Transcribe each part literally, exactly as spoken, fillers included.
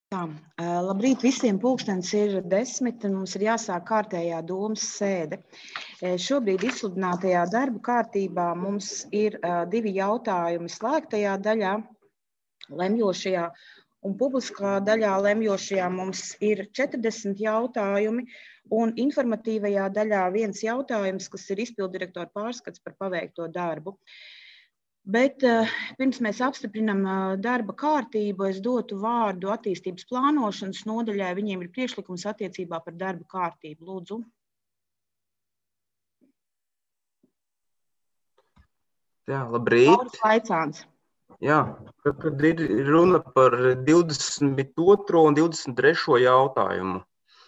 Tā, labrīt visiem, pulkstens ir desmit, un mums ir jāsāk kārtējā domas sēde. Šobrīd izsludinātajā darba kārtībā mums ir divi jautājumi slēgtajā daļā, lemjošajā, un publiskā daļā lemjošajā mums ir četrdesmit jautājumi, un informatīvajā daļā viens jautājums, kas ir izpilddirektora pārskats par paveikto darbu. Bet pirms mēs apstiprinām darba kārtību, es dotu vārdu attīstības plānošanas nodaļai. Viņiem ir priekšlikums attiecībā par darba kārtību. Lūdzu. Jā, labrīt. Lauris Laicāns. Jā, kad ir runa par divdesmit otro un divdesmit trešo jautājumu.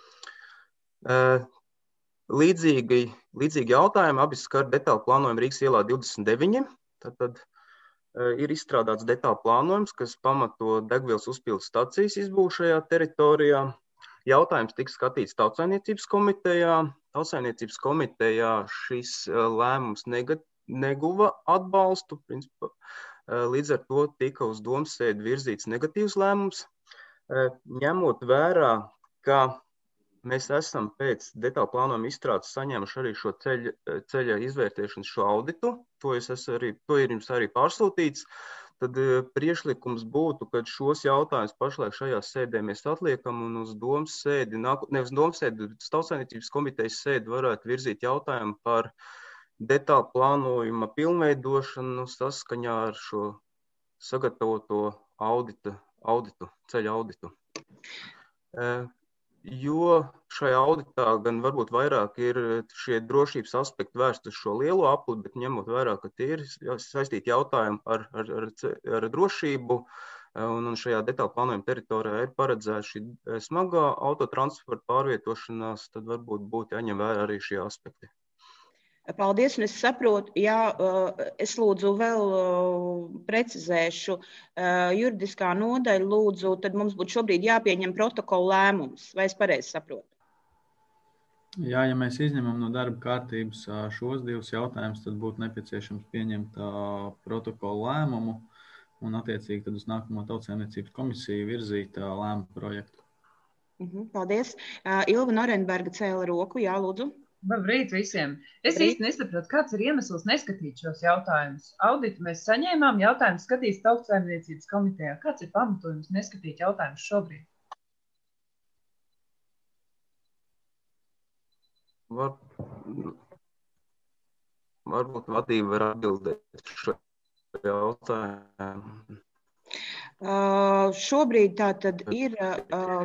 Līdzīgi, līdzīgi jautājumi abi skar detālu plānojumu Rīgas ielā divdesmit deviņi. Tātad ir izstrādāts detālu plānojums, kas pamato degvielas uzpildes stacijas izbūvi šajā teritorijā. Jautājums tika skatīts Tautsaimniecības komitejā. Tautsaimniecības komitejā šis lēmums neguva atbalstu. Principā, līdz ar to tika uz domsēdi virzīts negatīvs lēmums. Ņemot vērā, ka mēs esam pēc detālu plānojuma izstrādes saņēmuši arī šo ceļa, ceļa izvērtēšanas šo auditu. To, es arī, to ir jums arī pārsūtīts. Tad priekšlikums būtu, ka šos jautājumus pašlaik šajā sēdē mēs atliekam un uz domas sēdi, nevis domas sēdi, uz Tautsaimniecības komitejas sēdi varētu virzīt jautājumu par detālu plānojuma pilnveidošanu saskaņā ar šo sagatavoto auditu, auditu ceļa auditu. Jo šajā auditā gan varbūt vairāk ir šie drošības aspekti vērsti uz šo lielo apli, bet ņemot vērā, ka tie ir saistīti jautājumi ar, ar, ar, ar drošību, un, un šajā detālu plānojuma teritorijā ir paredzēta šī smagā autotransporta pārvietošanās, tad varbūt būtu jāņem vērā arī šie aspekti. Paldies, un es saprotu, jā, es lūdzu vēl precizēšu juridiskā nodaļa, lūdzu, tad mums būtu šobrīd jāpieņem protokola lēmums, vai es pareizi saprotu? Jā, ja mēs izņemam no darba kārtības šos divus jautājumus, tad būtu nepieciešams pieņemt protokola lēmumu un attiecīgi tad uz nākamo Tautsaimniecības komisiju virzīt lēmumu projektu. Paldies. Ilva Norenberga cēla roku, jā, lūdzu. Labrīt visiem! Es Labrīt. īsti nesaprotu, kāds ir iemesls neskatīt šos jautājumus. Auditu mēs saņēmām, jautājumus skatīs Tautsaimniecības komitejā. Kāds ir pamatojums neskatīt jautājumus šobrīd? Var, varbūt vadība var atbildēt šo jautājumu. Uh, šobrīd tā tad ir... Uh,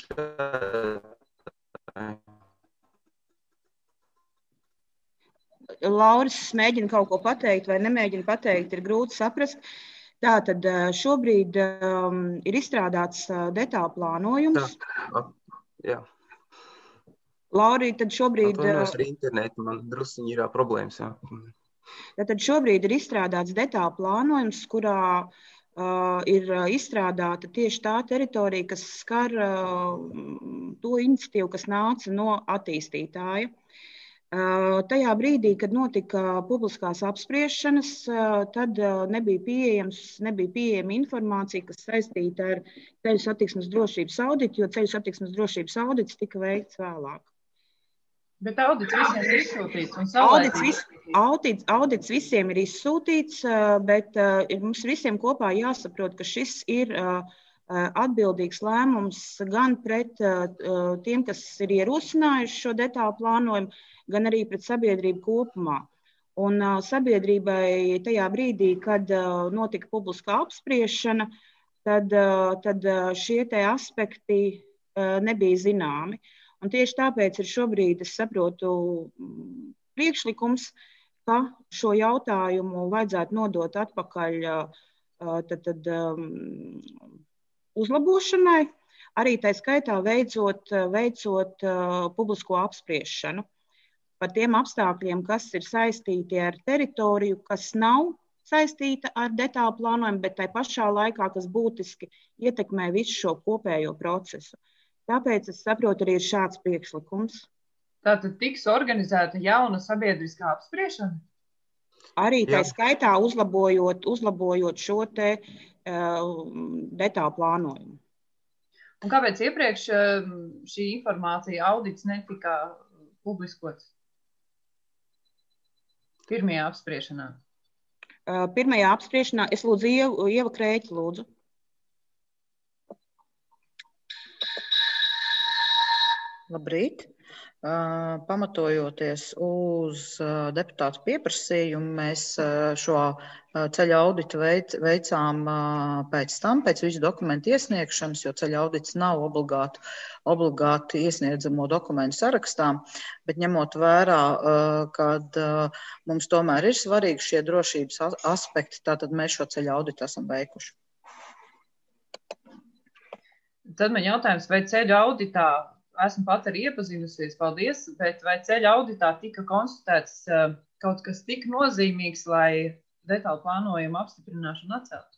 Lauris mēģina kaut ko pateikt vai nemēģina pateikt, ir grūti saprast. Tātad šobrīd um, ir izstrādāts uh, detālu plānojums. Tā, jā. Lauri, tad šobrīd... Atvainojos ar internetu, man drusciņi ir problēmas, jā. Tātad šobrīd ir izstrādāts detālu plānojums, kurā uh, ir izstrādāta tieši tā teritorija, kas skar uh, to iniciatīvu, kas nāca no attīstītāja. Tajā brīdī, kad notika publiskās apspriešanas, tad nebija pieejams, nebija pieejama informācija, kas saistīta ar ceļu satiksmes drošības auditu, jo ceļu satiksmes drošības audits tika veikts vēlāk. Bet audits visiem ir izsūtīts un audits, vis, audits, audits visiem ir izsūtīts, bet ir mums visiem kopā jāsaprot, ka šis ir atbildīgs lēmums gan pret tiem, kas ir ierosinājuši šo detālu plānojumu, gan arī pret sabiedrību kopumā. Un uh, sabiedrībai tajā brīdī, kad uh, notika publiskā apspriešana, tad, uh, tad uh, šie te aspekti uh, nebija zināmi. Un tieši tāpēc ir šobrīd, es saprotu, priekšlikums, ka šo jautājumu vajadzētu nodot atpakaļ uh, tad, tad, um, uzlabošanai, arī tā skaitā veicot, veicot uh, publisko apspriešanu par tiem apstākļiem, kas ir saistīti ar teritoriju, kas nav saistīta ar detālu plānojumu, bet tai pašā laikā, kas būtiski ietekmē visu šo kopējo procesu. Tāpēc es saprotu, arī ir šāds priekšlikums. Tātad tiks organizēta jauna sabiedriskā apspriešana? Arī tā skaitā uzlabojot, uzlabojot šo te uh, detālu plānojumu. Un kāpēc iepriekš šī informācija audits netika publiskots? Pirmajā apspriešanā. Pirmajā apspriešanā es lūdzu Ievu, Ieva Krēķi, lūdzu. Labrīt. Pamatojoties uz deputātu pieprasījumu, mēs šo ceļa auditu veicām pēc tam, pēc visu dokumentu iesniegšanas, jo ceļa audits nav obligāti, obligāti iesniedzamo dokumentu sarakstā, bet ņemot vērā, kad mums tomēr ir svarīgi šie drošības aspekti, tātad mēs šo ceļa auditu esam veikuši. Tad man jautājums, vai ceļa auditā, esmu pat arī iepazinusies, paldies, bet vai ceļa auditā tika konstatēts kaut kas tik nozīmīgs, lai detālu plānojumu apstiprināšanu atceltu?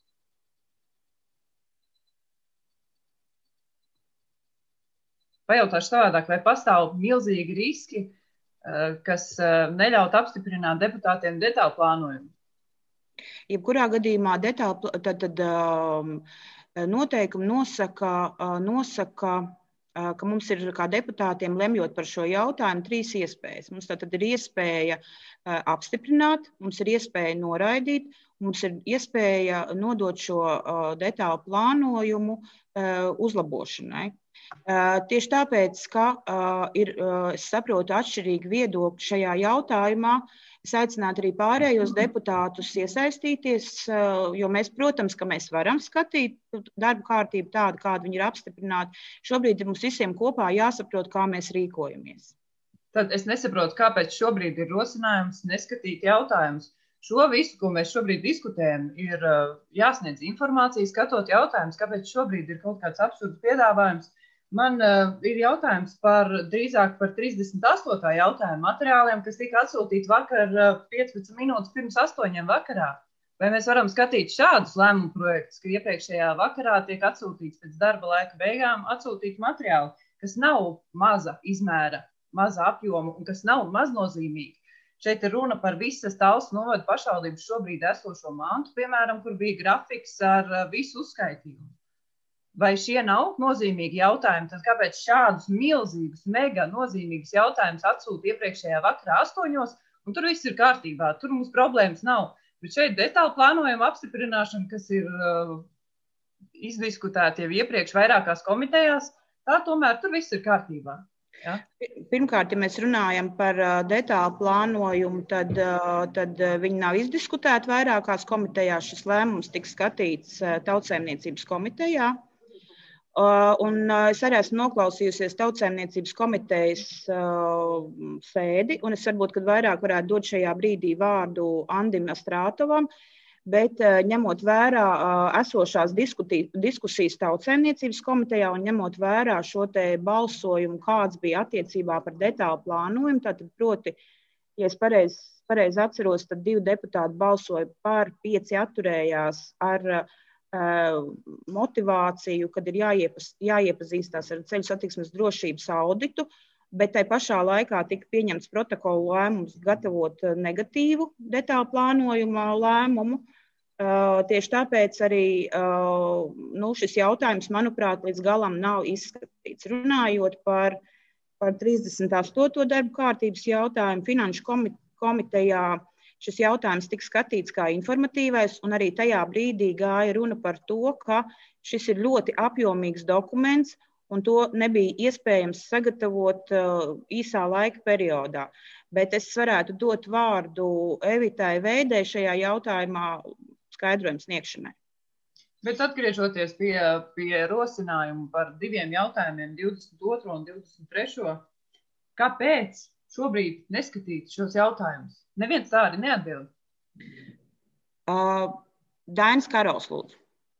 Pajautāšu savādāk, vai pastāv milzīgi riski, kas neļaut apstiprināt deputātiem detālu plānojumu? Jebkurā gadījumā detālu, tad, tad noteikumi nosaka, nosaka ka mums ir kā deputātiem lemjot par šo jautājumu trīs iespējas. Mums tātad ir iespēja apstiprināt, mums ir iespēja noraidīt, mums ir iespēja nodot šo detālu plānojumu uzlabošanai. Tieši tāpēc, ka ir, es saprotu, atšķirīgi viedokļi šajā jautājumā, es aicinātu arī pārējos deputātus iesaistīties, jo mēs, protams, ka mēs varam skatīt darba kārtību tādu, kādu viņi ir apstiprināti. Šobrīd mums visiem kopā jāsaprot, kā mēs rīkojamies. Tad es nesaprotu, kāpēc šobrīd ir rosinājums neskatīt jautājumus. Šo visu, ko mēs šobrīd diskutējam, ir jāsniedz informācija, skatot jautājumus, kāpēc šobrīd ir kaut kāds absurds piedāvājums. Man uh, ir jautājums par drīzāk par trīsdesmit astoto jautājumu materiāliem, kas tika atsūtīti vakar uh, piecpadsmit minūtes pirms astoņiem vakarā. Vai mēs varam skatīt šādus lēmumu projektus, ka iepriekšējā vakarā tiek atsūtīts pēc darba laika beigām atsūtīti materiāli, kas nav maza izmēra, maza apjoma un kas nav maznozīmīgi. Šeit ir runa par visas Talsu novada pašvaldības šobrīd esošo mantu, piemēram, kur bija grafiks ar uh, visu uzskaitījumu. Vai šie nav nozīmīgi jautājumi, tad kāpēc šādus milzīgus, mega nozīmīgus jautājumus atsūta iepriekšējā vakarā astoņos, un tur viss ir kārtībā, tur mums problēmas nav. Bet šeit detālu plānojuma apstiprināšana, kas ir uh, izdiskutēta jau iepriekš vairākās komitejās, tā tomēr tur viss ir kārtībā. Ja? Pirmkārt, ja mēs runājam par uh, detālu plānojumu, tad, uh, tad uh, viņi nav izdiskutēti vairākās komitejās. Šis lēmums tika skatīts uh, Tautsaimniecības komitejā. Uh, un uh, es arī esmu noklausījusies Tautsaimniecības komitejas uh, sēdi, un es varbūt, kad vairāk varētu dot šajā brīdī vārdu Andim Astrātovam, bet uh, ņemot vērā uh, esošās diskutī, diskusijas Tautsaimniecības komitejā un ņemot vērā šo te balsojumu, kāds bija attiecībā par detālu plānojumu, tātad proti, ja es pareizi pareiz atceros, tad divi deputāti balsoja par, pieci atturējās ar uh, motivāciju, kad ir jāiepas, jāiepazīstās ar ceļu satiksmes drošības auditu, bet tai pašā laikā tika pieņemts protokolu lēmums gatavot negatīvu detālu plānojuma lēmumu. Tieši tāpēc arī nu, šis jautājums, manuprāt, līdz galam nav izskatīts. Runājot par, par trīsdesmit astoto darba kārtības jautājumu, Finanšu komitejā šis jautājums tika skatīts kā informatīvais, un arī tajā brīdī gāja runa par to, ka šis ir ļoti apjomīgs dokuments, un to nebija iespējams sagatavot uh, īsā laika periodā. Bet es varētu dot vārdu Evitai Veidei šajā jautājumā skaidrojumu sniegšanai. Bet atgriežoties pie, pie rosinājumu par diviem jautājumiem, divdesmit otro un divdesmit trešo, kāpēc šobrīd neskatīt šos jautājumus? Neviens tā arī neatbild. Uh, Dainis Karols, lūdzu.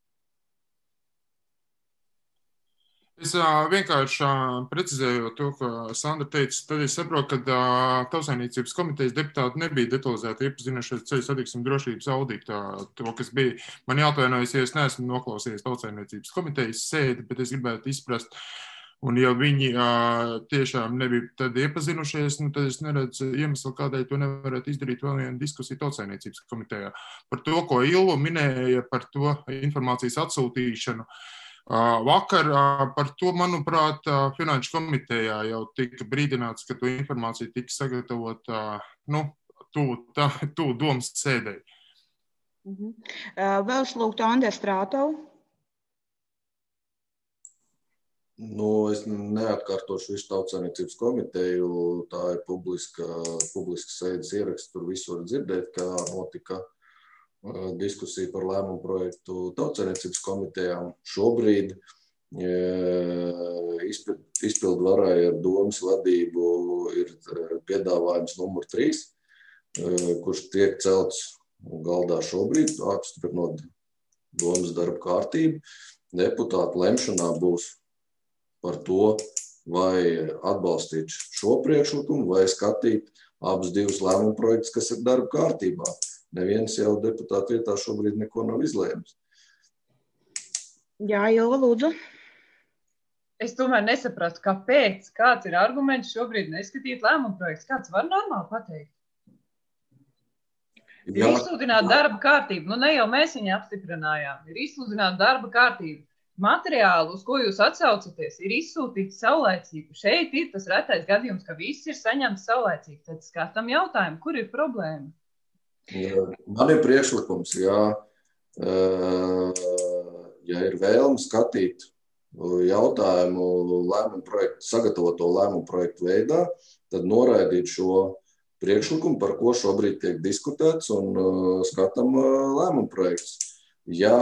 Es uh, vienkārši uh, precizēju to, ko Sandra teica, tad es saprotu, ka uh, Tautsaimniecības komitejas deputāti nebija detalizēti iepazinušies ceļu satiksmes drošības auditā, to, kas bija. Man jāatvainojas, ja es neesmu noklausījies Tautsaimniecības komitejas sēdi, bet es gribētu izprast. Un ja viņi uh, tiešām nebija tad iepazinušies, nu, tad es neredzu iemeslu, kādēļ to nevarētu izdarīt vēl vienu diskusiju Tautsaimniecības komitejā. Par to, ko Ilva minēja, par to informācijas atsūtīšanu. Vakar par to, manuprāt, Finanšu komitejā jau tika brīdināts, ka to informācija tika sagatavota nu, tuvu domas sēdē. Mhm. Vēl es lūgtu Andres Strātovu. Nu, es neatkārtošu visu Tautsaimniecības komiteju, tā ir publiska, publiska sēdes ieraksts, tur visu var dzirdēt, kā notika diskusija par lēmumu projektu Tautsaimniecības komitejām. Šobrīd izpildu varai ar domas vadību ir piedāvājums numur trīs, kurš tiek celts galdā šobrīd, apstiprinot domas darba kārtību. Deputātu lemšanā būs par to, vai atbalstīt šo priekšlikumu, vai skatīt abus divus lēmumu projektus, kas ir darba kārtībā. Neviens jau deputātu vietā šobrīd neko nav izlēmis. Jā, Ilva, lūdzu. Es tomēr nesapratu, kāpēc, kāds ir arguments šobrīd neskatīt lēmumu projekts. Kāds var normāli pateikt? Ir jā, izsludināta darba kārtība. Nu, ne jau mēs viņu apstiprinājām. Ir izsludināta darba kārtība. Materiāli, uz ko jūs atsaucaties, ir izsūtīts saulēcīgi. Šeit ir tas retais gadījums, ka viss ir saņemts saulēcīgi. Tad skatām jautājumu, kur ir problēma? Man ir priekšlikums, ja, ja ir vēlme skatīt jautājumu lēmumu projektu, sagatavoto lēmumu projektu veidā, tad noraidīt šo priekšlikumu, par ko šobrīd tiek diskutēts, un skatām lēmumu projekts. Ja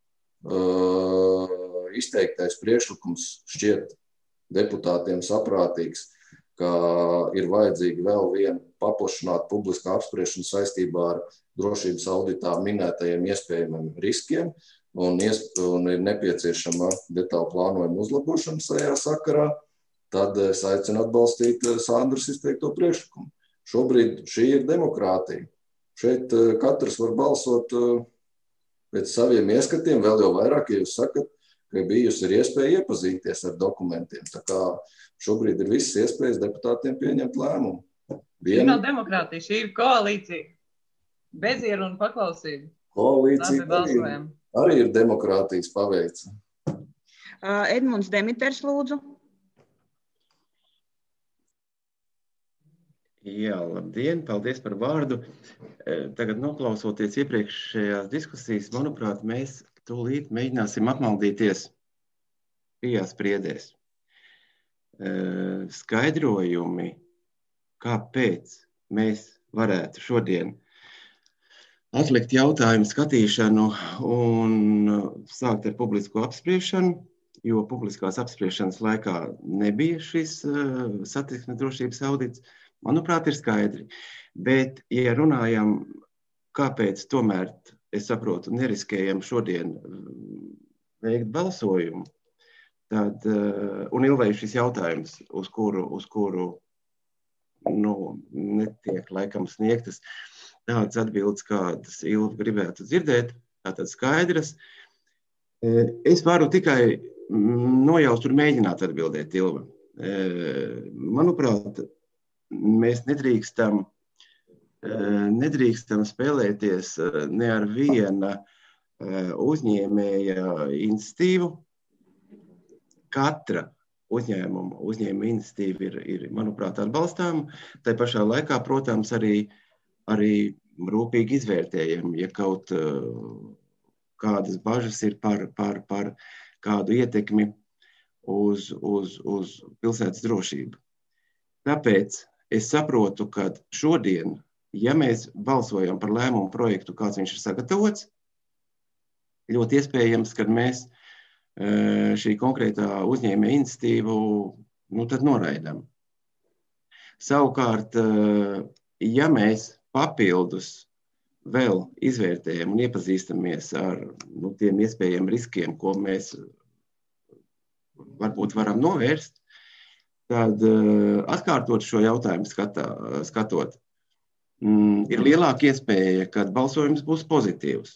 izteiktais priekšlikums šķiet deputātiem saprātīgs, ka ir vajadzīga vēl viena paplašināta publiskā apspriešana saistībā ar drošības auditā minētajiem iespējamiem riskiem un, iesp un ir nepieciešama detāla plānojuma uzlabošana šajā sakarā, tad es aicinu atbalstīt Sandras izteikto priekšlikumu. Šobrīd šī ir demokrātija. Šeit katrs var balsot pēc saviem ieskatiem, vēl jau vairāk, ja jūs sakat, ka bijusi ir iespēja iepazīties ar dokumentiem. Tā kā šobrīd ir visas iespējas deputātiem pieņemt lēmumu. Šī nav demokrātija, šī ir koalīcija. Bezieru un paklausību. Koalīcija arī, arī ir demokrātijas paveica. Uh, Edmunds Demiters, lūdzu. Jā, labdien, paldies par vārdu. Tagad noklausoties iepriekšējās diskusijas, manuprāt, mēs tūlīt mēģināsim apmaldīties pijās priedēs. Skaidrojumi, kāpēc mēs varētu šodien atlikt jautājumu skatīšanu un sākt ar publisko apspriešanu, jo publiskās apspriešanas laikā nebija šis satiksmes drošības audits, manuprāt, ir skaidri. Bet, ja runājam, kāpēc tomēr, es saprotu, neriskējam šodien veikt balsojumu, tad, un Ilvai šis jautājums, uz kuru, uz kuru nu, netiek laikam sniegtas tādas atbildes, kādas Ilva gribētu dzirdēt, tātad skaidras. Es varu tikai nojaust un mēģināt atbildēt, Ilva. Manuprāt, mēs nedrīkstam, nedrīkstam spēlēties ne ar viena uzņēmēja iniciatīvu. Katra uzņēmuma, uzņēmuma iniciatīva ir, ir, manuprāt, atbalstāma. Tā pašā laikā, protams, arī, arī rūpīgi izvērtējam, ja kaut kādas bažas ir par, par, par kādu ietekmi uz, uz, uz pilsētas drošību. Tāpēc es saprotu, ka šodien, ja mēs balsojam par lēmumu projektu, kāds viņš ir sagatavots, ļoti iespējams, ka mēs šī konkrētā uzņēmēja iniciatīvu nu, tad noraidām. Savukārt, ja mēs papildus vēl izvērtējam un iepazīstamies ar nu, tiem iespējamiem riskiem, ko mēs varbūt varam novērst, tad atkārtot šo jautājumu skatā, skatot, ir lielāka iespēja, ka balsojums būs pozitīvs.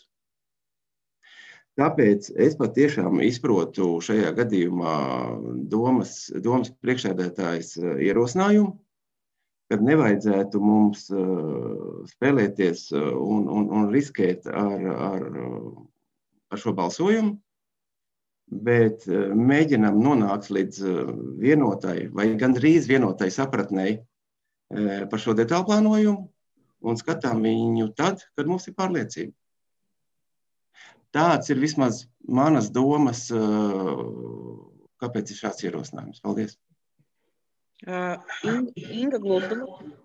Tāpēc es patiešām izprotu šajā gadījumā domas, domas priekšsēdētājas ierosinājumu, kad nevajadzētu mums spēlēties un, un, un riskēt ar, ar, ar šo balsojumu, bet mēģinām nonākt līdz vienotai vai gandrīz vienotai sapratnei par šo detālu plānojumu un skatām viņu tad, kad mums ir pārliecība. Tāds ir vismaz manas domas, kāpēc ir šāds ierosinājums. Paldies. Uh, Inga Gluzda.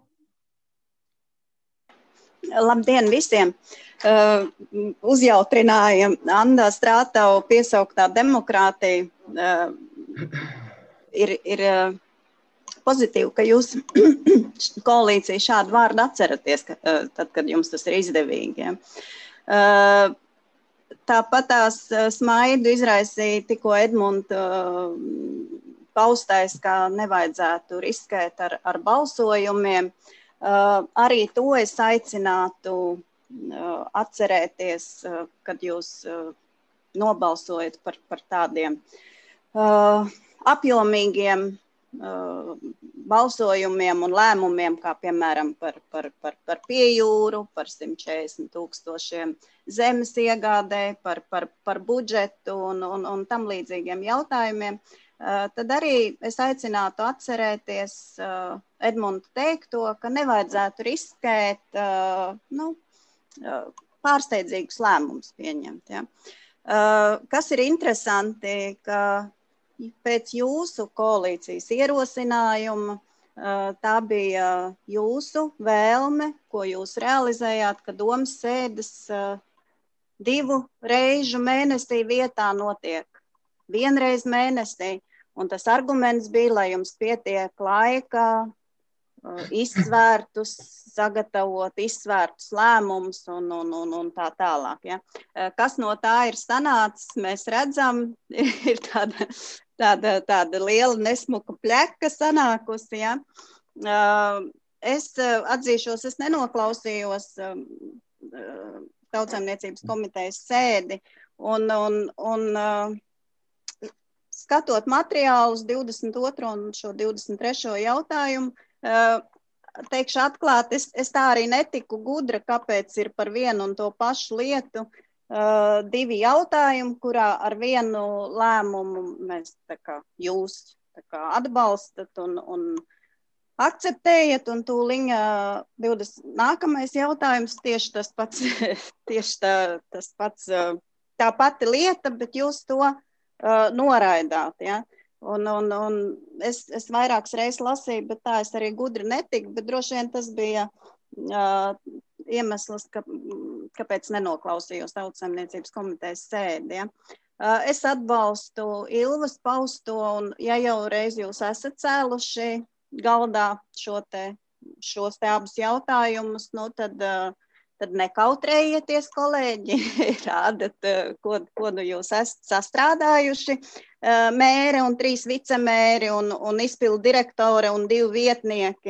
Labdien visiem! Uh, uzjautrināja Anna Strātau piesauktā demokrātija. Uh, ir ir uh, pozitīvi, ka jūs koalīcija šādu vārdu atceraties, ka, uh, tad, kad jums tas ir izdevīgi. Ja. Uh, tāpat tās smaidu izraisīja tikko Edmunda uh, paustais, ka nevajadzētu riskēt ar, ar balsojumiem. Uh, arī to es aicinātu uh, atcerēties, uh, kad jūs uh, nobalsojat par, par tādiem uh, apjomīgiem uh, balsojumiem un lēmumiem, kā piemēram par, par, par, par piejūru, par simt četrdesmit tūkstošiem zemes iegādē, par, par, par budžetu un, un, un tam līdzīgiem jautājumiem. Uh, tad arī es aicinātu atcerēties uh, Edmunda teikto, ka nevajadzētu riskēt uh, nu, uh, pārsteidzīgus lēmumus pieņemt. Ja. Uh, kas ir interesanti, ka pēc jūsu koalīcijas ierosinājuma uh, tā bija jūsu vēlme, ko jūs realizējāt, ka domas sēdes uh, divu reižu mēnesī vietā notiek vienreiz mēnesī. Un tas arguments bija, lai jums pietiek laika izsvērtus, sagatavot izsvērtus lēmumus un, un, un, un tā tālāk. Ja. Kas no tā ir sanācis, mēs redzam, ir tāda, tāda, tāda liela nesmuka pļeka sanākusi. Ja. Es atzīšos, es nenoklausījos Tautsaimniecības komitejas sēdi un, un, un skatot materiālus divdesmit otro un šo divdesmit trešo jautājumu, teikšu atklāti, es, es tā arī netiku gudra, kāpēc ir par vienu un to pašu lietu divi jautājumi, kurā ar vienu lēmumu mēs tā kā jūs tā kā atbalstat un, un akceptējat, un tūliņa divdesmit nākamais jautājums tieši tas pats, tieši tā, tas pats, tā pati lieta, bet jūs to Uh, noraidāt, ja. Un, un, un es, es vairākas reizes lasīju, bet tā es arī gudri netiku, bet droši vien tas bija uh, iemesls, ka, kāpēc nenoklausījos Tautsaimniecības komitejas sēdi, ja. Uh, es atbalstu Ilvas pausto, un ja jau reiz jūs esat cēluši galdā šo te, šos te abus jautājumus, nu tad uh, tad nekautrējieties, kolēģi, rādat, ko, ko nu jūs esat sastrādājuši. Mēre un trīs vicemēri un, un izpildu direktore un divi vietnieki.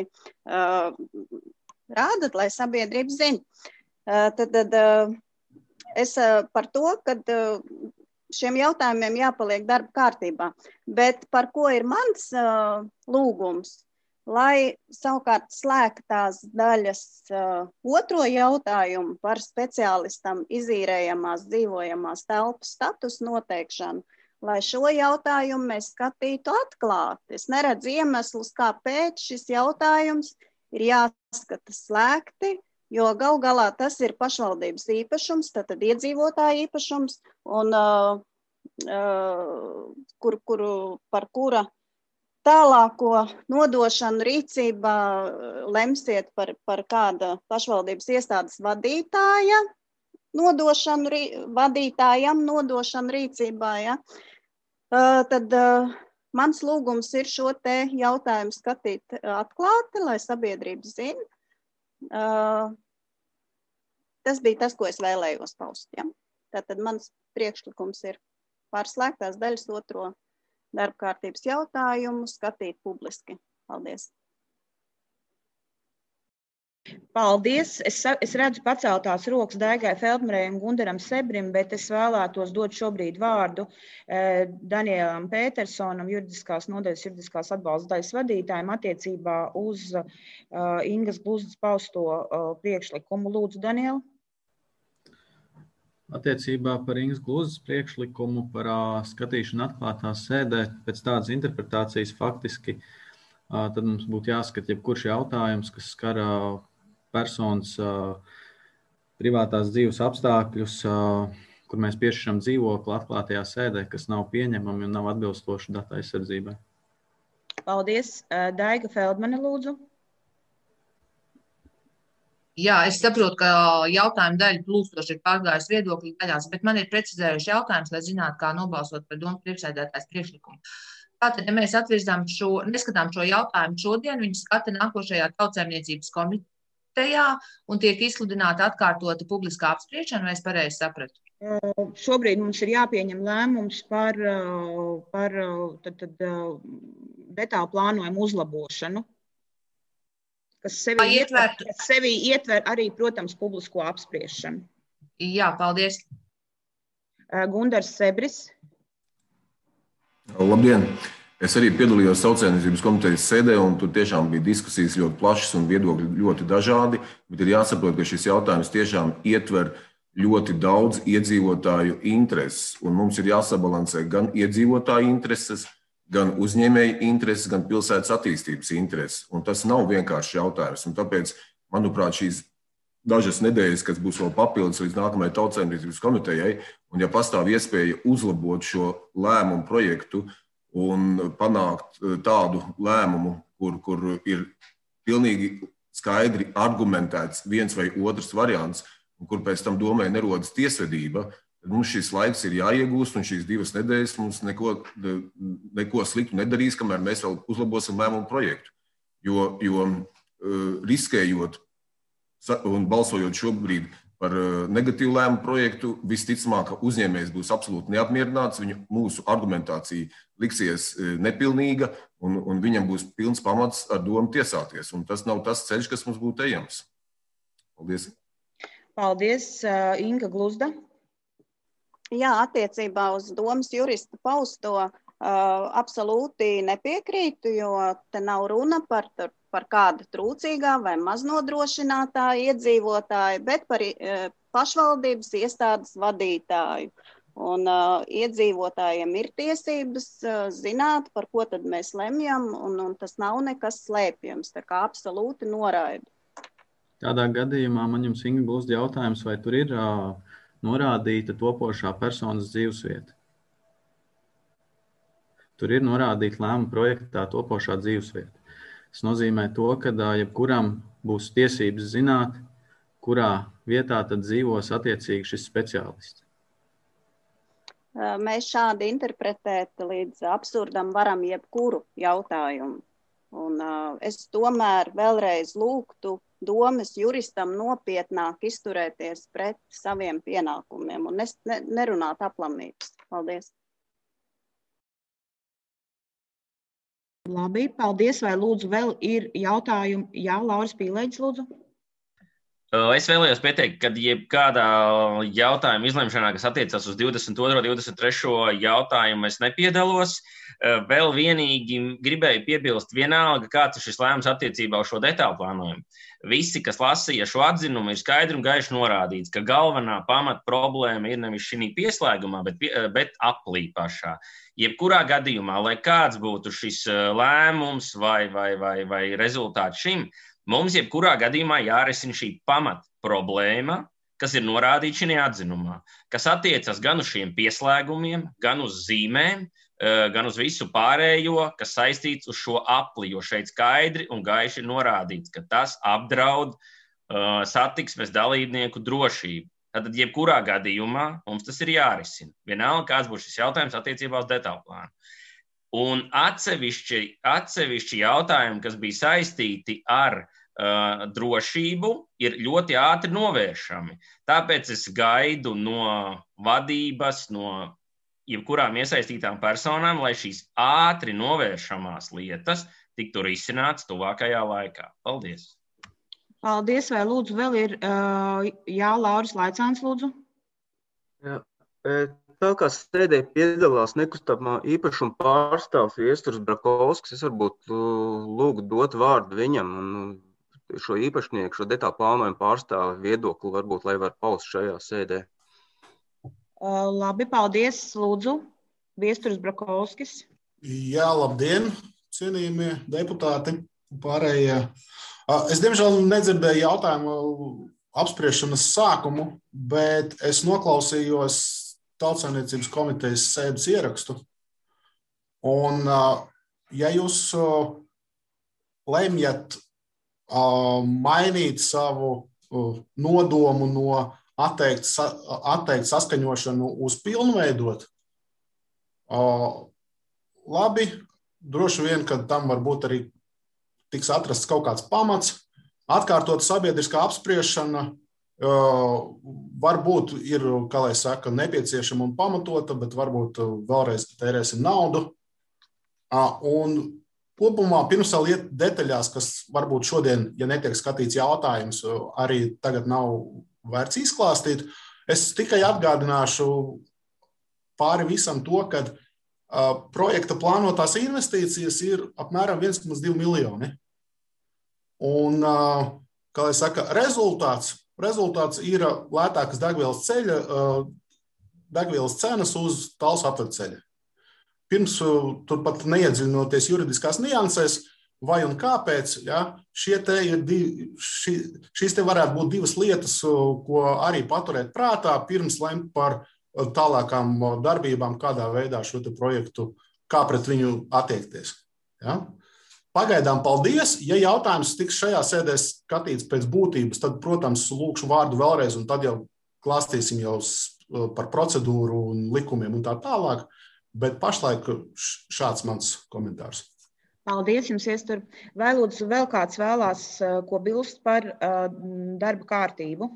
Rādat, lai sabiedrība zina. Tad, tad es par to, ka šiem jautājumiem jāpaliek darba kārtībā. Bet par ko ir mans lūgums? Lai savukārt slēgtās daļas uh, otro jautājumu par speciālistam izīrējamās dzīvojamās telpas status noteikšanu, lai šo jautājumu mēs skatītu atklāti. Es neredzu iemeslus, kāpēc šis jautājums ir jāskata slēgti, jo gal galā tas ir pašvaldības īpašums, tātad iedzīvotāja īpašums, un uh, uh, kur, kur, par kura tālāko nodošanu rīcībā lemsiet par, par kāda pašvaldības iestādes vadītāja nodošanu, vadītājam nodošanu rīcībā. Ja? Uh, tad uh, mans lūgums ir šo te jautājumu skatīt atklāti, lai sabiedrība zina. Uh, tas bija tas, ko es vēlējos paust. Ja? Tātad mans priekšlikums ir pārslēgtās daļas otro darba kārtības jautājumu skatīt publiski. Paldies. Paldies. Es, es redzu paceltās rokas Daigai Feldmerei un Gundaram Sebrim, bet es vēlētos dot šobrīd vārdu eh, Danielam Pētersonam, juridiskās nodaļas, juridiskās atbalsta daļas vadītājiem attiecībā uz uh, Ingas Gluzdas pausto uh, priekšlikumu. Lūdzu, Daniel. Attiecībā par Ingas Gluzas priekšlikumu par uh, skatīšanu atklātā sēdē, pēc tādas interpretācijas faktiski, uh, tad mums būtu jāskata jebkurš jautājums, kas skar uh, personas uh, privātās dzīves apstākļus, uh, kur mēs piešķiram dzīvokli atklātajā sēdē, kas nav pieņemami un nav atbilstoši datu aizsardzībai. Paldies. Daiga Feldmane, lūdzu. Jā, es saprotu, ka jautājuma daļa plūstoši ir pārgājusi viedokļu daļās, bet man ir precizējuši jautājums, lai zinātu, kā nobalsot par domu priekšsēdētājs priekšlikumu. Tātad, ja mēs atvirzām šo, neskatām šo jautājumu šodien, viņi skata nākošajā Tautsaimniecības komitejā un tiek izsludināta atkārtota publiskā apspriešana, vai es pareizi sapratu? Šobrīd mums ir jāpieņem lēmums par, par tad, tad, detālu plānojumu uzlabošanu, kas sevi ietver, kas sevi ietver arī, protams, publisko apspriešanu. Jā, paldies. Gundars Sebris. Labdien! Es arī piedalījos Tautsaimniecības komitejas sēdē, un tur tiešām bija diskusijas ļoti plašas un viedokļi ļoti dažādi, bet ir jāsaprot, ka šis jautājums tiešām ietver ļoti daudz iedzīvotāju intereses, un mums ir jāsabalansē gan iedzīvotāju intereses, gan uzņēmēju intereses, gan pilsētas attīstības intereses. Un tas nav vienkārši jautājums. Un tāpēc, manuprāt, šīs dažas nedēļas, kas būs vēl papildus līdz nākamajai Tautsaimniecības komitejai, un ja pastāv iespēja uzlabot šo lēmumu projektu un panākt tādu lēmumu, kur, kur ir pilnīgi skaidri argumentēts viens vai otrs variants, un kur pēc tam domai nerodas tiesvedība, tad mums šis laiks ir jāiegūst, un šīs divas nedēļas mums neko, neko sliktu nedarīs, kamēr mēs vēl uzlabosim lēmumu projektu. Jo, jo riskējot un balsojot šobrīd par negatīvu lēmumu projektu, visticamāk, ka uzņēmējs būs absolūti neapmierināts, viņu, mūsu argumentācija liksies nepilnīga, un, un viņam būs pilns pamats ar domu tiesāties. Un tas nav tas ceļš, kas mums būtu ejams. Paldies. Paldies, Inga Gluzda. Jā, attiecībā uz domas jurista pausto uh, absolūti nepiekrītu, jo te nav runa par, par kādu trūcīgā vai maznodrošinātāju iedzīvotāju, bet par uh, pašvaldības iestādes vadītāju. Un uh, iedzīvotājiem ir tiesības uh, zināt, par ko tad mēs lemjam, un, un tas nav nekas slēpjams, tā kā absolūti noraidu. Tādā gadījumā man jums, Inga, būs jautājums, vai tur ir uh, norādīta topošā personas dzīvesvieta. Tur ir norādīta lēmuma projektā topošā dzīvesvieta. Tas nozīmē to, ka uh, jebkuram būs tiesības zināt, kurā vietā tad dzīvos attiecīgi šis speciālists. Uh, mēs šādi interpretēt līdz absurdam varam jebkuru jautājumu. Un uh, es tomēr vēlreiz lūgtu domas juristam nopietnāk izturēties pret saviem pienākumiem un ne, ne, nerunāt aplamības. Paldies. Labi, paldies. Vai lūdzu vēl ir jautājumi? Jā, Lauris Pīlēģis, lūdzu. Es vēlējos pieteikt, ka jebkādā jautājuma izlemšanā, kas attiecas uz divdesmit otro, divdesmit trešo jautājumu, es nepiedalos. Vēl vienīgi gribēju piebilst vienalga, kāds ir šis lēmums attiecībā uz šo detālu plānojumu. Visi, kas lasīja šo atzinumu, ir skaidri un gaiši norādīts, ka galvenā pamat problēma ir nevis šī pieslēgumā, bet, bet aplī pašā. Jebkurā gadījumā, lai kāds būtu šis lēmums vai, vai, vai, vai rezultāts šim, mums jebkurā gadījumā jārisina šī pamat problēma, kas ir norādīta šajā atzinumā, kas attiecas gan uz šiem pieslēgumiem, gan uz zīmēm, gan uz visu pārējo, kas saistīts uz šo apli, jo šeit skaidri un gaiši ir norādīts, ka tas apdraud uh, satiksmes dalībnieku drošību. Tātad, jebkurā gadījumā mums tas ir jārisina. Vienalga, kāds būs šis jautājums attiecībā uz detālu plānu. Un atsevišķi, atsevišķi jautājumi, kas bija saistīti ar uh, drošību, ir ļoti ātri novēršami. Tāpēc es gaidu no vadības, no jebkurām iesaistītām personām, lai šīs ātri novēršamās lietas tiktu risināts tuvākajā laikā. Paldies! Paldies! Vai lūdzu vēl ir, uh, jā, Lauris Laicāns, lūdzu? Jā, tā kā sēdē piedalās nekustamā īpašuma pārstāvs Viesturs Brakovskis, es varbūt lūgtu dot vārdu viņam un šo īpašnieku, šo detālu plānojumu pārstāvu viedokli varbūt, lai var paust šajā sēdē. Labi, paldies. Lūdzu, Viesturs Brakovskis. Jā, labdien, cienījamie deputāti, pārējie. Es, diemžēl, nedzirdēju jautājumu apspriešanas sākumu, bet es noklausījos Tautsaimniecības komitejas sēdes ierakstu. Un, ja jūs lemjat mainīt savu nodomu no atteikt, atteikt saskaņošanu uz pilnveidot, labi, droši vien, ka tam varbūt arī tiks atrasts kaut kāds pamats, atkārtot sabiedriskā apspriešana, varbūt ir, kā lai saka, nepieciešama un pamatota, bet varbūt vēlreiz tērēsim naudu. Un kopumā pirms vēl iet detaļās, kas varbūt šodien, ja netiek skatīts jautājums, arī tagad nav vērts izklāstīt, es tikai atgādināšu pāri visam to, ka projekta plānotās investīcijas ir apmēram viens komats divi miljoni. Un, kā lai saka, rezultāts, rezultāts ir lētākas degvielas ceļa, degvielas cenas uz Talsu apvedceļa. Pirms turpat neiedziļinoties juridiskās niansēs, vai un kāpēc, ja, šie te ir divi, ši, šīs te varētu būt divas lietas, ko arī paturēt prātā, pirms lemt par tālākām darbībām, kādā veidā šo te projektu, kā pret viņu attiekties. Ja? Pagaidām paldies. Ja jautājums tiks šajā sēdē skatīts pēc būtības, tad, protams, lūkšu vārdu vēlreiz, un tad jau klāstīsim jau par procedūru un likumiem un tā tālāk, bet pašlaik šāds mans komentārs. Paldies jums, Viestur. Vai lūdzu vēl kāds vēlās, ko bilst par uh, darba kārtību?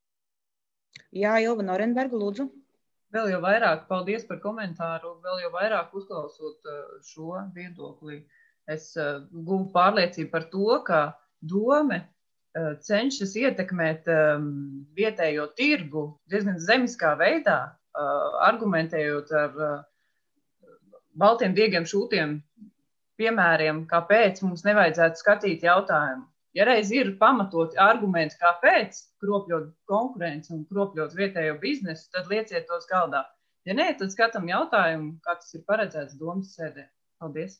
Jā, Ilva Norenberga, lūdzu. Vēl jau vairāk paldies par komentāru, vēl jau vairāk uzklausot šo viedokli. Es guvu pārliecību par to, ka dome cenšas ietekmēt vietējo tirgu diezgan zemiskā veidā, argumentējot ar baltiem diegiem šūtiem piemēriem, kāpēc mums nevajadzētu skatīt jautājumu. Ja reiz ir pamatoti argumenti, kāpēc kropļot konkurenci un kropļot vietējo biznesu, tad lieciet tos galdā. Ja nē, tad skatām jautājumu, kā tas ir paredzēts domas sēdē. Paldies!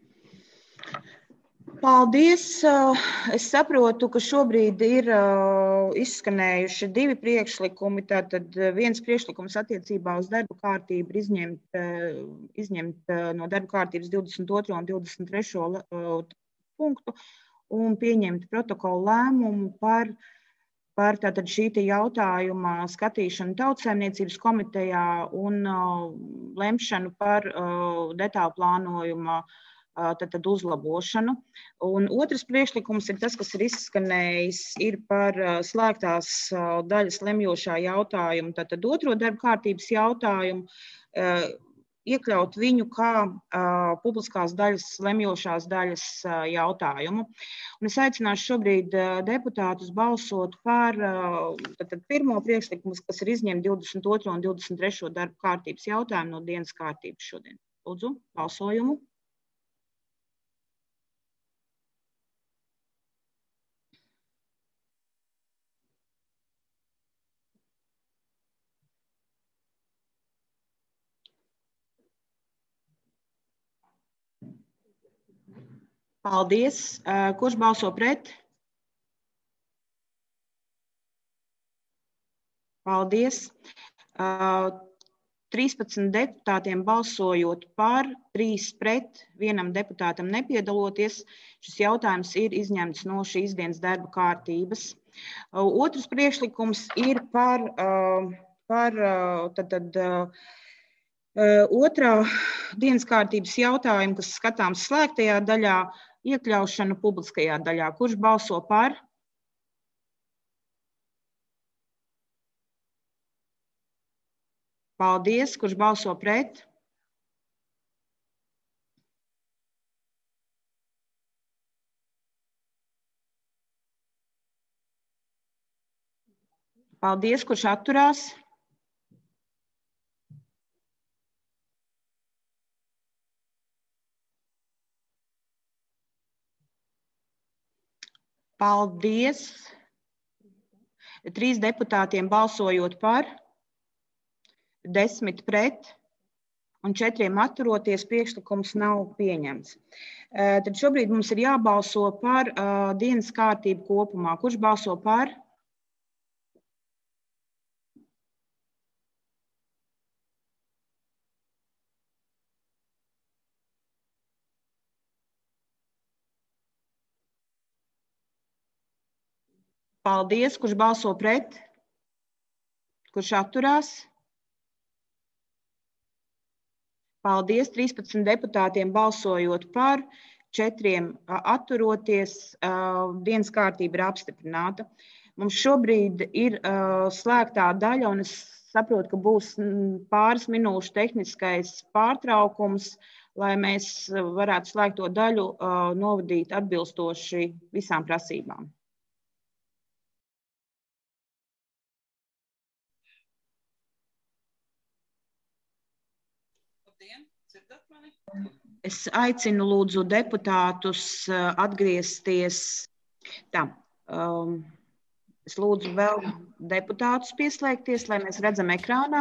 Paldies! Es saprotu, ka šobrīd ir izskanējuši divi priekšlikumi. Tātad viens priekšlikums attiecībā uz darba kārtību ir izņemt, izņemt no darba kārtības divdesmit otro un divdesmit trešo punktu un pieņemt protokolu lēmumu par, par tātad šī jautājuma skatīšanu Tautsaimniecības komitejā un lemšanu par detālu plānojuma Tad, tad uzlabošanu. Un otrs priekšlikums ir tas, kas ir izskanējis, ir par slēgtās daļas lemjošā jautājumu, tad, tad otro darba kārtības jautājumu, iekļaut viņu kā publiskās daļas, lemjošās daļas jautājumu. Un es aicināšu šobrīd deputātus balsot par tad, tad pirmo priekšlikumu, kas ir izņemt divdesmit otro un divdesmit trešo darba kārtības jautājumu no dienas kārtības šodien. Lūdzu, balsojumu. Paldies. Kurš balso pret? Paldies. trīspadsmit deputātiem balsojot par, trīs pret, vienam deputātam nepiedaloties. Šis jautājums ir izņemts no šīs dienas darba kārtības. Otrs priekšlikums ir par, par tad, tad, otrā dienas kārtības jautājumu, kas skatāms slēgtajā daļā, iekļaušanu publiskajā daļā. Kurš balso par? Paldies. Kurš balso pret? Paldies. Kurš atturās? Paldies. Trīs deputātiem balsojot par, desmit pret un četriem atturoties, priekšlikums nav pieņemts. Tad šobrīd mums ir jābalso par dienas kārtību kopumā. Kurš balso par? Paldies. Kurš balso pret? Kurš atturās? Paldies. trīspadsmit deputātiem balsojot par, četriem atturoties, dienas kārtība ir apstiprināta. Mums šobrīd ir slēgtā daļa, un es saprotu, ka būs pāris minūšu tehniskais pārtraukums, lai mēs varētu slēgto daļu novadīt atbilstoši visām prasībām. Es aicinu lūdzu deputātus atgriezties. Tā, um, es lūdzu vēl deputātus pieslēgties, lai mēs redzam ekrānā.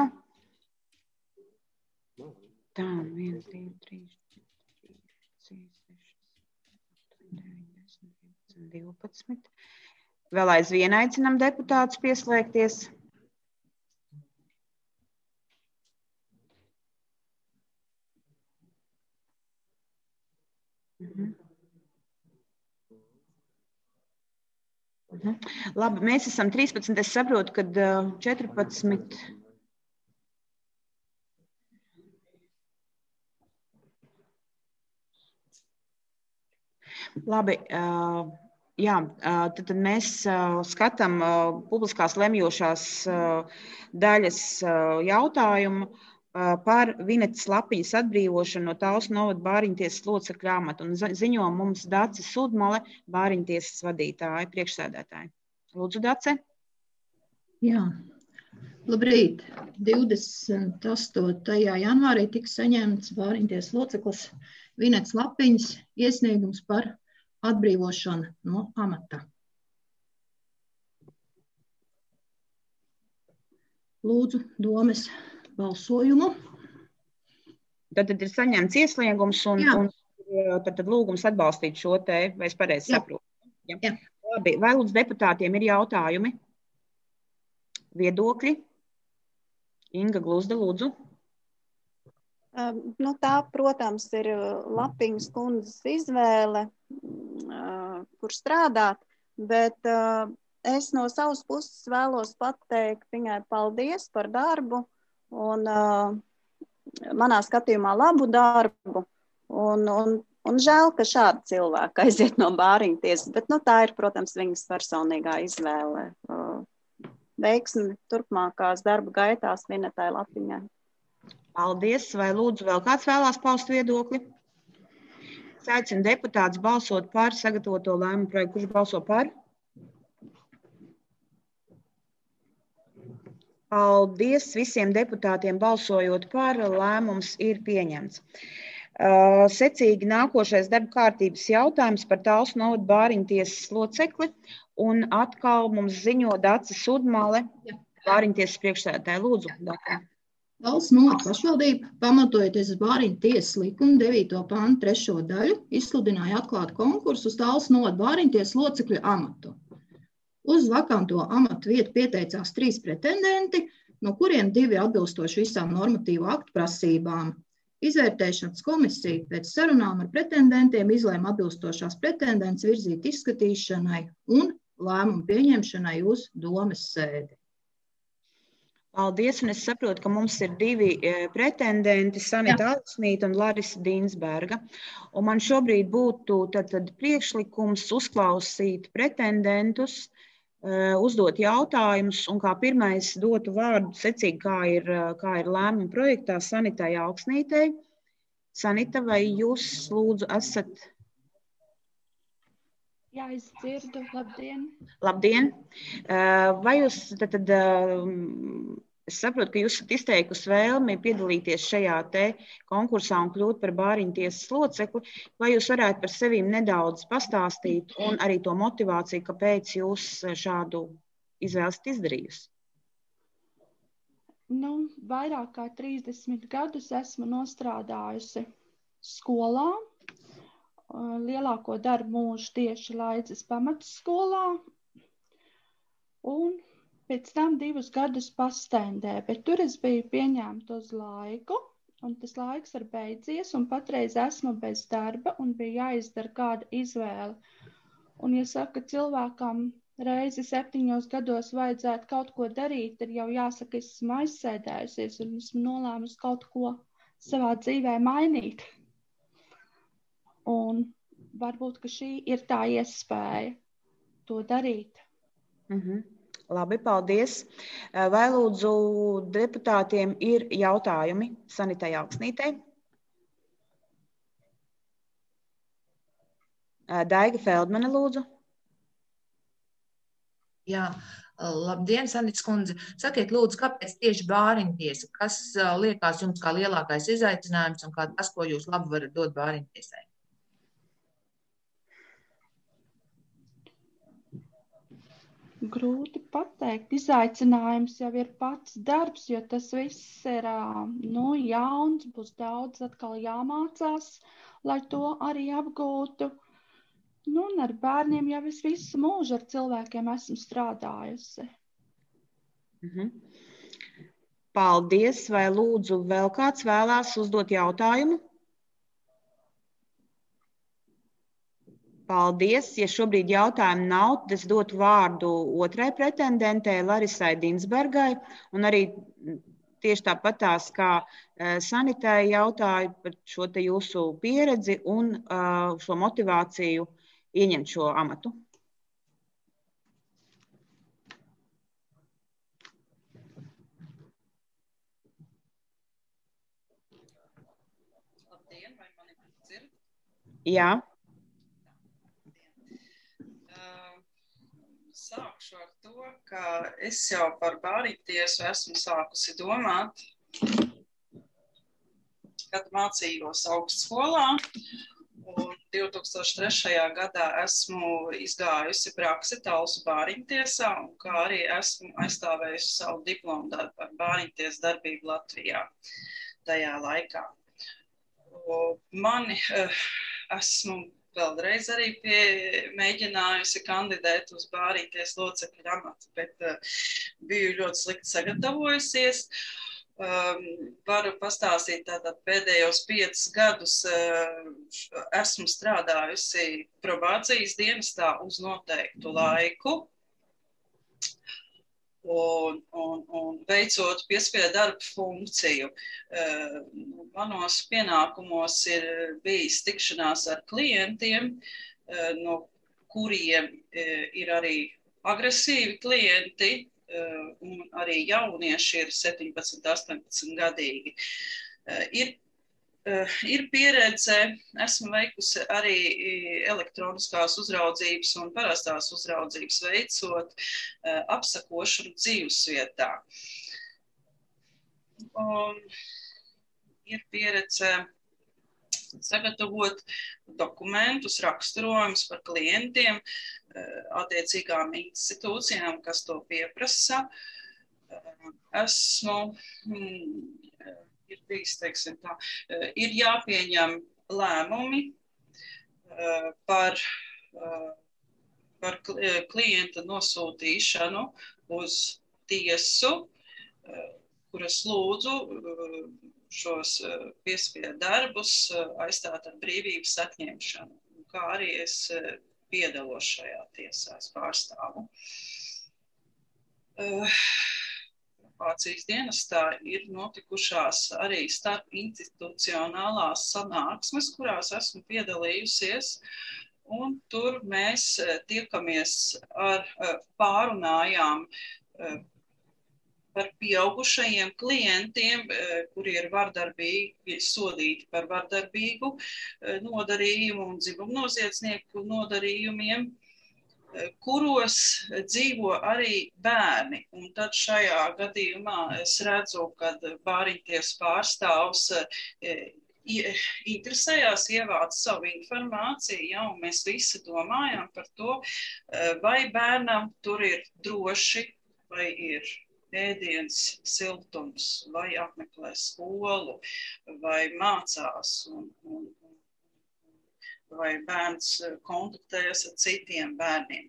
Tā, viens, divi, trīs, četri, seši, deviņi, desmit, divpadsmit. Vēl aizvien aicinam deputātus pieslēgties. Mhm. Mhm. Labi, mēs esam trīspadsmit. Es saprotu, ka četrpadsmit. Labi, jā, tad, tad mēs skatām publiskās lemjošās daļas jautājumu par Vinetas Lapiņas atbrīvošanu no Talsu novada Bāriņtiesas locekļu amata. Un ziņo mums Dace Sudmale, Bāriņtiesas vadītāja, priekšsēdētāja. Lūdzu, Dace. Jā, labrīt. divdesmit astotajā janvārī tika saņemts Bāriņtiesas loceklis Vinetas Lapiņas iesniegums par atbrīvošanu no amata. Lūdzu, domes balsojumu. Tad, tad ir saņemts iesniegums un, un tad, tad lūgums atbalstīt šo te, vai es pareizi saprotu? Ja? Jā. Labi, vai lūdzu deputātiem ir jautājumi? Viedokļi? Inga Gluzda, lūdzu. Uh, nu tā, protams, ir Lapiņas kundzes izvēle, uh, kur strādāt, bet uh, es no savas puses vēlos pateikt viņai paldies par darbu. Un uh, manā skatījumā labu darbu, un, un, un žēl, ka šādi cilvēki aiziet no Bāriņtiesas, bet nu, tā ir, protams, viņas personīgā izvēle. Uh, veiksmi turpmākās darba gaitās Vinetai Lapiņai. Paldies, vai lūdzu vēl kāds vēlās paust viedokli? Es aicinu deputātus balsot par sagatavoto lēmumu projektu. Kurš balso par? Paldies visiem deputātiem balsojot par, lēmums ir pieņemts. Uh, secīgi nākošais darba kārtības jautājums par Talsu novada Bāriņtiesas locekli, un atkal mums ziņo Dace Sudmale, Bāriņtiesas priekšsēdētāja. Lūdzu, Dace. Talsu novada pašvaldība, pamatojoties uz Bāriņtiesas likuma devīto pantu trešo daļu, izsludināja atklātu konkursu uz Talsu novada Bāriņtiesas locekļu amatu. Uz vakanto amatu vietu pieteicās trīs pretendenti, no kuriem divi atbilstoši visām normatīvu aktu prasībām. Izvērtēšanas komisija pēc sarunām ar pretendentiem izlēma atbilstošās pretendents virzīt izskatīšanai un lēmumu pieņemšanai uz domes sēdi. Paldies, un es saprotu, ka mums ir divi pretendenti, Sanita Alsmīta un Larisa Dīnsberga. Un man šobrīd būtu tad, tad priekšlikums uzklausīt pretendentus, uzdot jautājumus, un kā pirmais dotu vārdu secīgi, kā ir, kā ir lēmuma projektā Sanitai Alksnītei. Sanita, vai jūs lūdzu esat? Jā, es dzirdu. Labdien. Labdien. Vai jūs tad, tad es saprotu, ka jūs esat izteikusi vēlmi piedalīties šajā te konkursā un kļūt par Bāriņtiesas locekli, vai jūs varētu par sevīm nedaudz pastāstīt un arī to motivāciju, kāpēc jūs šādu izvēli esat izdarījusi? nu, vairāk kā trīsdesmit gadus esmu nostrādājusi skolā. Lielāko darbu mūžu tieši Laidzes pamatskolā. Un pēc tam divus gadus pastendē, bet tur es biju pieņemta uz laiku, un tas laiks ir beidzies, un patreiz esmu bez darba, un bija jāizdara kāda izvēle. Un, ja saka, cilvēkam reizi septiņos gados vajadzētu kaut ko darīt, tad jau jāsaka, es esmu aizsēdējusies, un esmu nolēmusi kaut ko savā dzīvē mainīt. Un varbūt, ka šī ir tā iespēja to darīt. Mhm. Labi, paldies. Vai lūdzu deputātiem ir jautājumi Sanitai Alksnītei? Daiga Feldmane, lūdzu. Jā, labdien, Sanits kundze. Sakiet, lūdzu, kāpēc tieši bāriņtiesa? Kas liekas jums kā lielākais izaicinājums un kā tas, ko jūs labi varat dot bāriņtiesai? Grūti pateikt. Izaicinājums jau ir pats darbs, jo tas viss ir nu, jauns, būs daudz atkal jāmācās, lai to arī apgūtu. Nu, un ar bērniem jau es visu mūžu ar cilvēkiem esmu strādājusi. Mhm. Paldies. Vai lūdzu vēl kāds vēlās uzdot jautājumu? Paldies. Ja šobrīd jautājumu nav, tad es dotu vārdu otrai pretendentei, Larisai Dinsbergai, un arī tieši tāpatās, kā Sanitai jautāju par šo te jūsu pieredzi un šo motivāciju ieņemt šo amatu. Labdien, vai mani dzird? Jā. Sākšu ar to, ka es jau par bāriņtiesu esmu sākusi domāt, kad mācījos augstskolā, un divi tūkstoši trešajā gadā esmu izgājusi praksi Talsu bāriņtiesā, un kā arī esmu aizstāvējusi savu diplomu darbu par bāriņtiesu darbību Latvijā tajā laikā. Mani esmu vēlreiz arī pie, mēģinājusi kandidēt uz bāriņtiesu locekļu amatu, bet uh, biju ļoti slikti sagatavojusies. Um, varu pastāstīt, tātad pēdējos piecus gadus uh, esmu strādājusi probācijas dienestā uz noteiktu laiku. Un, un, un veicot piespiedu darba funkciju. Manos pienākumos ir bijis tikšanās ar klientiem, no kuriem ir arī agresīvi klienti, un arī jaunieši ir septiņpadsmit, astoņpadsmit gadīgi. Ir Ir pieredze, esmu veikusi arī elektroniskās uzraudzības un parastās uzraudzības veicot apsakošanu dzīvesvietā. Un ir pieredze sagatavot dokumentus, raksturojumus par klientiem, attiecīgām institūcijām, kas to pieprasa. Esmu... Hmm, ir bijis, teiksim tā, ir jāpieņem lēmumi par, par klienta nosūtīšanu uz tiesu, kuras lūdzu šos piespiedu darbus aizstāt ar brīvības atņemšanu, kā arī es piedalos šajā tiesā, es pārstāvu. Probācijas dienestā ir notikušās arī starp institucionālās sanāksmes, kurās esmu piedalījusies, un tur mēs tiekamies ar pārunājām par pieaugušajiem klientiem, kuri ir vardarbīgi, sodīti par vardarbīgu nodarījumu un dzimumnoziedznieku nodarījumiem, kuros dzīvo arī bērni. Un tad šajā gadījumā es redzu, kad bāriņtiesas pārstāvs interesējās ievāc savu informāciju, ja, un mēs visi domājam par to, vai bērnam tur ir droši, vai ir ēdiens, siltums, vai apmeklē skolu, vai mācās, un, un, vai bērns kontaktējas ar citiem bērniem.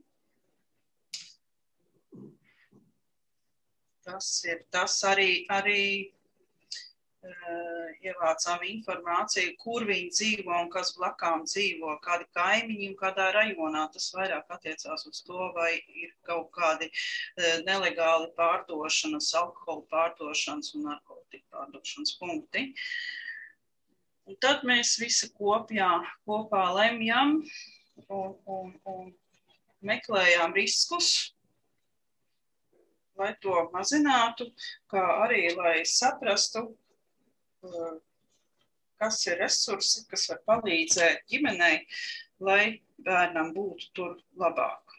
Tas ir tas arī, arī uh, ievācām informāciju, kur viņi dzīvo un kas blakām dzīvo, kādi kaimiņi un kādā rajonā. Tas vairāk attiecās uz to, vai ir kaut kādi uh, nelegāli pārdošanas, alkohola pārdošanas un narkotiku pārdošanas punkti. Un tad mēs visi kopjā, kopā lemjam un, un, un meklējām riskus, lai to mazinātu, kā arī, lai saprastu, kas ir resursi, kas var palīdzēt ģimenei, lai bērnam būtu tur labāk.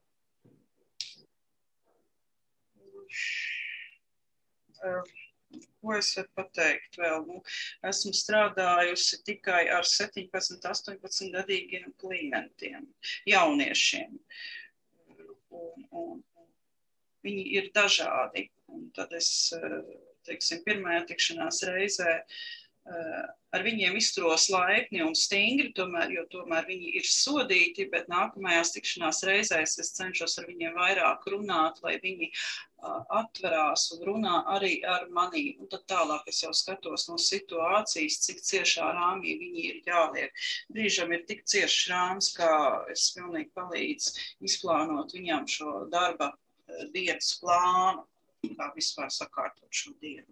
Ko es varu pateikt vēl? Nu, esmu strādājusi tikai ar septiņpadsmit, astoņpadsmit gadīgiem klientiem, jauniešiem. Un, un, Viņi ir dažādi, un tad es, teiksim, pirmajā tikšanās reizē ar viņiem izturos laipni un stingri, tomēr, jo tomēr viņi ir sodīti, bet nākamajās tikšanās reizēs es cenšos ar viņiem vairāk runāt, lai viņi atverās un runā arī ar mani. Un tad tālāk es jau skatos no situācijas, cik ciešā rāmī viņi ir jāliek. Brīžam ir tik ciešs rāms, kā es pilnīgi palīdzu izplānot viņam šo darba dienas plānu, kā vispār sakārtot šo dienu.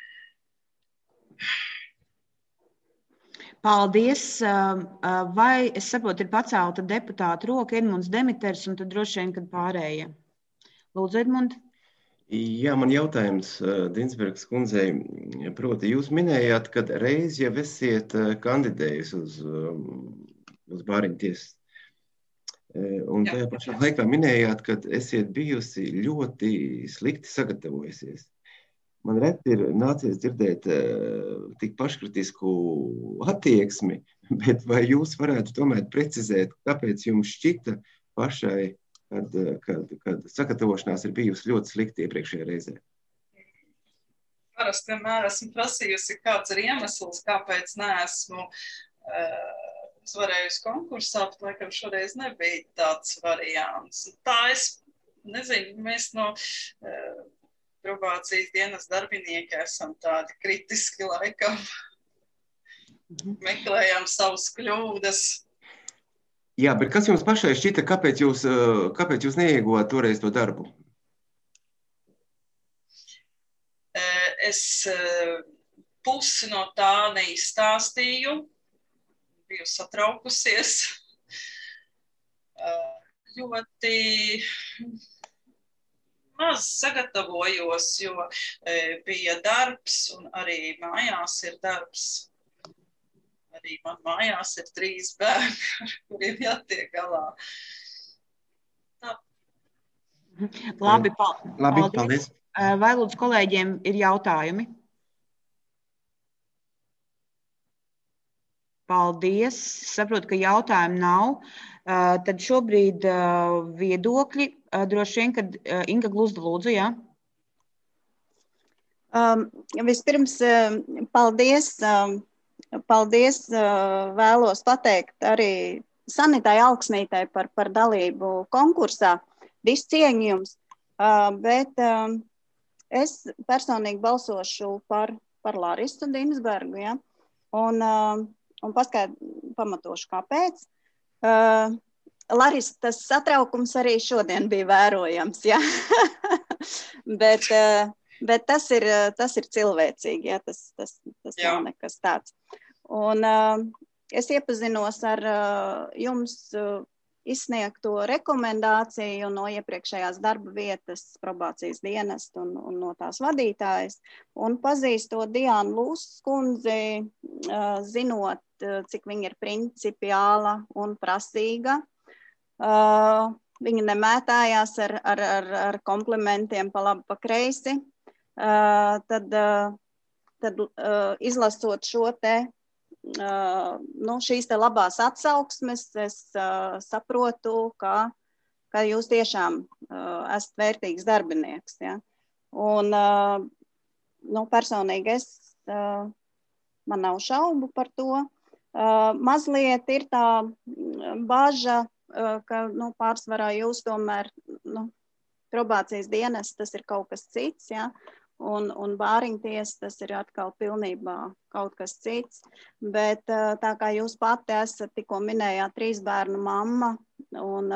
Paldies. Vai es saprotu, ir pacelta deputāta roka Edmunds Demiters un tad droši vien, kad pārējie. Lūdzu, Edmund. Jā, man jautājums Dinsbergas kundzei. Proti, jūs minējāt, ka reiz jau esiet kandidējusi uz, uz bāriņu tiesu. Un tajā pašā laikā minējāt, ka esiet bijusi ļoti slikti sagatavojusies. Man reti ir nācies dzirdēt tik paškritisku attieksmi, bet vai jūs varētu tomēr precizēt, kāpēc jums šķita pašai, kad, kad, kad sagatavošanās ir bijusi ļoti slikti iepriekšējā reizē? Parasti vienmēr esmu prasījusi, kāds ir iemesls, kāpēc neesmu uh, uzvarējusi konkursā, bet laikam šoreiz nebija tāds variants. Tā es nezinu, mēs no uh, probācijas dienas darbinieki esam tādi kritiski laikam. Meklējam savas kļūdas. Jā, bet kas jums pašai šķita, kāpēc jūs, uh, kāpēc jūs neieguvāt toreiz to darbu? Uh, es uh, pusi no tā neizstāstīju. Biju satraukusies, ļoti maz sagatavojos, jo bija darbs un arī mājās ir darbs. Arī man mājās ir trīs bērni, ar kuriem jātiek galā. Tā. Labi, pal Labi, paldies. Vai lūdzu kolēģiem ir jautājumi? Paldies. Saprotu, ka jautājumu nav. Tad šobrīd viedokļi. Droši vien, kad Inga Gluzda lūdzu, jā? Um, vispirms, paldies. Paldies. Vēlos pateikt arī Sanitai Alksnītai par, par dalību konkursā. Visu cieņu jums. Bet es personīgi balsošu par, par Larisu Dinsbergu, jā? Un Un paskaidr, pamatošu, kāpēc. Uh, Laris, tas satraukums arī šodien bija vērojams, ja? bet, uh, bet tas ir, tas ir cilvēcīgi, ja? Tas, tas, tas nav nekas tāds. Un uh, es iepazinos ar uh, jums uh, izsniegto rekomendāciju no iepriekšējās darba vietas, probācijas dienesta un, un no tās vadītājas. Un pazīstot Diānu Lūsas kundzi, uh, zinot, cik viņa ir principiāla un prasīga. Uh, viņa nemētājās ar, ar, ar, ar komplimentiem pa labi, pa kreisi. Uh, tad uh, tad uh, izlasot šo te, uh, nu, šīs te labās atsauksmes, es uh, saprotu, ka, ka jūs tiešām uh, esat vērtīgs darbinieks. Ja? Un, nu, personīgi es, man nav šaubu par to. Mazliet ir tā baža, ka, nu, pārsvarā jūs tomēr, nu, probācijas dienas, tas ir kaut kas cits, ja? Un, un bāriņties, tas ir atkal pilnībā kaut kas cits. Bet tā kā jūs pati esat tikko minējāt trīs bērnu mamma, un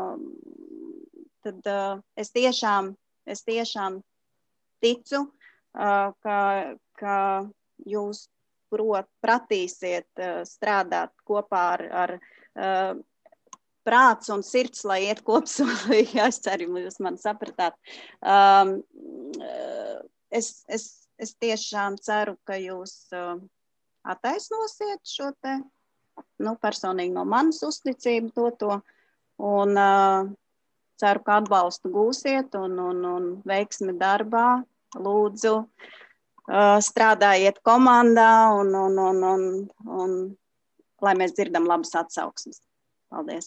tad es tiešām, es tiešām ticu, ka, ka jūs prot, pratīsiet strādāt kopā ar, ar prāts un sirds, lai iet kopsolī. Es ceru, jūs mani sapratāt. Um, es, es, es tiešām ceru, ka jūs uh, attaisnosiet šo te, nu, personīgi no manas uzticību to to, un uh, ceru, ka atbalstu gūsiet un, un, un veiksmi darbā. Lūdzu, uh, strādājiet komandā un, un, un, un, un lai mēs dzirdam labas atsauksmes. Paldies!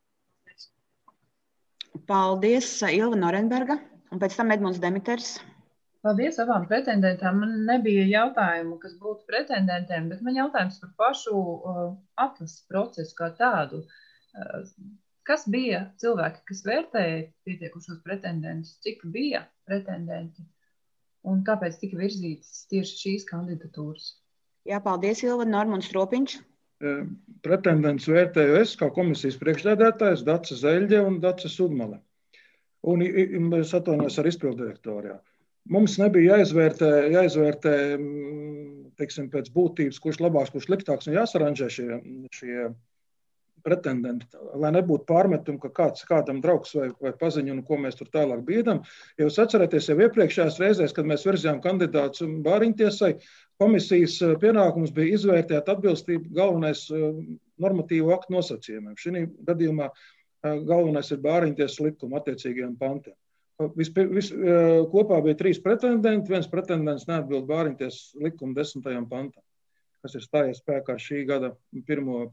Paldies, Ilva Norenberga, un pēc tam Edmunds Demiters. Paldies abām pretendentām. Man nebija jautājumu, kas būtu pretendentiem, bet man jautājums par pašu uh, atlases procesu kā tādu. Uh, kas bija cilvēki, kas vērtēja pietiekušos pretendentus, cik bija pretendenti un kāpēc tika virzītas tieši šīs kandidatūras? Jā, paldies, Ilva. Normunds Stropiņš. Pretendents vērtēju es kā komisijas priekšsēdētājs, Dace Zeļģe un Dace Sudmale. Un es atvainojos ar izpildirektoru. Mums nebija jāizvērtē, jāizvērtē teiksim, pēc būtības, kurš labāks, kurš sliktāks, un jāsaranžē šie, šie pretendenti, lai nebūtu pārmetumi, ka kāds kādam draugs vai, vai paziņu, un ko mēs tur tālāk bīdam. Ja jūs atceraties jau iepriekšējās reizēs, kad mēs virzījām kandidātus bāriņtiesai, komisijas pienākums bija izvērtēt atbilstību galvenais normatīvu aktu nosacījumiem. Šī gadījumā galvenais ir bāriņtiesas likuma attiecīgajiem pantiem. Vis, vis, kopā bija trīs pretendenti, viens pretendents neatbild bāriņtiesas likuma desmitajam pantam, kas ir stājies spēkā šī gada pirmo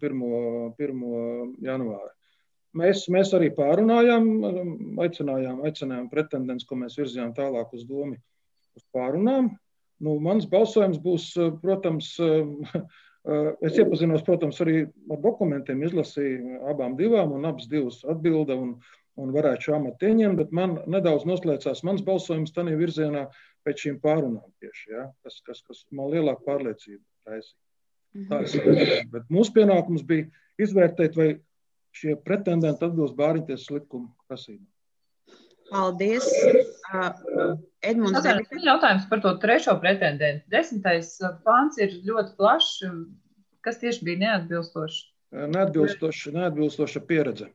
janvāri. Mēs, mēs arī pārunājām, aicinājām, aicinājām pretendents, ko mēs virzījām tālāk uz domi uz pārunām. Nu, mans balsojums būs, protams, es iepazinos, protams, arī ar dokumentiem, izlasīju abām divām, un abas divas atbilda, un, un varētu šo amatu ieņemt, bet man nedaudz noslēdzās mans balsojums tādā virzienā pēc šīm pārunām tieši, ja, kas, kas, kas man lielāku pārliecību raisīja. Tā es saprotu. Bet mūsu pienākums bija izvērtēt, vai šie pretendenti atbilst bāriņtiesas likuma prasībām. Paldies. Uh, Edmunds Demiters. Jautājums par to trešo pretendentu. Desmitais pāns ir ļoti plašs. Kas tieši bija neatbilstoši? Neatbilstoša, neatbilstoša pieredze.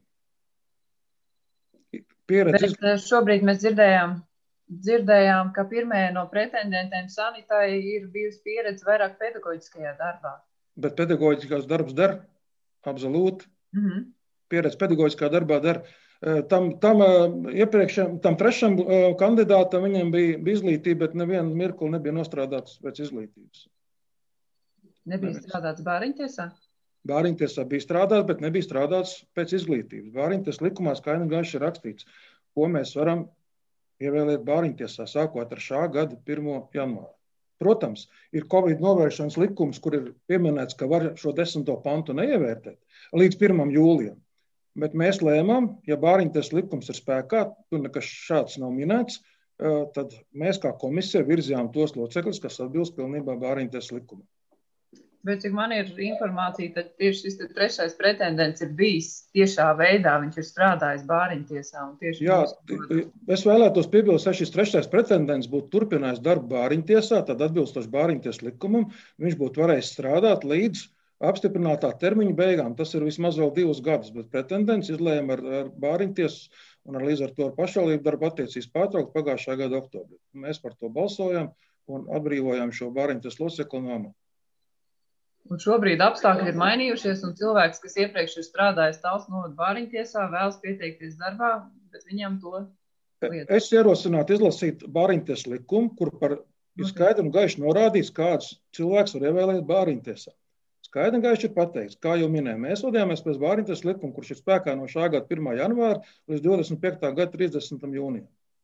pieredze. Bet šobrīd mēs dzirdējām, dzirdējām, ka pirmajai no pretendentiem Sanitai ir bijusi pieredze vairāk pedagoģiskajā darbā. Bet pedagoģiskās darbs der, absolūti. Mm-hmm. Pieredze pedagoģiskā darbā der. Tam, tam, iepriekšam, tam trešam kandidātam viņam bija, bija izglītība, bet nevienu mirkli nebija nostrādāts pēc izglītības. Nebija Nevis. strādāts bāriņtiesā? Bāriņtiesā bija strādāts, bet nebija strādāts pēc izglītības. Bāriņtiesas likumā skaidri un gaiši ir rakstīts, ko mēs varam ievēlēt bāriņtiesā, sākot ar šā gada pirmo janvāru. Protams, ir Covid novēršanas likums, kur ir pieminēts, ka var šo desmito pantu neievērtēt līdz pirmam jūlijam. Bet mēs lēmām, ja bāriņtiesas likums ir spēkā, tur nekas šāds nav minēts, tad mēs kā komisija virzījām tos locekļus, kas atbilst pilnībā bāriņtiesas likumam. Bet, cik man ir informācija, tad tieši šis trešais pretendents ir bijis tiešā veidā, viņš ir strādājis bāriņtiesā. Un tieši Jā, es vēlētos piebilst, ja šis trešais pretendents būtu turpinājis darbu bāriņtiesā, tad atbilstoši bāriņtiesas likumam, viņš būtu varējis strādāt līdz apstiprinātā termiņa beigām. Tas ir vismaz vēl divus gadus, bet pretendents izlēma ar, ar bāriņtiesu un ar, līdz ar to ar pašvaldību darba attiecības pārtraukt pagājušā gada oktobrī. Mēs par to balsojam un atbrīvojam šo bāriņtiesas locekli no amata. Un šobrīd apstākļi ir mainījušies, un cilvēks, kas iepriekš ir strādājis Talsu novada bāriņtiesā, vēlas pieteikties darbā, bet viņam to lieta. Es ierosinātu izlasīt bāriņtiesas likumu, kur par ir skaidri un gaiši norādīts, kāds cilvēks var ievēlēt bāriņtiesā. Skaidri un gaiši ir pateikts, kā jau minēju, mēs vadījāmies pēc bāriņtiesas likuma, kurš ir spēkā no šā gada pirmā janvāra līdz divdesmit piektā gada trīsdesmitajam jūnijam.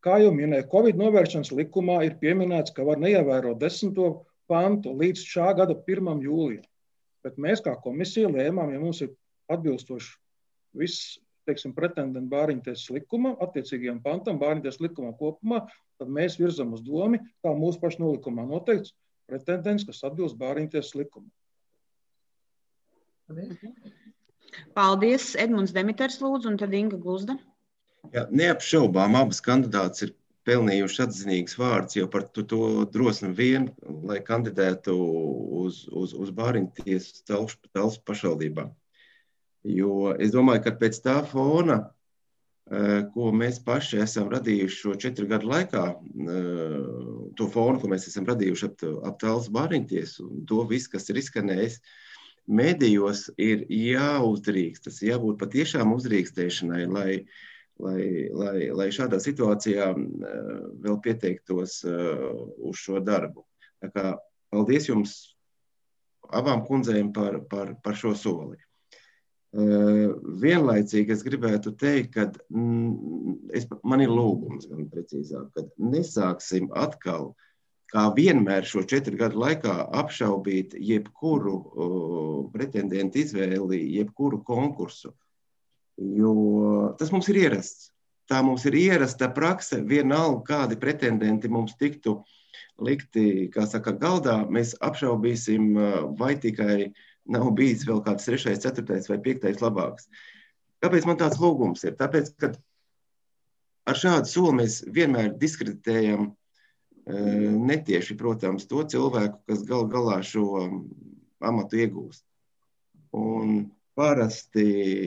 Kā jau minēju, Covid novēršanas likumā ir pieminēts, ka var neievērot desmito pantu līdz šā gada pirmam jūlijam. Bet mēs kā komisija lēmām, ja mums ir atbilstoši viss, teiksim, pretendenti bāriņtiesas likuma, attiecīgajam pantam, bāriņtiesas likumā kopumā, tad mēs virzam uz domi, kā mūsu pašu nolikumā noteikts, pretendents, kas atbilst bāriņtiesas likumam. Paldies. Edmunds Demiters lūdzu, un tad Inga Gluzda. Jā, neapšaubām abas kandidātas ir pelnījuši atzinīgs vārds, jo par to, to drosmi vien, lai kandidētu uz, uz, uz bāriņtiesas telpas pašvaldībā. Jo es domāju, ka pēc tā fona, ko mēs paši esam radījuši šo četru gadu laikā, to fonu, ko mēs esam radījuši ap, ap telpas bāriņtiesu, un to viss, kas ir izskanējis, medijos ir jāuzdrīkstas, jābūt patiešām uzdrīkstēšanai, lai, lai, lai, lai šādā situācijā vēl pieteiktos uz šo darbu. Tā kā paldies jums abām kundzēm par, par, par šo soli. Uh, vienlaicīgi es gribētu teikt, ka mm, es, man ir lūgums, gan precīzāk, ka nesāksim atkal, kā vienmēr šo četru gadu laikā, apšaubīt jebkuru uh, pretendentu izvēli, jebkuru konkursu, jo tas mums ir ierasts. Tā mums ir ierasta prakse, vienalga, kādi pretendenti mums tiktu likti, kā saka, galdā, mēs apšaubīsim, uh, vai tikai nav bijis vēl kāds trešais, ceturtais vai piektais labāks. Kāpēc man tāds lūgums ir? Tāpēc, ka ar šādu soli mēs vienmēr diskreditējam e, netieši, protams, to cilvēku, kas gal galā šo amatu iegūst. Un parasti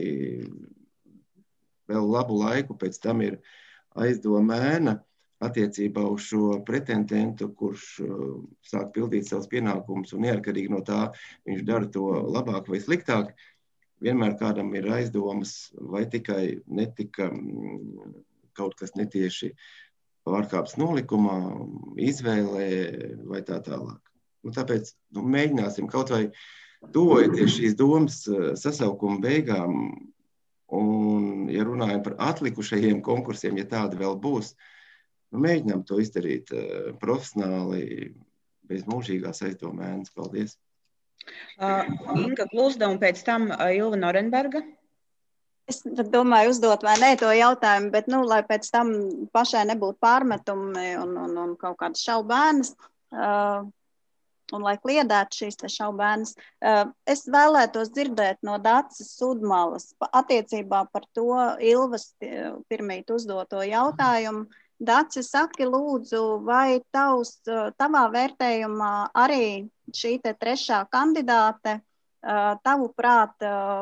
vēl labu laiku pēc tam ir aizdomēna attiecībā uz šo pretendentu, kurš uh, sāk pildīt savus pienākumus un neatkarīgi no tā viņš dara to labāk vai sliktāk, vienmēr kādam ir aizdomas vai tikai netika mm, kaut kas netieši pārkāpts nolikumā, izvēlē vai tā tālāk. Nu, tāpēc nu, mēģināsim kaut vai tuvojoties šīs domas uh, sasaukuma beigām un, ja runājam par atlikušajiem konkursiem, ja tādi vēl būs, mēģinām to izdarīt uh, profesionāli, bez mūžīgās aizdomēnas. Paldies. Uh, Inga Gluzda un pēc tam uh, Ilva Norenberga. Es domāju uzdot vai nē to jautājumu, bet, nu, lai pēc tam pašai nebūtu pārmetumi un, un, un kaut kādas šaubēnas, uh, un lai kliedētu šīs te šaubēnas, uh, es vēlētos dzirdēt no Daces Sudmalas attiecībā par to Ilvas pirmīt uzdoto jautājumu. Daci, saki lūdzu, vai tavs, tavā vērtējumā arī šī te trešā kandidāte tavu prāt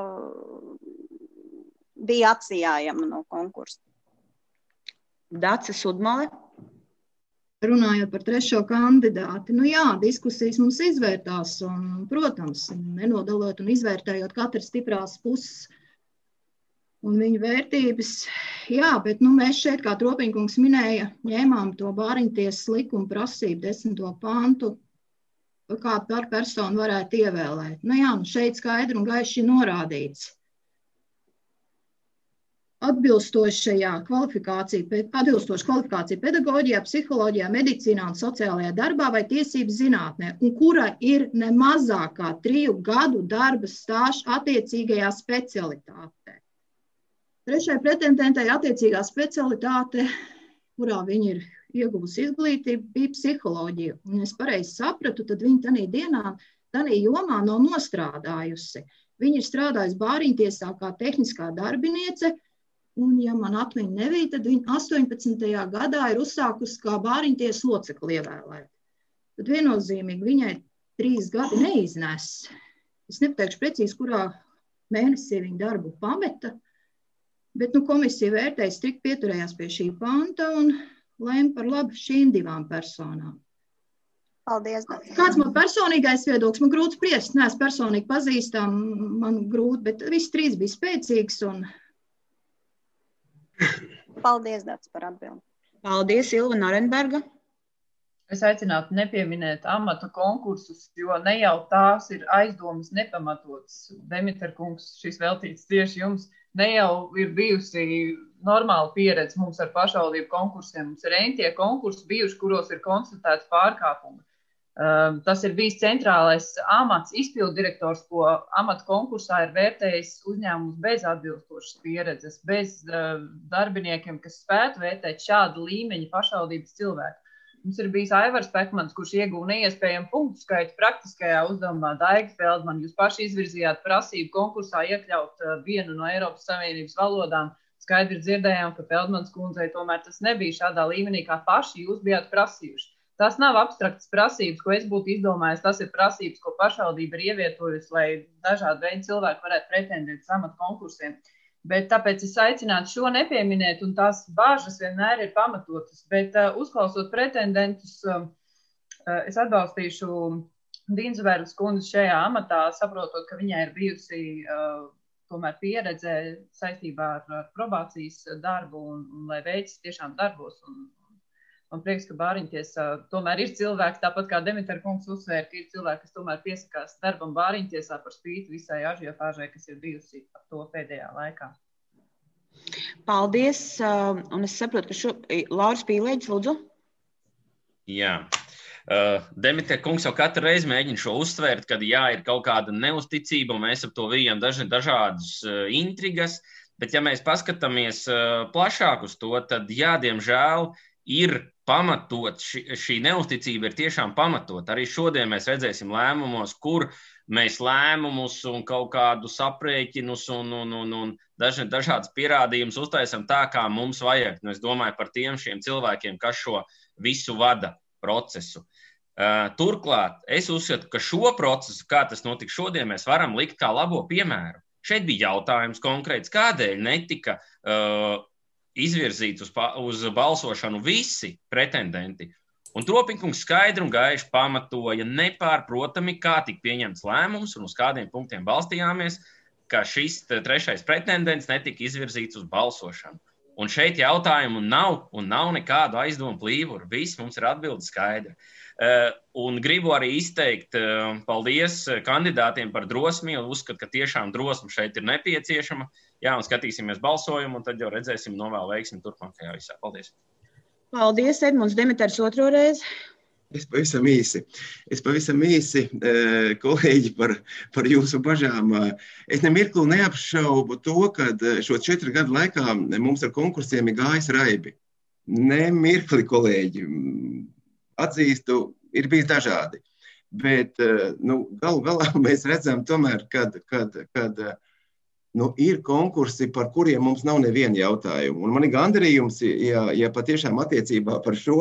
bija atsijājama no konkursa? Daci Sudmale. Runājot par trešo kandidāti, nu jā, diskusijas mums izvērtās un, protams, nenodalot un izvērtējot katras stiprās puses un viņu vērtības, jā, bet nu, mēs šeit, kā Tropiņkungs minēja, ņēmām to bāriņtiesas likumu prasību desmito pantu, kādu par personu varētu ievēlēt. Nu jā, nu šeit skaidri un gaiši norādīts. Atbilstošajā kvalifikācija, atbilstoša kvalifikācija pedagoģijā, psiholoģijā, medicīnā un sociālajā darbā vai tiesības zinātnē, un kura ir ne mazākā triju gadu darba stāžs attiecīgajā specialitātē. Trešai pretendentai attiecīgā specialitāte, kurā viņa ir ieguvusi izglītību, bija psiholoģija. Un es pareizi sapratu, tad viņa tanī dienā, tanī jomā nav nostrādājusi. Viņa ir strādājusi bāriņtiesā kā tehniskā darbiniece, un, ja man atmiņa nebija, tad viņa astoņpadsmitajā gadā ir uzsākusi kā bāriņtiesas locekli ievēlēt. Tad viennozīmīgi viņai trīs gadi neiznes. Es nepateikšu precīzi, kurā mēnesī viņa darbu pameta, bet nu, komisija vērtēja strikt pieturējās pie šī panta un lēma par labu šīm divām personām. Paldies. Kāds man personīgais viedoklis? Man grūti spriest, neesmu personīgi pazīstam, man grūti, bet visi trīs bija spēcīgs. Un... Paldies, Dats, par atbildi. Paldies, Ilva Norenberga. Es aicinātu nepieminēt amatu konkursus, jo ne jau tās ir aizdomas nepamatotas. Demiter kungs, šis veltīts tieši jums, ne jau ir bijusi normāla pieredze mums ar pašvaldību konkursiem. Mums ir entie konkursi bijuši, kuros ir konstatēts pārkāpumi. Tas ir bijis centrālais amats, izpildu direktors, ko amata konkursā ir vērtējis uzņēmums bez atbilstošas pieredzes, bez darbiniekiem, kas spētu vērtēt šāda līmeņa pašvaldības cilvēku. Mums ir bijis Aivars Pekmans, kurš ieguva neiespējamu punktu skaitu praktiskajā uzdevumā. Daiga Feldman, jūs paši izvirzījāt prasību konkursā iekļaut vienu no Eiropas Savienības valodām. Skaidri dzirdējām, ka Feldmans kundzei tomēr tas nebija šādā līmenī, kā paši jūs bijāt prasījuši. Tas nav abstraktas prasības, ko es būtu izdomājis. Tas ir prasības, ko pašvaldība ir ievietojusi, lai dažādi veidi cilvēki varētu pretendēt amata konkursiem. Bet tāpēc es aicinātu šo nepieminēt, un tās bāžas vienmēr ir pamatotas. Bet uh, uzklausot pretendentus, uh, es atbalstīšu Dīnzvergas kundzi šajā amatā, saprotot, ka viņai ir bijusi uh, tomēr pieredze saistībā ar, ar probācijas darbu, un, un lai veicis tiešām darbos. Un, Man prieks, ka bāriņtiesā tomēr ir cilvēki, tāpat kā Demitera kungs uzsvēra, ka ir cilvēki, kas tomēr piesakās darbam bāriņtiesā par spīti visai ažiofāžai, kas ir bijusi par to pēdējā laikā. Paldies. Un es saprotu, ka šo... Lauris Pīlēģis, lūdzu. Jā. Demitera kungs jau katru reizi mēģina šo uzsvērt, kad jā, ir kaut kāda neusticība, un mēs ap to vījam daži, dažādas intrigas, bet ja mēs paskatāmies plašāk uz to, tad jā, diemžēl, ir pamatot, ši, šī neusticība ir tiešām pamatot. Arī šodien mēs redzēsim lēmumos, kur mēs lēmumus un kaut kādus aprēķinus un, un, un, un daži, dažādas pierādījumus uztaisam tā, kā mums vajag. Nu, es domāju par tiem šiem cilvēkiem, kas šo visu vada procesu. Uh, turklāt, es uzskatu, ka šo procesu, kā tas notika šodien, mēs varam likt kā labo piemēru. Šeit bija jautājums konkrēts, kādēļ netika uh, izvirzīts uz, uz balsošanu visi pretendenti. Un Tropiņkungs skaidri un gaiši pamatoja nepārprotami, kā tika pieņemts lēmums un uz kādiem punktiem balstījāmies, ka šis trešais pretendents netika izvirzīts uz balsošanu. Un šeit jautājumu nav un nav nekādu aizdomu plīvuru. Viss mums ir atbildi skaidri. Uh, un gribu arī izteikt uh, paldies kandidātiem par drosmi un uzskatu, ka tiešām drosme šeit ir nepieciešama. Jā, un skatīsimies balsojumu, un tad jau redzēsim novēl veiksmi turpmākajā visā. Paldies. Paldies, Edmunds Demiters otro reizi. Es pavisam īsi. Es pavisam īsi, kolēģi, par, par jūsu bažām. Es nemirkli neapšaubu to, ka šo četru gadu laikā mums ar konkursiem ir gājis raibi. Nemirkli, kolēģi. Atzīstu, ir bijis dažādi. Bet nu, galu galā mēs redzam tomēr, kad, kad, kad nu, ir konkursi, par kuriem mums nav neviena jautājuma. Un man ir gandarījums, ja, ja patiešām attiecībā par šo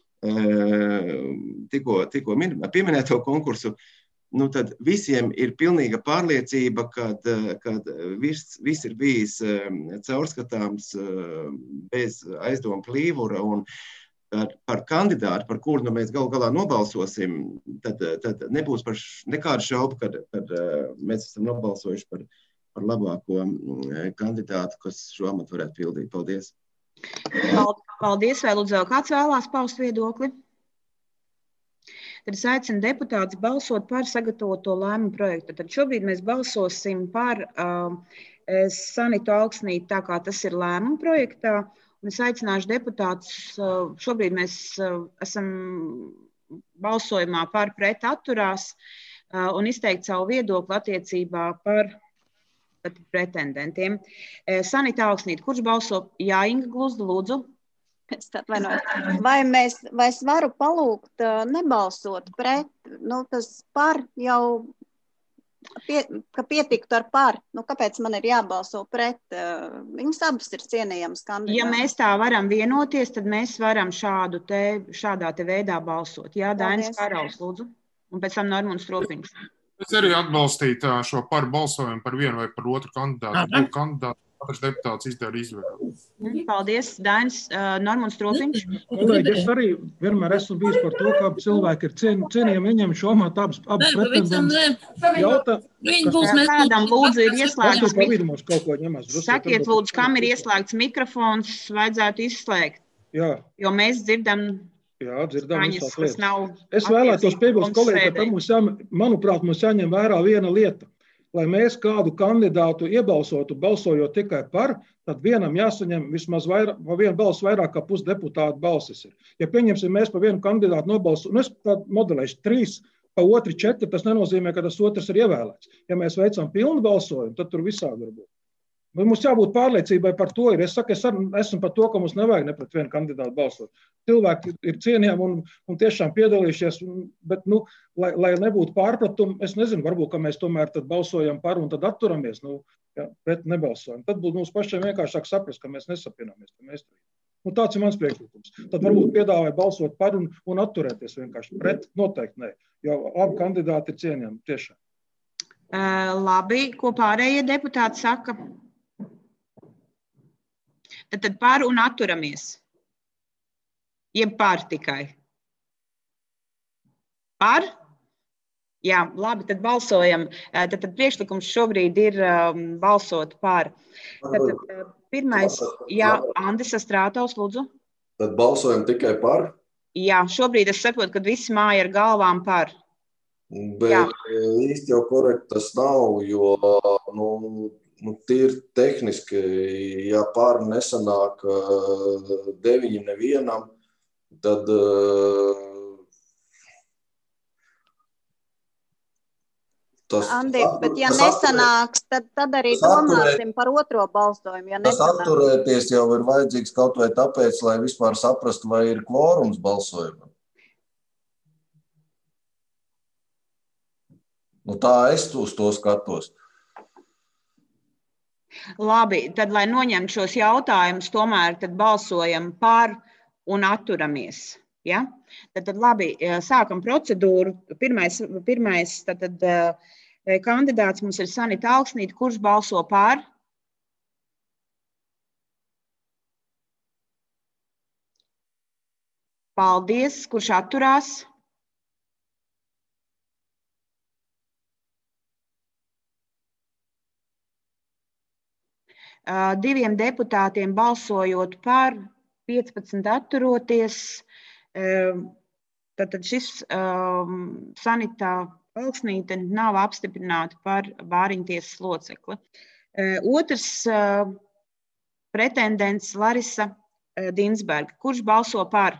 tikko, tikko pieminēto konkursu, nu tad visiem ir pilnīga pārliecība, kad, kad viss, viss ir bijis caurskatāms bez aizdomu plīvura un par kandidātu, par kuru nu, mēs galu galā nobalsosim, tad, tad nebūs par nekādu šaubu, kad, kad mēs esam nobalsojuši par, par labāko kandidātu, kas šo amatu varētu pildīt. Paldies! Paldies, vai lūdzu vēl kāds vēlās paust viedokli? Tad es aicinu deputātus balsot par sagatavoto lēmumu projektu. Tad šobrīd mēs balsosim par uh, Sanitu Alksnīti, tā kā tas ir lēmumu projektā. Un es aicināšu deputātus, uh, šobrīd mēs uh, esam balsojumā par pret atturās uh, un izteikt savu viedokli attiecībā par pretendentiem. Sanita Alksnīte, kurš balso? Jā, Inga Gluzda, lūdzu. Es atvainojos. Vai, mēs, vai es varu palūgt nebalsot pret? Nu, tas par jau, pie, ka pietiktu ar par. Nu, kāpēc man ir jābalso pret? Viņas abas ir cienījams kandidāts. Ja mēs tā varam vienoties, tad mēs varam šādu te, šādā te veidā balsot. Jā, Dainis Karals, lūdzu. Un pēc tam Normunds Tropiņš. Es arī atbalstītu šo par balsojumu par vienu vai par otru kandidātu. Kur kandidātu katrs deputāts izdara izvēli. Paldies, Dainis, uh, Normunds Tropiņš. Kolēģi, es arī vienmēr esmu bijis par to, ka cilvēki ir cien, cienījami viņam šo amatu abas, abas pretendents. Jautā, kādam lūdzu ir ieslēgts mikrofons. Sakiet, lūdzu, kam ir ieslēgts mikrofons, vajadzētu izslēgt. Jā. Jo mēs dzirdam... Jā, dzirdam visās lietas. Es vēlētos piebilst, kolēģi, ka mums jā, manuprāt, mums jāņem vērā viena lieta. lai mēs kādu kandidātu iebalsotu, balsojot tikai par, tad vienam jāsaņem vismaz vairāk, vienu balsu vairāk kā pusdeputātu balsis ir. Ja pieņemsim, mēs pa vienu kandidātu nobalsu, un es tādu modelēšu trīs, pa otri četri, tas nenozīmē, ka tas otrs ir ievēlēts. Ja mēs veicam pilnu balsojumu, tad tur visādi var būt. Bet mums jābūt pārliecībai par to. Ir. Es saku, es esmu par to, ka mums nevajag ne pret vienu kandidātu balsot. Cilvēki ir cienījami un, un tiešām piedalījušies, bet, nu, lai, lai nebūtu pārpratumu, es nezinu, varbūt, ka mēs tomēr tad balsojam par un tad atturamies, nu, ja, pret nebalsojam. Tad būtu mums pašiem vienkāršāk saprast, ka mēs nesapināmies. Ka mēs nu, tāds ir mans priekšlikums. Tad varbūt piedāvāja balsot par un, un atturēties vienkārši. Pret noteikti nē, jo abi kandidāti ir cienījami tiešām. Uh, labi, ko pārējie deputāti saka? Tad, tad par un atturamies. Jeb par tikai. Par? Jā, labi, tad balsojam. Tad, tad priekšlikums šobrīd ir um, balsot par. Tad, tad pirmais, jā, Andis Astrātovs, lūdzu. Tad balsojam tikai par? Jā, šobrīd es saprotu, ka visi māja ar galvām par. Bet jā. Īsti jau korekti tas nav, jo, nu, Nu, tīri tehniski, ja pār nesanāk deviņi nevienam, tad tas... Andi, bet ja nesanāks, tad, tad arī domāsim par otro balsojumu. Ja tas atturēties jau ir vajadzīgs kaut vai tāpēc, lai vispār saprastu, vai ir kvorums balsojumam. Nu, tā es uz to skatos. Labi, tad, lai noņemtu šos jautājumus, tomēr tad balsojam par un atturamies. Ja? Tad, tad labi, sākam procedūru. Pirmais, pirmais tad, tad, kandidāts mums ir Sanita Alksnīte. Kurš balso par? Paldies. Kurš atturās? Diviem deputātiem balsojot par, piecpadsmit atturoties. Tātad šis um, Sanita Alksnīte nav apstiprināta par Bāriņtiesas locekli. Otrs uh, pretendents Larisa Dinsberga. Kurš balso par?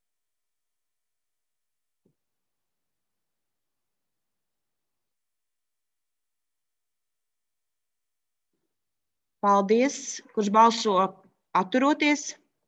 Paldies. Kurš balso atturoties?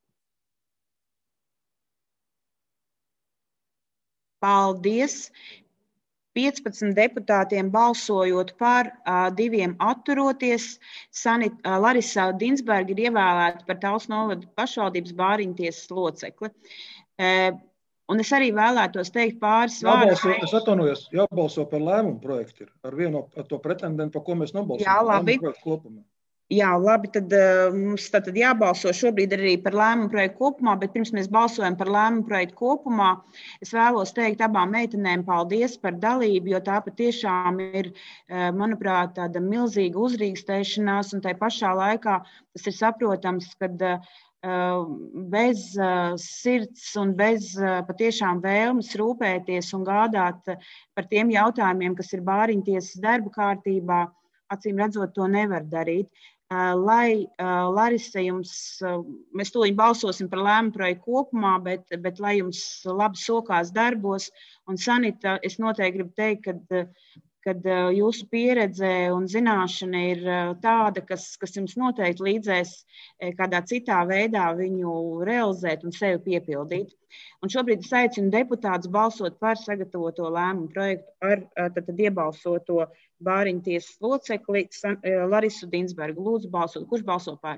Paldies. piecpadsmit deputātiem balsojot par, diviem atturoties. Sanit, Larisa Dinsberga ir ievēlēta par Talsu novada pašvaldības Bāriņtiesas locekli. Un es arī vēlētos teikt pāris vārdus. Es atvainojos, jābalso par lēmumu projektu ar vienu ar to pretendentu, par ko mēs nobalsojam. Jā, labi. Jā, labi, tad mums tad jābalso šobrīd arī par lēmumu projektu kopumā, bet pirms mēs balsojam par lēmumu projektu kopumā, es vēlos teikt abām meitenēm paldies par dalību, jo tā patiešām ir, manuprāt, tāda milzīga uzrīkstēšanās, un tai pašā laikā tas ir saprotams, kad bez sirds un bez patiešām vēlmes rūpēties un gādāt par tiem jautājumiem, kas ir Bāriņtiesas darba kārtībā, acīm redzot, to nevar darīt. Lai Larisa jums, mēs tūlīt balsosim par lēmumu projektu kopumā, bet, bet lai jums labi sokās darbos, un Sanita, es noteikti gribu teikt, kad, kad jūsu pieredze un zināšana ir tāda, kas, kas jums noteikti līdzēs kādā citā veidā viņu realizēt un sevi piepildīt. Un šobrīd es aicinu deputātus balsot par sagatavoto lēmumu projektu ar tad, tad iebalsoto Bāriņtiesas locekli Larisu Dinsbergu. Lūdzu, balsot. Kurš balso par?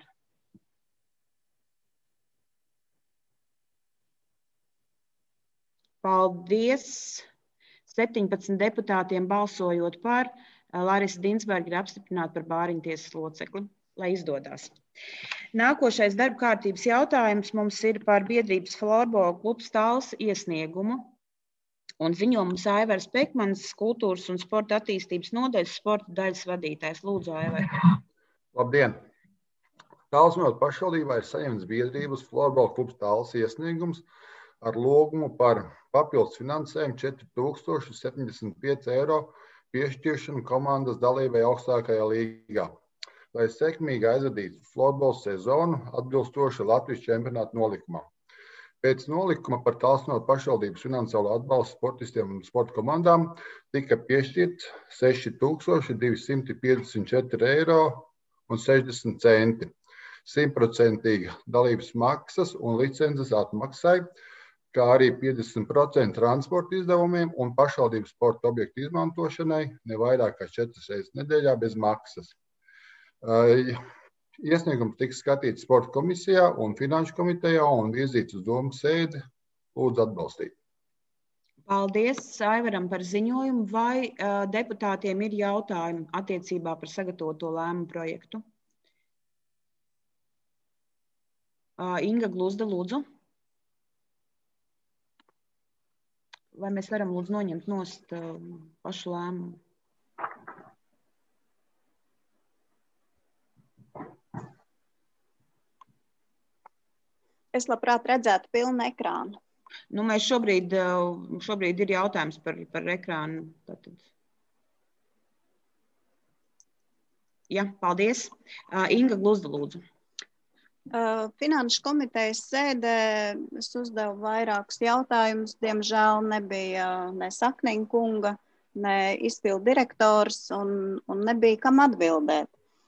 Paldies. septiņpadsmit deputātiem balsojot par, Larisa Dinsberga ir apstiprināta par Bāriņtiesas locekli. Lai izdodas. Nākošais darba kārtības jautājums mums ir par biedrības Floorball klubs Talsa iesniegumu. Un ziņo mums Aivars Pekmans, kultūras un sporta attīstības nodaļas sporta daļas vadītājs. Lūdzu, Aivar. Labdien! Talsa novada pašvaldībā ir saņemts biedrības Floorball klubs Talsa iesniegums ar lūgumu par papildus finansējumu četri tūkstoši septiņdesmit pieci eiro piešķiršanu komandas dalībai augstākajā līgā, lai sekmīgi aizvadītu florbola sezonu atbilstoši Latvijas čempionāta nolikumam. Pēc nolikuma par Talsnotu pašvaldības finansiālo atbalstu sportistiem un sporta komandām tika piešķirts seši tūkstoši divi simti piecdesmit četri eiro un sešdesmit centi. Simtprocentīga dalības maksas un licences atmaksai, kā arī piecdesmit procenti transporta izdevumiem un pašvaldības sporta objektu izmantošanai ne vairāk kā četras reizes nedēļā bez maksas. Iesniegums tiks skatīts sporta komisijā un finanšu komitejā un virzīts uz domu sēdi. Lūdzu atbalstīt. Paldies Aivaram par ziņojumu. Vai uh, deputātiem ir jautājumi attiecībā par sagatavoto lēmumu projektu? Uh, Inga Gluzda, lūdzu. Vai mēs varam lūdzu noņemt nost uh, pašu lēmumu? Es labprāt redzētu pilnu ekrānu. Nu, mēs šobrīd, šobrīd ir jautājums par, par ekrānu. Tātad. Ja, paldies. Inga Gluzda, lūdzu. Finanšu komitejas sēdē es uzdevu vairākus jautājumus. Diemžēl nebija ne Sakniņa kunga, ne izpildu direktors un, un nebija kam atbildēt.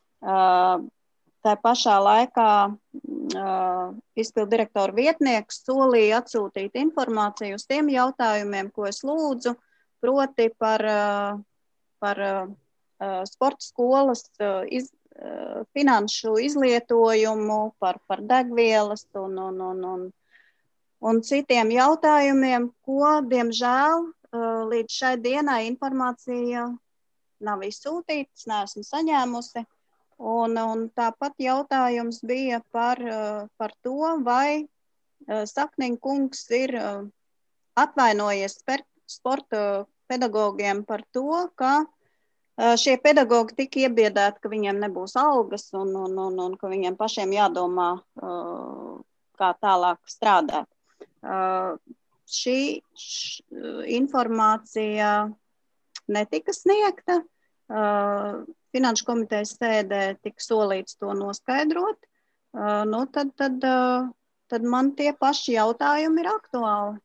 Tā pašā laikā uh, izpildu direktora vietnieks solīja atsūtīt informāciju uz tiem jautājumiem, ko es lūdzu, proti par, uh, par uh, sporta skolas uh, iz, uh, finanšu izlietojumu, par, par degvielas un, un, un, un, un citiem jautājumiem, ko, diemžēl, uh, līdz šai dienai informācija nav izsūtītas, neesmu saņēmusi. Un, un tāpat jautājums bija par, par to, vai Sakniņa kungs ir atvainojies sporta pedagogiem par to, ka šie pedagogi tika iebiedēti, ka viņiem nebūs algas un, un, un, un ka viņiem pašiem jādomā, kā tālāk strādāt. Šī š, informācija netika sniegta. Finanšu komitejas sēdē tika solīts to noskaidrot, uh, nu tad, tad, uh, tad man tie paši jautājumi ir aktuāli.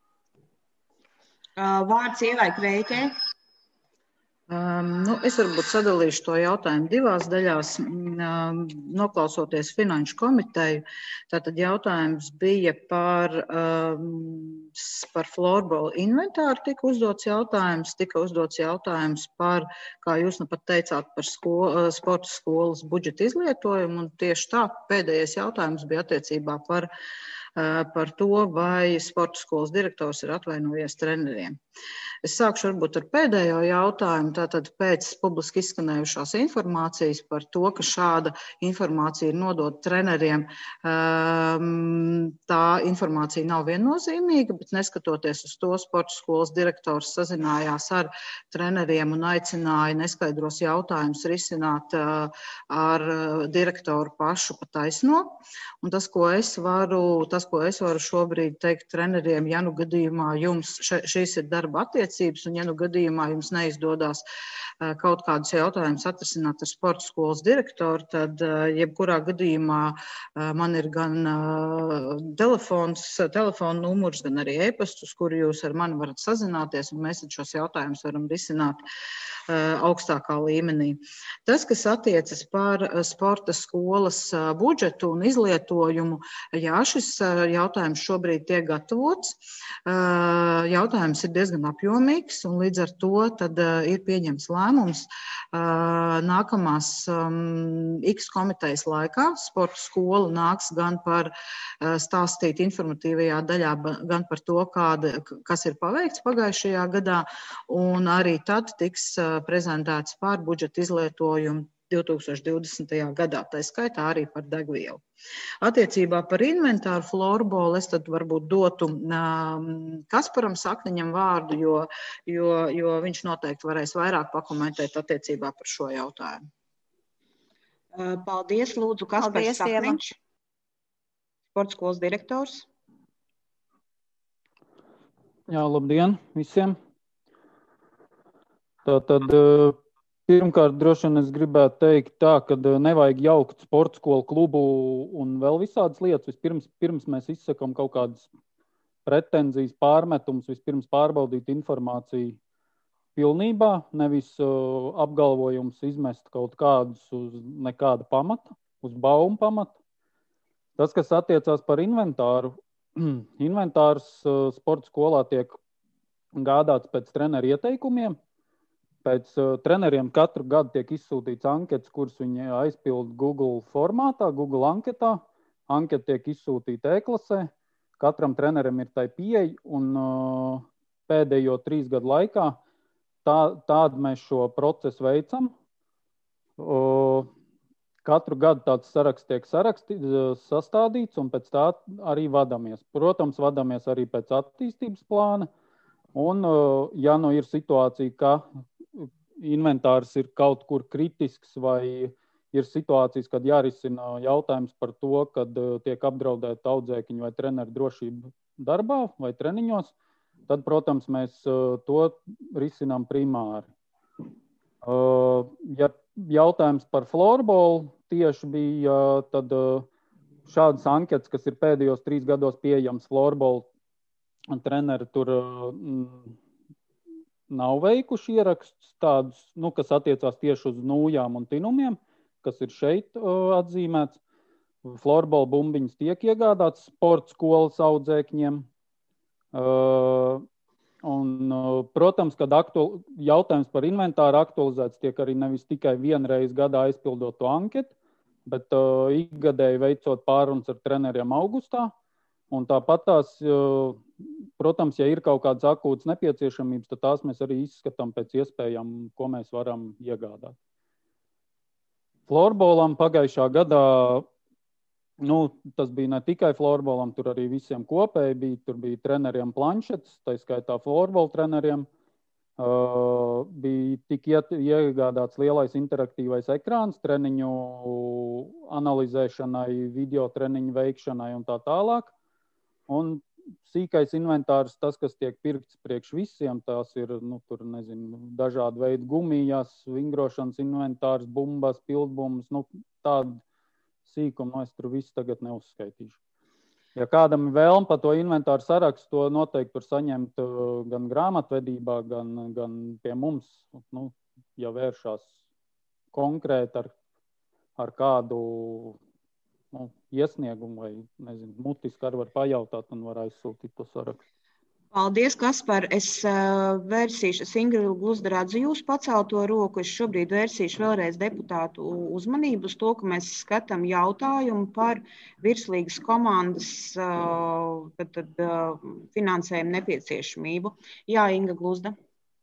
Uh, vārds Ievai Kveitē. Um, nu, es varbūt sadalīšu to jautājumu divās daļās, um, noklausoties finanšu komiteju. Tātad jautājums bija par, um, par florbola inventāru, tika uzdots jautājums, tika uzdots jautājums par, kā jūs nu pat teicāt, par sko, sporta skolas budžeta izlietojumu, un tieši tā pēdējais jautājums bija attiecībā par, uh, par to, vai sporta skolas direktors ir atvainojies treneriem. Es sākšu varbūt ar pēdējo jautājumu. Tātad pēc publiski izskanējušās informācijas par to, ka šāda informācija ir nodota treneriem, tā informācija nav viennozīmīga, bet neskatoties uz to, sporta skolas direktors sazinājās ar treneriem un aicināja neskaidros jautājumus risināt ar direktoru pašu pa taisno. Un tas, ko es varu, tas, ko es varu šobrīd teikt treneriem, ja nu gadījumā jums še, šīs ir darba attiecības, un ja nu gadījumā jums neizdodas kaut kādus jautājumus atrisināt ar sporta skolas direktoru, tad jebkurā gadījumā man ir gan telefons, telefona numurs, gan arī e-pastus, kur jūs ar mani varat sazināties, un mēs šos jautājumus varam risināt augstākā līmenī. Tas, kas attiecas par sporta skolas budžetu un izlietojumu, jā, šis jautājums šobrīd tiek gatavots. Jautājums ir diezgan apjomīgs, un līdz ar to tad ir pieņems lēmums nākamās X komitejas laikā. Sporta skola nāks gan par stāstīt informatīvajā daļā, gan par to, kāda, kas ir paveikts pagājušajā gadā, un arī tad tiks prezentēts par budžeta izlietojumu divi tūkstoši divdesmitajā gadā, tā skaitā arī par degvielu. Attiecībā par inventāru florbolu es tad varbūt dotu Kasparam Sakniņam vārdu, jo, jo, jo viņš noteikti varēs vairāk pakomentēt attiecībā par šo jautājumu. Paldies, lūdzu, Kaspars Sakniņš, sporta skolas direktors. Jā, labdien visiem! Tātad, pirmkārt, droši vien es gribētu teikt tā, ka nevajag jaukt sporta skolu klubu un vēl visādas lietas. Vispirms pirms mēs izsakam kaut kādas pretenzijas, pārmetumus, vispirms pārbaudīt informāciju pilnībā, nevis apgalvojums izmest kaut kādus uz nekāda pamata, uz baumu pamata. Tas, kas attiecās par inventāru, inventārs sporta skolā tiek gādāts pēc treneru ieteikumiem. Pēc uh, treneriem katru gadu tiek izsūtīts anketas, kuras viņi aizpild Google formātā, Google anketā. Anketa tiek izsūtīta e-klasē. Katram trenerim ir tai pieeja, un uh, pēdējo trīs gadu laikā tā, tādu mēs šo procesu veicam. Uh, katru gadu tāds saraksts tiek sarakstī, sastādīts, un pēc tā arī vadamies. Protams, vadamies arī pēc attīstības plāna. Un, uh, ja nu ir situācija, ka inventārs ir kaut kur kritisks vai ir situācijas, kad jārisina jautājums par to, kad tiek apdraudēta audzēkņu vai treneru drošība darbā vai treniņos, tad, protams, mēs to risinām primāri. Ja jautājums par florbolu tieši bija, tad šādas anketas, kas ir pēdējos trīs gados pieejams florbolu treneri, tur nav veikuši ierakstus tādus, nu, kas attiecās tieši uz nūjām un tinumiem, kas ir šeit uh, atzīmēts. Florbola bumbiņas tiek iegādāts sporta skolas audzēkņiem. Uh, un, uh, protams, kad aktual, jautājums par inventāru aktualizēts tiek arī nevis tikai vienreiz gadā aizpildot to anketu, bet uh, ikgadēji veicot pārunas ar treneriem augustā. Un tāpat tās, protams, ja ir kaut kādas akūtas nepieciešamības, tad tās mēs arī izskatām pēc iespējām, ko mēs varam iegādāt. Florbolam pagājušā gadā, nu, tas bija ne tikai florbolam, tur arī visiem kopēji bija, tur bija treneriem planšetes, tā skaitā florbola treneriem, uh, bija tik iegādāts lielais interaktīvais ekrāns treniņu analizēšanai, video treniņu veikšanai un tā tālāk. Un sīkais inventārs, tas, kas tiek pirkts priekš visiem, tās ir, nu, tur, nezinu, dažādi veidi gumijas, vingrošanas inventārs, bumbas, pildbumbas, nu, tādu sīkumu, nu, es tur visu tagad neuzskaitīšu. Ja kādam ir vēlme par to inventāru sarakstu, to noteikti tur saņemt gan grāmatvedībā, gan, gan pie mums, nu, ja vēršās konkrēti ar, ar kādu nu, iesniegumu vai, nezinu, mutiski arī var pajautāt un var aizsūtīt to sarakstu. Paldies, Kaspar. Es uh, vērsīšu, es Ingridu Gluzdu redzu jūsu pacelto roku. Es šobrīd vērsīšu vēlreiz deputātu uzmanību uz to, ka mēs skatām jautājumu par virslīgas komandas uh, tad, tad, uh, finansējumu nepieciešamību. Jā, Inga Gluzda.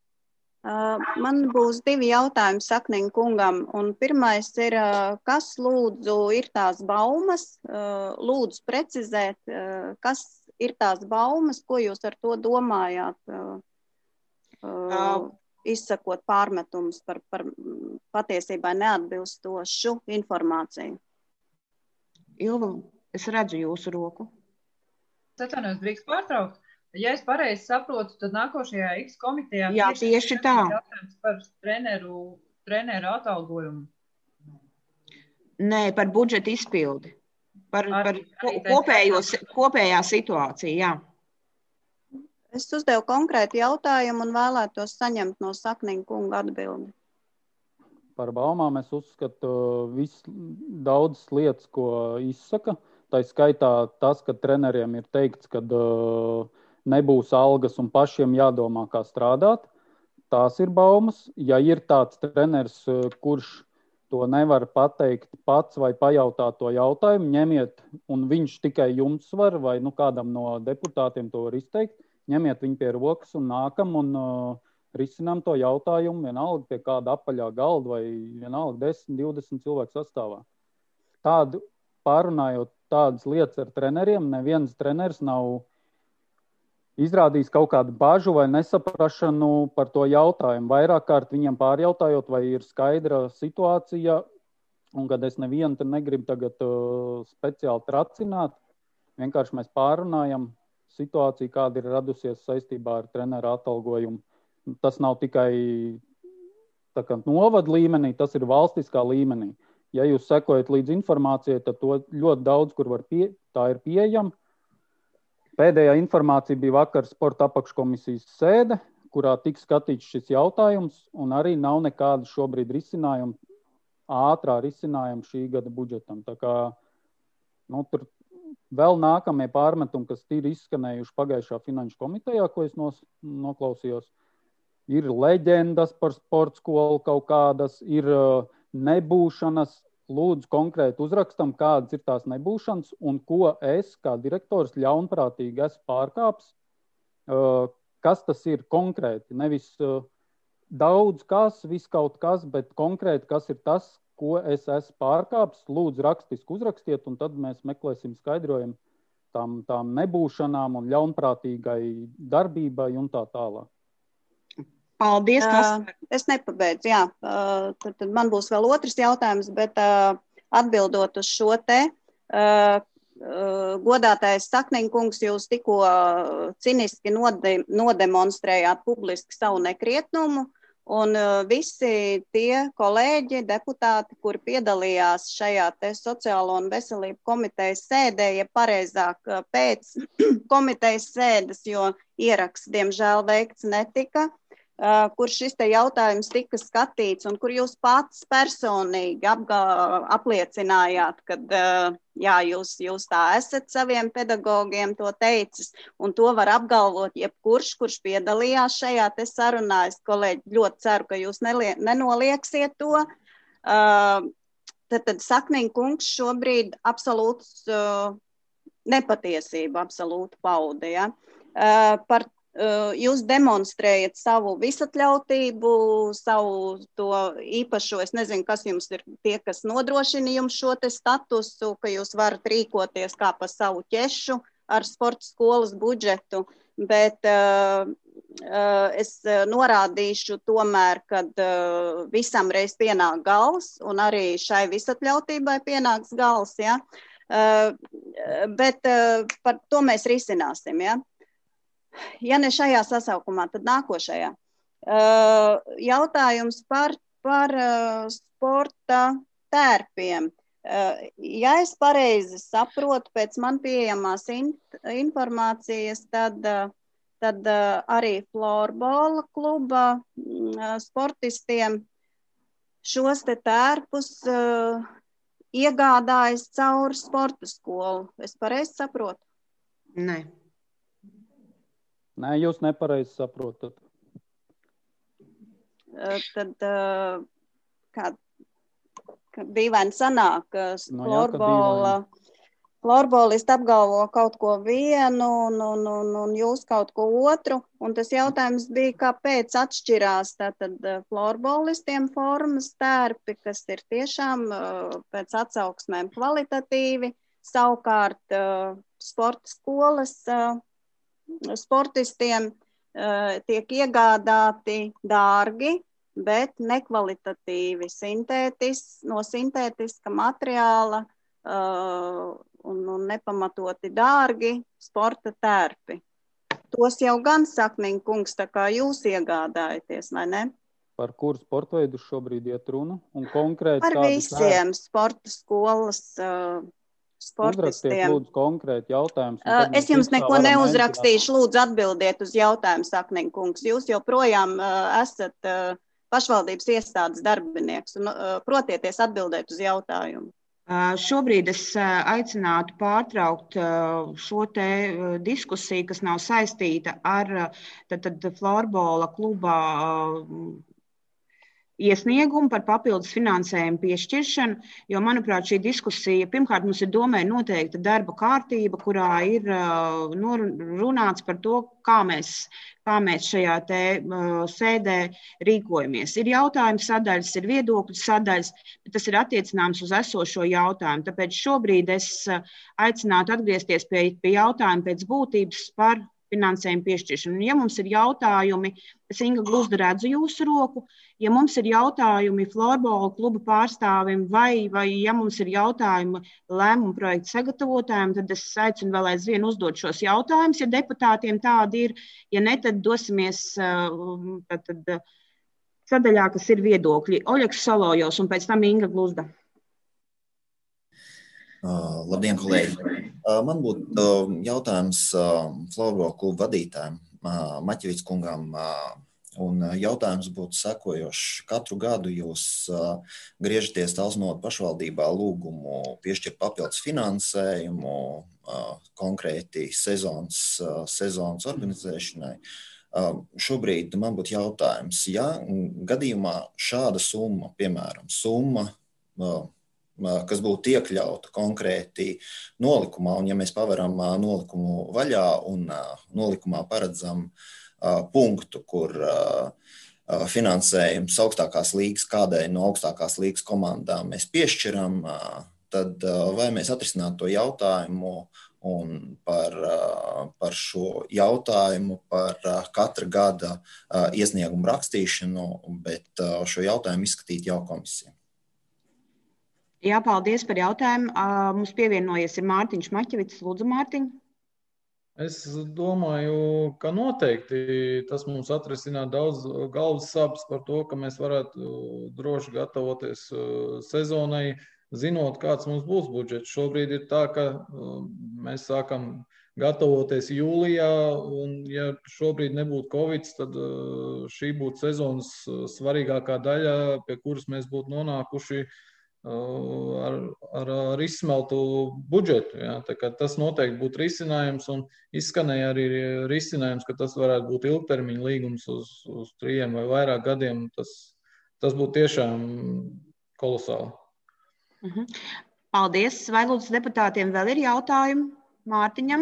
Man būs divi jautājumi Sakniņa kungam. Un pirmais ir, kas lūdzu ir tās baumas? Lūdzu precizēt, kas ir tās baumas, ko jūs ar to domājāt, izsakot pārmetumus par, par patiesībā neatbilstošu informāciju? Ilva, es redzu jūsu roku. Atvainojos, drīkst pārtraukt. Ja es pareizi saprotu, tad nākošajā X komitejā Jā, tieši tā. Jautājums par treneru, treneru atalgojumu. Nē, par budžeta izpildi. Par, ar, par kopējo, kopējā situāciju, jā. Es uzdevu konkrētu jautājumu un vēlētos saņemt no Sakniņa kunga atbildi. Par baumām es uzskatu viss daudz lietas, ko izsaka. Tā skaitā tas, ka treneriem ir teikts, ka uh, nebūs algas un pašiem jādomā, kā strādāt. Tās ir baumas. Ja ir tāds treneris, kurš to nevar pateikt pats vai pajautāt to jautājumu, ņemiet, un viņš tikai jums var, vai nu, kādam no deputātiem to var izteikt, ņemiet viņu pie rokas un nākam un uh, risinām to jautājumu, vienalga pie kāda apaļā galda vai vienalga desmit, divdesmit cilvēku sastāvā. Tādu, pārunājot tādas lietas ar treneriem, neviens treneris nav izrādījis kaut kādu bažu vai nesaprašanu par to jautājumu. Vairāk kārt viņam pārjautājot, vai ir skaidra situācija, un kad es nevienu te negribu tagad uh, speciāli tracināt, vienkārši mēs pārunājam situāciju, kāda ir radusies saistībā ar treneru atalgojumu. Tas nav tikai tā kā novada līmenī, tas ir valstiskā līmenī. Ja jūs sekojat līdz informācijai, tad to ļoti daudz, kur var pie, tā ir pieejama. Pēdējā informācija bija vakar sporta apakškomisijas sēde, kurā tika skatīts šis jautājums, un arī nav nekāda šobrīd risinājuma, ātrā risinājuma šī gada budžetam. Tā kā, nu, tur vēl nākamie pārmetumi, kas ir izskanējuši pagājušā finanšu komitejā, ko es nos, noklausījos, ir leģendas par sporta skolu kaut kādas, ir nebūšanas. Lūdzu konkrēti uzrakstam, kādas ir tās nebūšanas un ko es kā direktors ļaunprātīgi esmu pārkāps. Kas tas ir konkrēti? Nevis daudz kas, viss kaut kas, bet konkrēti, kas ir tas, ko es esmu pārkāps. Lūdzu rakstiski uzrakstiet, un tad mēs meklēsim skaidrojumu tām, tām nebūšanām un ļaunprātīgai darbībai un tā tālāk. Paldies, uh, es nepabeidzu, jā. Uh, tad, tad man būs vēl otrs jautājums, bet uh, atbildot uz šo te, uh, uh, godātais Sakniņkungs, jūs tikko uh, ciniski node, nodemonstrējāt publiski savu nekrietnumu, un uh, visi tie kolēģi, deputāti, kuri piedalījās šajā te sociālo un veselību komitejas sēdē, ja pareizāk uh, pēc komitejas sēdes, jo ieraksts, diemžēl, veikts netika, Uh, kur šis te jautājums tika skatīts un kur jūs pats personīgi apgā, apliecinājāt, ka uh, jā, jūs, jūs tā esat saviem pedagogiem to teicis, un to var apgalvot jebkurš, kurš piedalījās šajā te sarunā. Es, kolēģi, ļoti ceru, ka jūs nelie, nenolieksiet to. Uh, tad, tad Sakniņkungs šobrīd absolūts uh, nepatiesību absolūti pauda. Ja? Uh, par Jūs demonstrējat savu visatļautību, savu to īpašo, es nezinu, kas jums ir tie, kas nodrošina jums šo te statusu, ka jūs varat rīkoties kā pa savu ķešu ar sporta skolas budžetu, bet uh, uh, es norādīšu tomēr, kad uh, visam reiz pienāk gals, un arī šai visatļautībai pienāks gals, ja? uh, bet uh, par to mēs risināsim, ja? Ja ne šajā sasaukumā, tad nākošajā. Uh, jautājums par, par uh, sporta tērpiem. Uh, ja es pareizi saprotu, pēc man pieejamās in, informācijas, tad, uh, tad uh, arī florbola kluba uh, sportistiem šos te tērpus uh, iegādājas caur sporta skolu. Es pareizi saprotu? Nē. Nē, jūs nepareizi saprotat. Tad kā, kā dīvaini sanāk, no, florbola, florbolisti apgalvo kaut ko vienu un, un, un, un jūs kaut ko otru. Un tas jautājums bija, kāpēc atšķirās tātad florbolistiem formas tērpi, kas ir tiešām pēc atsauksmēm kvalitatīvi, savukārt sporta skolas sportistiem uh, tiek iegādāti dārgi, bet nekvalitatīvi sintētis, no sintētiska materiāla uh, un, un nepamatoti dārgi sporta tērpi. Tos jau gan Sakniņkungs, tā kā jūs iegādājaties, vai ne? Par kuru sporta veidu šobrīd iet runa? Un konkrēti par visiem tērpi? Sporta skolas uh, sportistiem. Uzrakstiet, lūdzu, konkrēti jautājums. Uh, es jums neko neuzrakstīšu, lūdzu atbildiet uz jautājumu, Sakniņkungs. Jūs joprojām uh, esat uh, pašvaldības iestādes darbinieks un uh, protieties atbildēt uz jautājumu. Uh, šobrīd es uh, aicinātu pārtraukt uh, šo te uh, diskusiju, kas nav saistīta ar uh, tad, tad florbola klubā uh, iesniegumu par papildus finansējumu piešķiršanu, jo, manuprāt, šī diskusija, pirmkārt, mums ir domē noteikta darba kārtība, kurā ir uh, runāts par to, kā mēs, kā mēs šajā te uh, sēdē rīkojamies. Ir jautājumu sadaļas, ir viedokļu sadaļas, bet tas ir attiecināms uz esošo jautājumu. Tāpēc šobrīd es uh, aicinātu atgriezties pie, pie jautājuma pēc būtības par finansējumu piešķiršanu. Ja mums ir jautājumi, es, Inga, gluzdi redzu jūsu roku, ja mums ir jautājumi florbola kluba pārstāvim vai, vai ja mums ir jautājumi lēmumu projektu sagatavotājiem, tad es aicinu vēl aizvien uzdot šos jautājumus, ja deputātiem tādi ir. Ja ne, tad dosimies tad, tad, sadaļā, kas ir viedokļi. Oļegs Solojos un pēc tam Inga Gluzda. Uh, labdien, kolēģi! Uh, man būtu uh, jautājums uh, Floorball klubu vadītājiem, uh, Maķevics kungam, uh, un jautājums būtu sekojošs. Katru gadu jūs uh, griežaties Talsnoda pašvaldībā lūgumu piešķirt papildus finansējumu uh, konkrēti sezonas, uh, sezonas organizēšanai. Uh, šobrīd man būtu jautājums, ja gadījumā šāda summa, piemēram, summa, uh, kas būtu iekļauta konkrēti nolikumā, un ja mēs paveram nolikumu vaļā un nolikumā paredzam punktu, kur finansējums augstākās līgas kādai no augstākās līgas komandām mēs piešķiram, tad vai mēs atrisinātu to jautājumu un par, par šo jautājumu, par katra gada iesniegumu rakstīšanu, bet šo jautājumu izskatīt jau komisija. Jā, paldies par jautājumu. Mums pievienojies ir Mārtiņš Maķevics. Lūdzu, Mārtiņ. Es domāju, ka noteikti tas mums atrisināt daudz galvas sāpes par to, ka mēs varētu droši gatavoties sezonai, zinot, kāds mums būs budžets. Šobrīd ir tā, ka mēs sākam gatavoties jūlijā, un ja šobrīd nebūtu Covid, tad šī būtu sezonas svarīgākā daļa, pie kuras mēs būtu nonākuši Ar, ar, ar izsmeltu budžetu. Ja? Tā kā tas noteikti būtu risinājums, un izskanēja arī risinājums, ka tas varētu būt ilgtermiņa līgums uz, uz trījiem vai vairāk gadiem. Tas, tas būtu tiešām kolosāli. Mhm. Paldies. Vai lūdzu deputātiem vēl ir jautājumi Mārtiņam?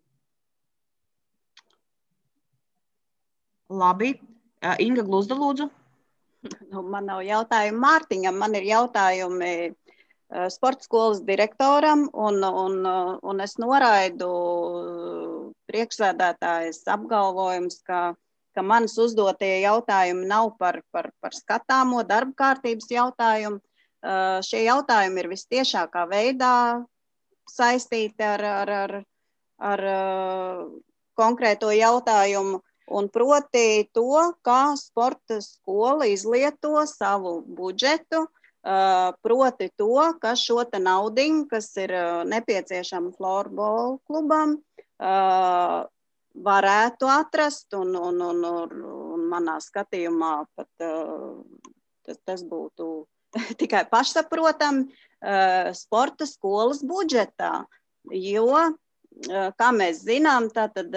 Labi. Inga Gluzda, lūdzu. Nu, man nav jautājumu Mārtiņam, man ir jautājumi sporta skolas direktoram, un, un, un es noraidu priekšsēdētājas apgalvojums, ka, ka manas uzdotie jautājumi nav par, par, par skatāmo darba kārtības jautājumu. Šie jautājumi ir vistiešākā veidā saistīti ar, ar, ar, ar konkrēto jautājumu. Un proti to, kā sporta skola izlieto savu budžetu, proti to, ka šo te naudiņu, kas ir nepieciešama Floorball klubam, varētu atrast, un, un, un, un manā skatījumā pat tas, tas būtu tikai pašsaprotam sporta skolas budžetā, jo kā mēs zinām, tātad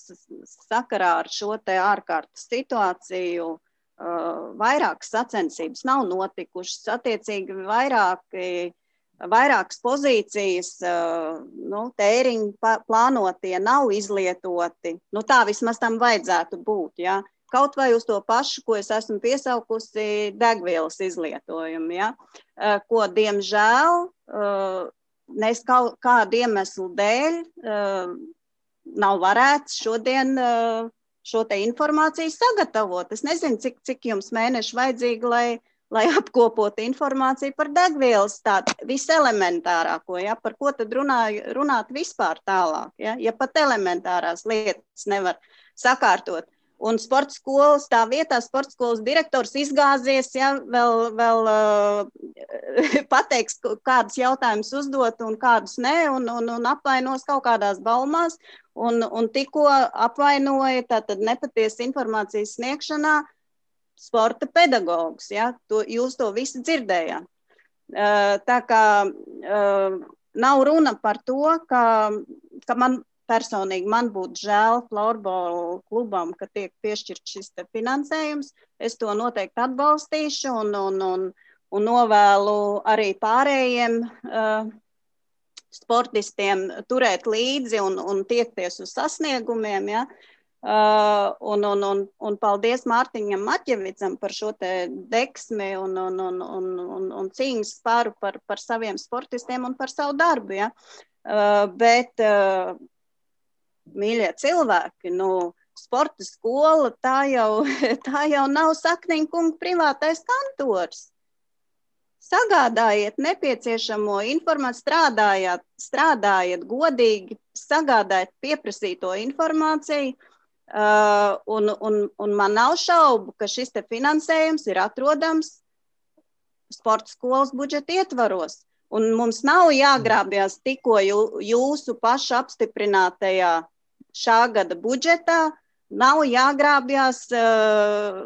sakarā ar šo te ārkārtas situāciju vairākas sacensības nav notikušas, attiecīgi vairāki, vairākas pozīcijas, nu, tēriņi plānotie nav izlietoti. Nu, tā vismaz tam vajadzētu būt, ja? Kaut vai uz to pašu, ko es esmu piesaukusi degvielas izlietojumu, ja? Ko, diemžēl, Nes kādu iemeslu dēļ uh, nav varēts šodien uh, šo te informāciju sagatavot. Es nezinu, cik, cik jums mēneši vajadzīgi, lai, lai apkopotu informāciju par degvielas tādu viselementārāko, ja? Par ko tad runā, runāt vispār tālāk, ja? Ja pat elementārās lietas nevar sakārtot. Un sporta skolas, tā vietā sporta skolas direktors izgāzies, ja, vēl, vēl uh, pateiks, kādus jautājumus uzdot un kādus ne, un, un, un apvainos kaut kādās baumās, un, un tikko apvainoja tātad nepatiesa informācijas sniegšanā sporta pedagogus, ja, to, jūs to visi dzirdējāt. Uh, tā kā uh, nav runa par to, ka, ka man personīgi man būtu žēl Floorball klubam, ka tiek piešķirts šis te finansējums. Es to noteikti atbalstīšu un, un, un, un novēlu arī pārējiem uh, sportistiem turēt līdzi un, un tiekties uz sasniegumiem. Ja? Uh, un, un, un, un paldies Mārtiņam Maķevicam par šo te deksmi un, un, un, un, un, un cīņas spāru par, par saviem sportistiem un par savu darbu. Ja? Uh, bet uh, mīļie cilvēki, nu, sporta skola, tā jau, tā jau nav Sakniņa kunga privātais kantors. Sagādājiet nepieciešamo informāciju, strādājiet, strādājiet godīgi, sagādājiet pieprasīto informāciju, Un, un, un man nav šaubu, ka šis te finansējums ir atrodams sporta skolas budžeta ietvaros. Un mums nav jāgrābjās tikko jūsu pašu apstiprinātajā šā gada budžetā, nav jāgrābjās uh,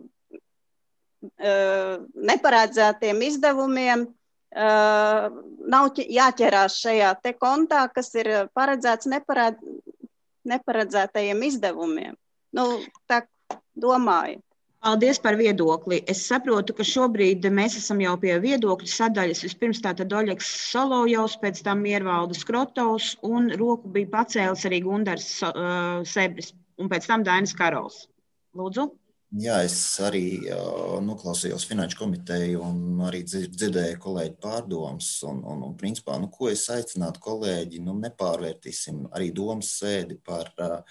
uh, neparedzētiem izdevumiem, uh, nav jāķerās šajā te kontā, kas ir paredzēts neparedz, neparedzētajiem izdevumiem. Nu, tā domāju. Paldies par viedokli. Es saprotu, ka šobrīd mēs esam jau pie viedokļu sadaļas. Vispirms tātad Oļegs Solovjovs, pēc tam Miervaldes Krotovs un roku bija pacēlis arī Gundars uh, Sebris un pēc tam Dainis Karols. Lūdzu. Jā, es arī uh, noklausījos Finanšu komiteju un arī dzirdēju kolēģi pārdomas. Un, un, un principā, nu, ko es aicinātu kolēģi, nu, nepārvērtīsim arī domas sēdi par,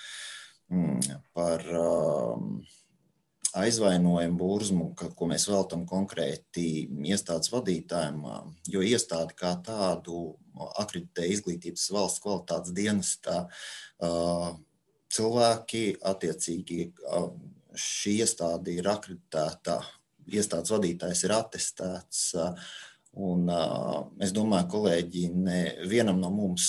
uh, par uh, aizvainojumu burzmu, ka, ko mēs veltam konkrēti iestādes vadītājiem, jo iestādi kā tādu akreditē Izglītības valsts kvalitātes dienestā uh, cilvēki attiecīgi. Uh, Šī iestāde ir akreditēta, iestādes vadītājs ir atestēts, un es domāju, kolēģi, nevienam no mums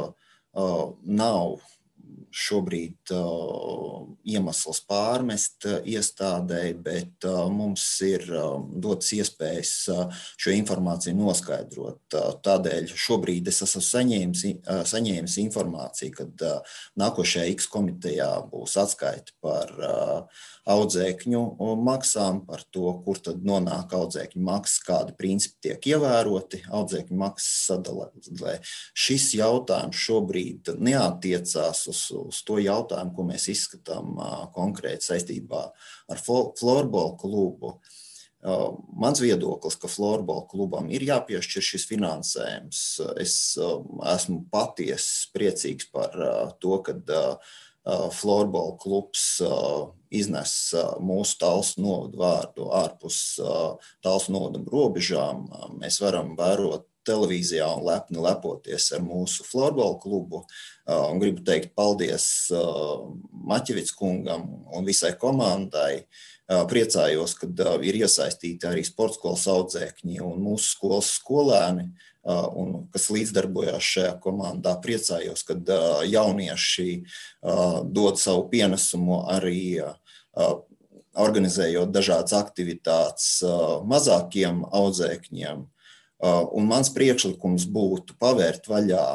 nav šobrīd iemesls pārmest iestādei, bet mums ir dotas iespējas šo informāciju noskaidrot. Tādēļ šobrīd es esmu saņēmis, saņēmis informāciju, kad nākošajā X komitejā būs atskaita par audzēkņu maksām, par to, kur tad nonāk audzēkņu maksas, kādi principi tiek ievēroti audzēkņu maksas sadalē. Šis jautājums šobrīd neattiecās uz, uz to jautājumu, ko mēs izskatām konkrēti saistībā ar floorbola klubu. Mans viedoklis, ka floorbola klubam ir jāpiešķir šis finansējums. Es esmu patiesi priecīgs par to, kad floorbola klubs iznes mūsu Talsu novadu vārdu ārpus Talsu novadu robežām. Mēs varam vērot televīzijā un lepni lepoties ar mūsu floorbola klubu. Un gribu teikt paldies Maķevic kungam un visai komandai. Priecājos, kad ir iesaistīti arī sporta skolas audzēkņi un mūsu skolas skolēni, un, kas līdzdarbojās šajā komandā. Priecājos, kad jaunieši dod savu pienesumu arī organizējot dažādas aktivitātes mazākiem audzēkņiem. Un mans priekšlikums būtu pavērt vaļā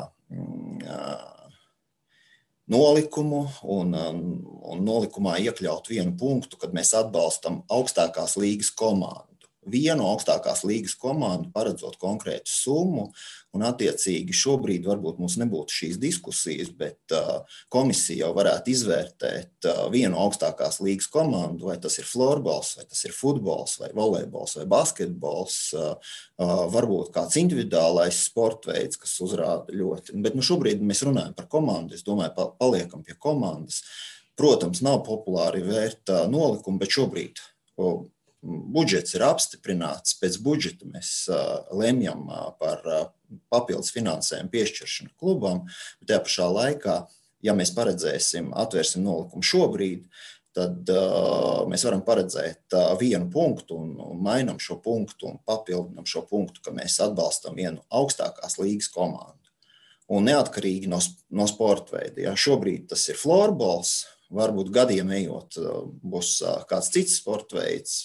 nolikumu un, un nolikumā iekļaut vienu punktu, kad mēs atbalstam augstākās līgas komandu. Vienu augstākās līgas komandu paredzot konkrētu summu, un attiecīgi šobrīd varbūt mums nebūtu šīs diskusijas, bet uh, komisija jau varētu izvērtēt uh, vienu augstākās līgas komandu, vai tas ir floorbols, vai tas ir futbols, vai volejbols, vai basketbols, uh, uh, varbūt kāds individuālais sportveids, kas uzrāda ļoti. Bet nu, šobrīd mēs runājam par komandu, es domāju, pa, paliekam pie komandas. Protams, nav populāri vērt uh, nolikumu, bet šobrīd uh, budžets ir apstiprināts, pēc budžeta mēs uh, lemjam uh, par uh, papildus finansējumu piešķiršanu klubam, bet tajā pašā laikā, ja mēs paredzēsim, atvērsim nolikumu šobrīd, tad uh, mēs varam paredzēt uh, vienu punktu un, un mainam šo punktu un papildinam šo punktu, ka mēs atbalstam vienu augstākās līgas komandu. Un neatkarīgi no, no sporta veida. Ja šobrīd tas ir floorbols, varbūt gadiem ejot būs kāds cits sporta veids,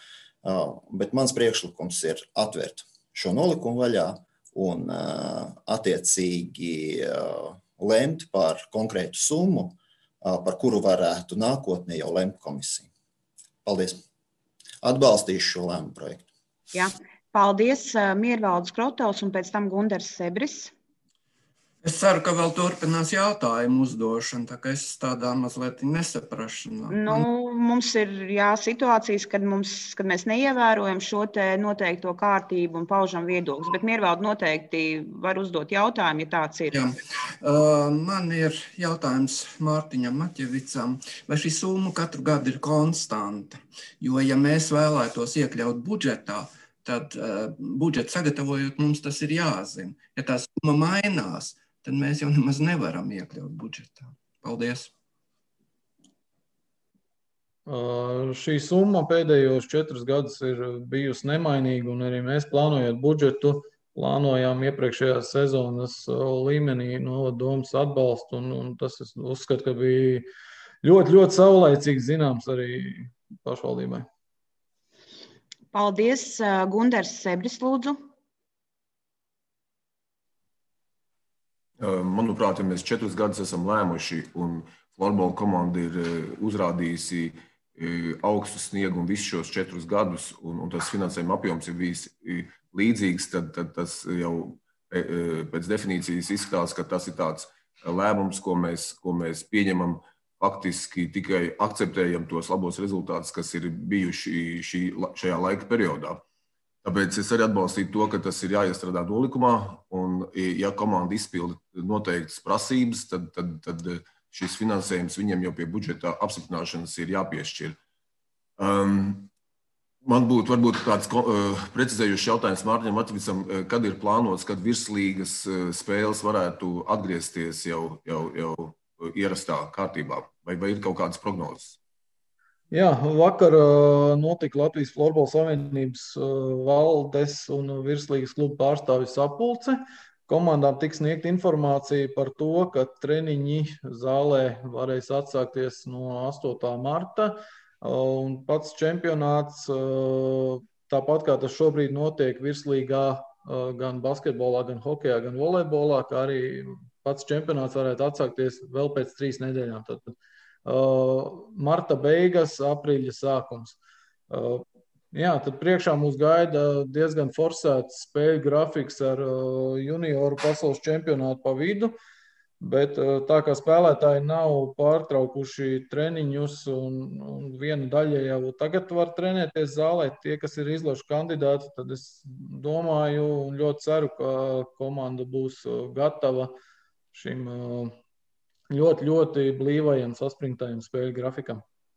bet mans priekšlikums ir atvērt šo nolikumu vaļā un attiecīgi lemt par konkrētu summu, par kuru varētu nākotnē jau lemt komisija. Paldies. Atbalstīšu šo lēmumu projektu. Jā, paldies Miervaldes Krotovs un pēc tam Gundars Sebris. Es ceru, ka vēl turpinās jautājumu uzdošanu, tā kā es tādā mazliet nesaprašanā. Nu, mums ir jā, situācijas, kad, mums, kad mēs neievērojam šo te noteikto kārtību un paužam viedokļus, bet Miervalde noteikti var uzdot jautājumu, ja tāds ir. Jā. Uh, man ir jautājums Mārtiņam Maķevicam, vai šī summa katru gadu ir konstanta, jo ja mēs vēlētos iekļaut budžetā, tad uh, budžetu sagatavojot mums tas ir jāzina. Ja tā summa mainās, tad mēs jau nemaz nevaram iekļaut budžetā. Paldies. Šī summa pēdējos četrus gadus ir bijusi nemainīga, un arī mēs plānojot budžetu, plānojām iepriekšējās sezonas līmenī novadomas atbalstu, un, un tas es uzskatu, ka bija ļoti, ļoti saulaicīgi zināms arī pašvaldībai. Paldies, Gundars Sebris, lūdzu. Manuprāt, ja mēs četrus gadus esam lēmuši un florbola komanda ir uzrādījusi augstu sniegu un visus šos četrus gadus, un, un tas finansējuma apjoms ir bijis līdzīgs, tad, tad tas jau pēc definīcijas izskatās, ka tas ir tāds lēmums, ko mēs, ko mēs pieņemam, faktiski tikai akceptējam tos labos rezultātus, kas ir bijuši šī, šajā laika periodā. Tāpēc es arī atbalstītu to, ka tas ir jāiestrādā nolikumā, un ja komanda izpilda noteiktas prasības, tad, tad, tad šis finansējums viņiem jau pie budžeta apstiprināšanas ir jāpiešķir. Um, man būtu varbūt kāds uh, precizējušs jautājums Mārtiņam Matvicam, uh, kad ir plānots, kad virslīgas uh, spēles varētu atgriezties jau, jau, jau ierastā kārtībā, vai, vai ir kaut kādas prognozes? Jā, vakar notika Latvijas Florbola Savienības valdes un virslīgas klubu pārstāvju sapulce. Komandām tiks sniegt informācija par to, ka treniņi zālē varēs atsākties no astotā marta. Un pats čempionāts, tāpat kā tas šobrīd notiek virslīgā gan basketbolā, gan hokejā, gan volejbolā, kā arī pats čempionāts varētu atsākties vēl pēc trīs nedēļām. Tad, Uh, marta beigas, aprīļa sākums. Uh, jā, tad priekšā mūs gaida diezgan forsēts spēļu grafiks ar uh, junioru pasaules čempionātu pa vidu, bet uh, tā kā spēlētāji nav pārtraukuši treniņus un, un viena daļa jau tagad var trenēties zālē, tie, kas ir izlašu kandidāti, tad es domāju un ļoti ceru, ka komanda būs uh, gatava šim uh, ļoti, ļoti blīvajam, saspringtajam spēļu grafikam.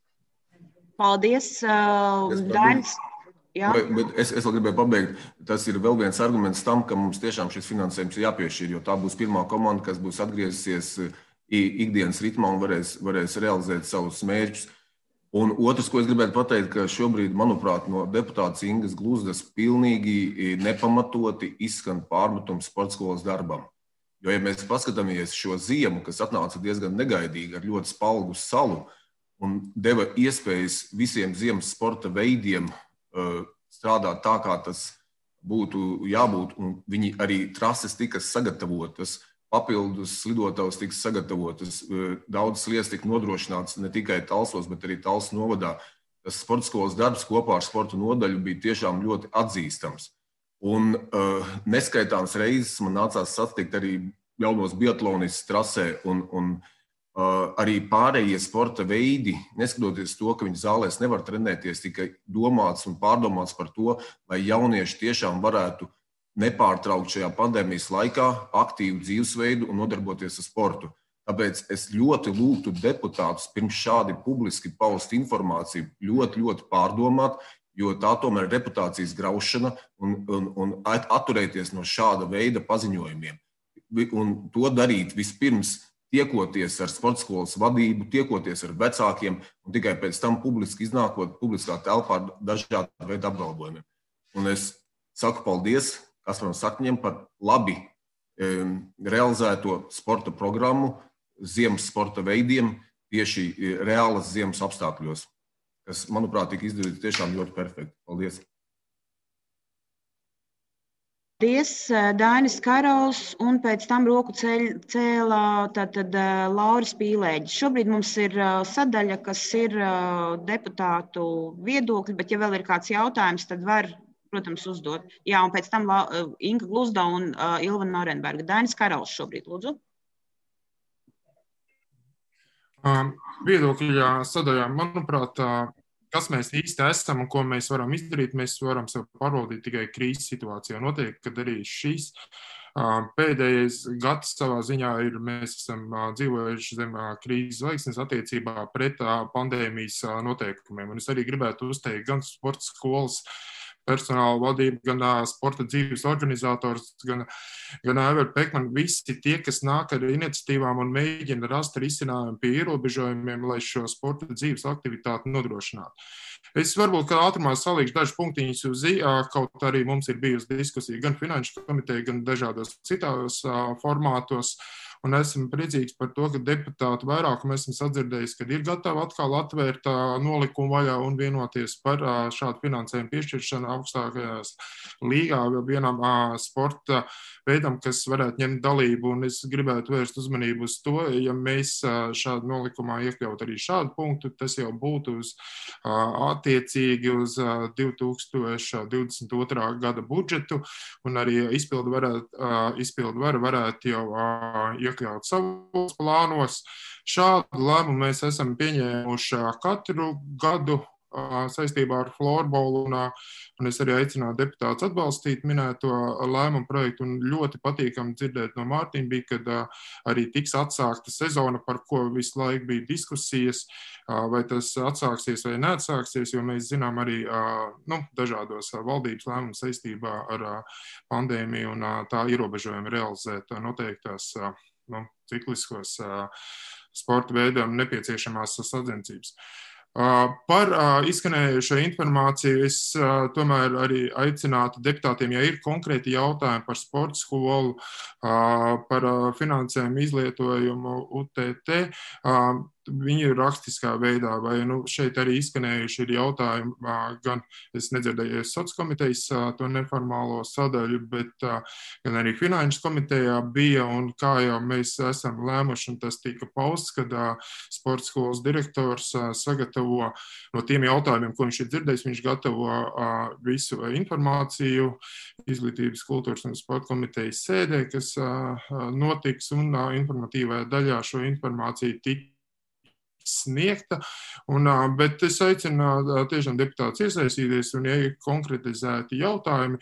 Paldies, uh, Dainis. Jā. Bet es, es vēl gribēju pabeigt. Tas ir vēl viens arguments tam, ka mums tiešām šis finansējums ir jāpiešķir, jo tā būs pirmā komanda, kas būs atgriezusies ikdienas ritmā un varēs, varēs realizēt savus mērķus. Un otrs, ko es gribētu pateikt, ka šobrīd, manuprāt, no deputātas Ingas Gluzdas pilnīgi nepamatoti izskan pārmetums sportskolas darbam. Jo, ja mēs paskatāmies šo ziemu, kas atnāca diezgan negaidīgi ar ļoti spalgu salu un deva iespējas visiem ziemas sporta veidiem uh, strādāt tā, kā tas būtu jābūt, un viņi arī trases tika sagatavotas, papildus lidotavas tika sagatavotas, uh, daudzas lietas tika nodrošināts ne tikai Talsos, bet arī Talsu novadā. Tas sportskolas darbs kopā ar sporta nodaļu bija tiešām ļoti atzīstams. Un uh, neskaitāms reizes man nācās satikt arī jaunos biatlonistus trasē un, un uh, arī pārējie sporta veidi, neskatoties to, ka viņi zālēs nevar trenēties, tikai domāts un pārdomāts par to, lai jaunieši tiešām varētu nepārtraukt šajā pandēmijas laikā aktīvu dzīvesveidu un nodarboties ar sportu. Tāpēc es ļoti lūgtu deputātus pirms šādi publiski paust informāciju ļoti, ļoti pārdomāt, jo tā tomēr ir reputācijas graušana un, un, un atturēties no šāda veida paziņojumiem. Un to darīt vispirms tiekoties ar sportskolas vadību, tiekoties ar vecākiem un tikai pēc tam publiski iznākot publiskā telpā ar dažādu veidu apgalvojumiem. Un es saku paldies Kasparam Sakņiem par labi um, realizēto sporta programmu, ziemas sporta veidiem tieši reālas ziemas apstākļos, kas, manuprāt, tika izdarīts tiešām ļoti perfekti. Paldies! Paldies, Dainis Karols, un pēc tam roku ceļ, cēlā tātad Lauris Pīlēģis. Šobrīd mums ir sadaļa, kas ir deputātu viedokļi, bet ja vēl ir kāds jautājums, tad var, protams, uzdot. Jā, un pēc tam Inga Gluzda un Ilva Norenberga. Dainis Karols šobrīd, lūdzu. Viedokļa sadaļā, manuprāt, kas mēs īsti esam un ko mēs varam izdarīt, mēs varam sev pārvaldīt tikai krīzes situācijā. Noteikti, kad arī šis pēdējais gads savā ziņā ir, mēs esam dzīvojuši zem krīzes zvaigznes attiecībā pret pandēmijas noteikumiem. Un es arī gribētu uzteikt gan sporta skolas personāla vadība, gan sporta dzīves organizators, gan, gan Aivar Pekman, visi tie, kas nāk ar iniciatīvām un mēģina rast risinājumu pie ierobežojumiem, lai šo sporta dzīves aktivitāti nodrošinātu. Es varbūt kā ātrumā salīšu dažus punktiņus uz I, kaut arī mums ir bijusi diskusija gan Finanšu komiteja, gan dažādos citādos formātos. Un esam priecīgs par to, ka deputāti vairākumu esam sadzirdējis, ka ir gatavi atkal atvērt nolikumu vaļā un vienoties par šādu finansējumu piešķiršanu augstākajās līgā vienam sporta veidam, kas varētu ņemt dalību. Un es gribētu vērst uzmanību uz to, ja mēs šādu nolikumā iekļaut arī šādu punktu, tas jau būtu uz attiecīgi uz divi tūkstoši divdesmit otrā gada budžetu, un arī izpildu varētu, izpildu var, varētu jau iekļaut savos plānos. Šādu lēmumu mēs esam pieņēmuši katru gadu saistībā ar florbolu, un, un es arī aicinātu deputātus atbalstīt minēto lēmumu projektu, un ļoti patīkami dzirdēt no Mārtiņa bija, kad arī tiks atsākta sezona, par ko visu laiku bija diskusijas, vai tas atsāksies vai neatsāksies, jo mēs zinām arī nu, dažādos valdības lēmumus saistībā ar pandēmiju un tā ierobežojumu realizēt noteiktās nu, cikliskos sporta veidiem nepieciešamās sacensības. Par izskanējušo informāciju es tomēr arī aicinātu deputātiem, ja ir konkrēti jautājumi par sporta skolu, par finansējumu izlietojumu U T T, viņi ir rakstiskā veidā, vai nu, šeit arī izskanējuši ir jautājumi, gan es nedzirdēju sociālās komitejas to neformālo sadaļu, bet gan arī Finanšu komitejā bija, un kā jau mēs esam lēmuši, un tas tika pausts, kad sporta skolas direktors sagatavo no tiem jautājumiem, ko viņš ir dzirdējis, viņš gatavo visu informāciju izglītības, kultūras un sporta komitejas sēdē, kas notiks, un informatīvajā daļā šo informāciju tika sniegta, un, bet es aicinu tiešām deputātus iesaistīties, un ja ir konkretizēti jautājumi,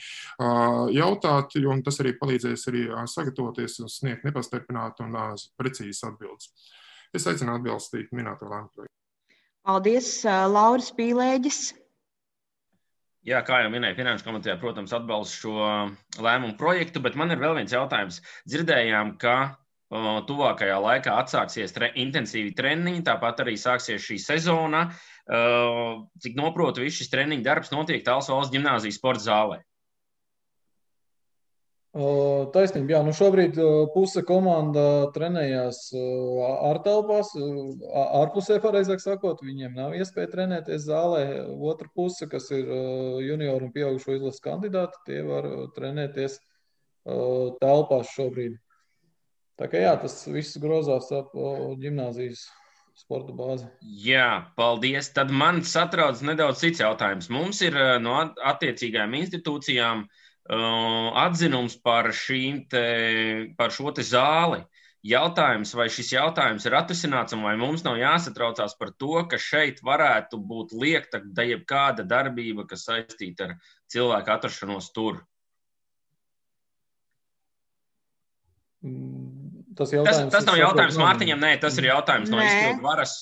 jautāt, un tas arī palīdzēs arī sagatavoties un sniegt nepastarpināt un precīzas atbildes. Es aicinu atbalstīt minēto lēmumu projektu. Paldies, Lauris Pīlēģis. Jā, kā jau minēja, Finanšu komitejā, protams, atbalsta šo lēmumu projektu, bet man ir vēl viens jautājums. Dzirdējām, ka tuvākajā laikā atsāksies tre, intensīvi treniņi, tāpat arī sāksies šī sezona. Cik noprotu, viss šis treniņu darbs notiek Talsu valsts ģimnāzijas sporta zālē? Taisnība, jā. Nu šobrīd puse komanda trenējās ārtelpās, ārpusē, pareizāk sakot, viņiem nav iespēja trenēties zālē. Otra puse, kas ir junioru un pieaugušo izlases kandidāti, tie var trenēties telpās šobrīd. Tā kā jā, tas viss grozās ap ģimnāzijas sporta bāzi. Jā, paldies. Tad man satrauc nedaudz cits jautājums. Mums ir no attiecīgajām institūcijām atzinums par, šīm te, par šo te zāli. Jautājums, vai šis jautājums ir atrisināts, un vai mums nav jāsatraucās par to, ka šeit varētu būt liekta jebkāda darbība, kas saistīta ar cilvēku atrašanos tur? Tas, tas, tas nav jautājums Mārtiņam, nē, tas ir jautājums no izpildu varas.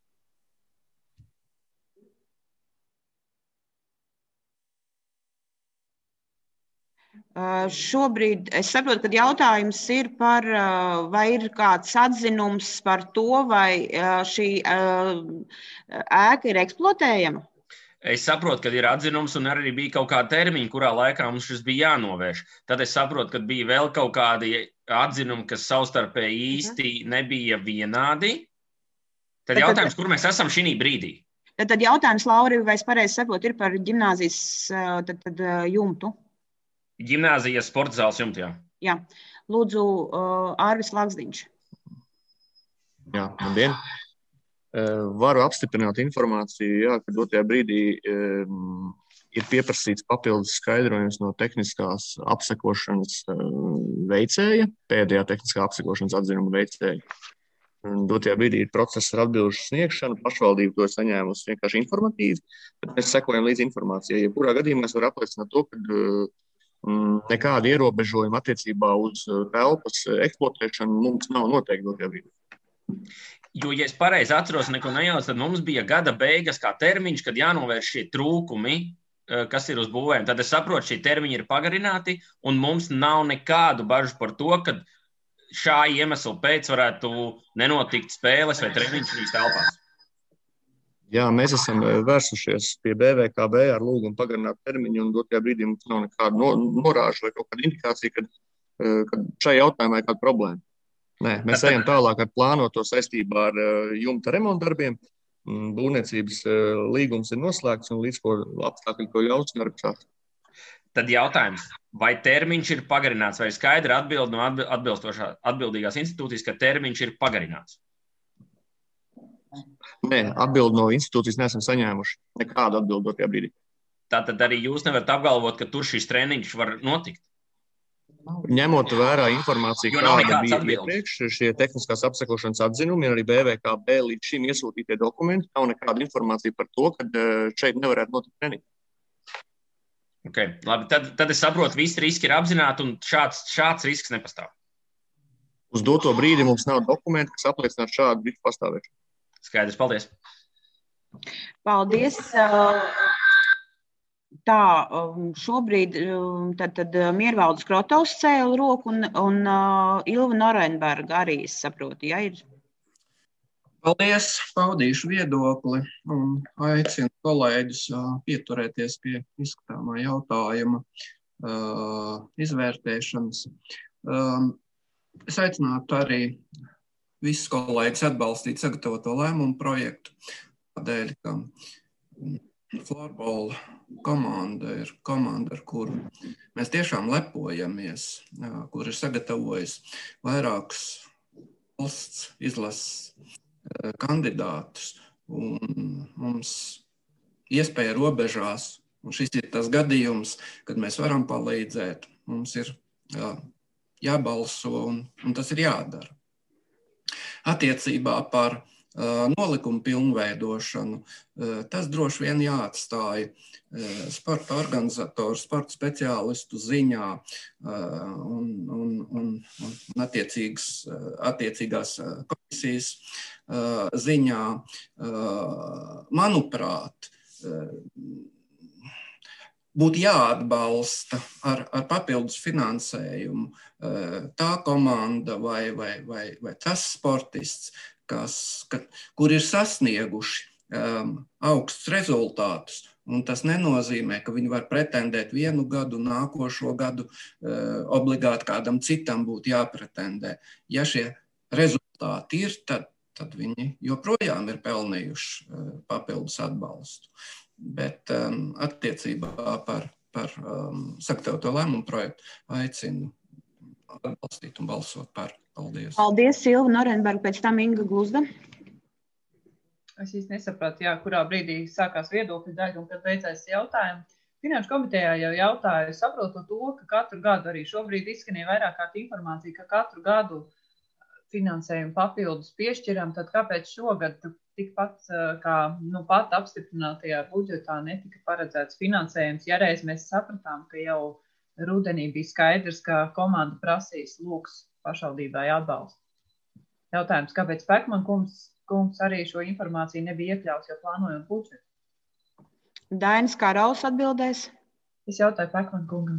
Uh, šobrīd es saprotu, ka jautājums ir par, uh, vai ir kāds atzinums par to, vai uh, šī uh, ēka ir eksploatējama? Es saprotu, ka ir atzinums un arī bija kaut kāda termiņa, kurā laikā mums šis bija jānovērš. Tad es saprotu, ka bija vēl kaut kādi atzinumi, kas savstarpēji īsti nebija vienādi. Tad jautājums, kur mēs esam šī brīdī? Tad, tad jautājums, Lauri, vai es pareizi saprotu, ir par ģimnāzijas tad, tad, jumtu? Ģimnāzijas sporta zāles jumtu, jā. Jā. Lūdzu, Ārvis Laksdiņš. Jā, labdien. Varu apstiprināt informāciju, jā, ka dotajā brīdī um, ir pieprasīts papildus skaidrojums no tehniskās apsekošanas veicēja, pēdējā tehniskā apsekošanas atzinuma veicēja. Dotajā brīdī ir process ar atbilžu sniegšanu, pašvaldība to ir saņēmusi vienkārši informatīvi, bet mēs sekojam līdz informācijai. Ja kurā gadījumā es varu apliecināt to, ka um, nekāda ierobežojuma attiecībā uz telpas eksploatēšanu mums nav noteikti dotajā brīdī. Jo, ja es pareizi atceros, neko nejauc, tad mums bija gada beigas kā termiņš, kad jānovērš šie trūkumi. kas ir uz būvēm, tad es saprotu, šī termiņi ir pagarināti, un mums nav nekādu bažu par to, ka šā iemesla pēc varētu nenotikt spēles vai treniņš šīs telpās. Jā, mēs esam vērsušies pie B V K B ar lūgumu pagarināt termiņu, un dotajā brīdī mums nav nekāda no, norāžu vai kaut kāda indikācija, kad, kad šai jautājumā ir kāda problēma. Nē, mēs ejam tālāk ar plānoto saistībā ar jumta remontdarbiem. Būvniecības līgums ir noslēgts un līdz ko apstākļi to ļaus nerakstāt. Tad jautājums, vai termiņš ir pagarināts, vai skaidra atbild no atbilstošā atbildīgās institūcijas, ka termiņš ir pagarināts? Nē, atbildi no institūcijas neesam saņēmuši. Nekādu atbildi dotajā brīdī. Tātad arī jūs nevarat apgalvot, ka tur šīs treniņš var notikt? Ņemot vērā informāciju, kāda bija iepriekš, šie tehniskās apsekošanas atzinumi un arī B V K B līdz šim iesūtītie dokumenti, nav nekāda informācija par to, ka šeit nevarētu notikt treniņi. Okay, labi, tad, tad es saprotu, visi riski ir apzināti un šāds, šāds risks nepastāv. Uz doto brīdi mums nav dokumenti, kas apliecinātu šādu risku pastāvēšanu. Skaidrs, paldies. Paldies. Tā, šobrīd tad, tad Miervaldes Krotovs cēla roku un, un Ilva Norenberga arī, es saprotu, ja ir? Paldies, paudīšu viedokli un aicinu kolēģus pieturēties pie izskatāmā jautājuma izvērtēšanas. Es aicinātu arī visus kolēģus atbalstīt sagatavoto lēmumu projektu, tādēļ, ka Florbola komanda ir komanda, ar kuru mēs tiešām lepojamies, kur ir sagatavojis vairākus valsts izlases kandidātus, un mums iespēja robežās, un šis ir tas gadījums, kad mēs varam palīdzēt, mums ir jā, jābalso, un, un tas ir jādara. Attiecībā par uh, nolikumu pilnveidošanu, uh, tas droši vien jāatstāja uh, sporta organizatoru, sporta speciālistu ziņā uh, un, un, un, un attiecīgas, uh, attiecīgās uh, komisijas uh, ziņā. Uh, manuprāt, uh, būtu jāatbalsta ar, ar papildus finansējumu tā komanda vai, vai, vai, vai tas sportists, kas, ka, kur ir sasnieguši um, augstus rezultātus. Un tas nenozīmē, ka viņi var pretendēt vienu gadu, nākošo gadu uh, obligāti kādam citam būtu jāpretendē. Ja šie rezultāti ir, tad, tad viņi joprojām ir pelnījuši uh, papildus atbalstu. Bet um, attiecībā par, par um, sagatavoto lēmumu projektu aicinu atbalstīt un balsot par. Paldies. Paldies, Ilva Norenberga, pēc tam Inga Gluzda. Es īsti nesapratu, jā, kurā brīdī sākās viedokļu daļa un kad beidzās jautājumi. Finanšu komitejā jau jautāju, saprotu to, ka katru gadu arī šobrīd izskanīja vairāk kārt informācija, ka katru gadu finansējumu papildus piešķiram, tad kāpēc šogad tikpat kā nu, pat apstiprinātajā budžetā netika paredzēts finansējums, ja reiz mēs sapratām, ka jau rudenī bija skaidrs, ka komanda prasīs lūgs pašvaldībai atbalstu. Jautājums, kāpēc Pekman kungs, kungs arī šo informāciju nebija iekļauts, jo plānojot budžetu? Dainis Karaus atbildēs. Es jautāju Pekman kungam.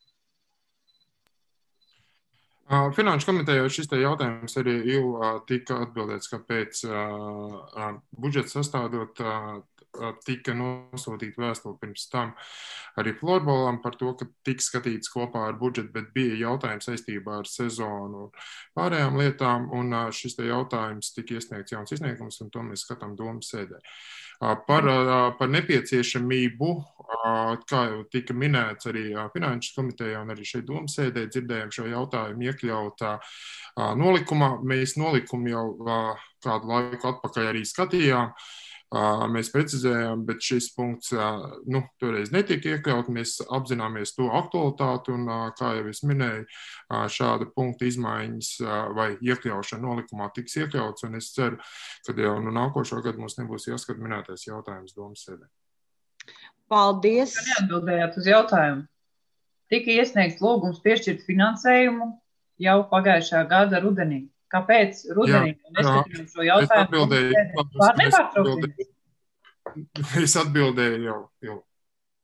Finanšu komitejā šis te jautājums arī jau tika atbildēts, ka pēc uh, budžeta sastādot uh, tika nosūtīta vēstule pirms tam arī florbolam par to, ka tiks skatīts kopā ar budžetu, bet bija jautājums saistībā ar sezonu un pārējām lietām, un uh, šis te jautājums tika iesniegts jauns izniegums, un to mēs skatām domas sēdē. Uh, par, uh, par nepieciešamību, uh, kā jau tika minēts arī uh, Finanšu komitejā un arī šeit domas sēdē, dzirdējām šo jautājumu iekļaut uh, nolikumā. Mēs nolikumu jau uh, kādu laiku atpakaļ arī skatījām. Uh, mēs precizējām, bet šis punkts uh, nu, toreiz netika iekļaut. Mēs apzināmies to aktualitāti un, uh, kā jau es minēju, uh, šāda punkta izmaiņas uh, vai iekļaušana nolikumā tiks iekļauts, un es ceru, ka jau nu, nākošo gadu mums nebūs jāskat minētais jautājums domas sēdē. Paldies! Jūs neatbildējāt uz jautājumu. Tika iesniegts lūgums piešķirt finansējumu jau pagājušā gada rudenī. Kāpēc rudenī neskatījām šo jautājumu? Es atbildēju, es atbildēju jau. jau.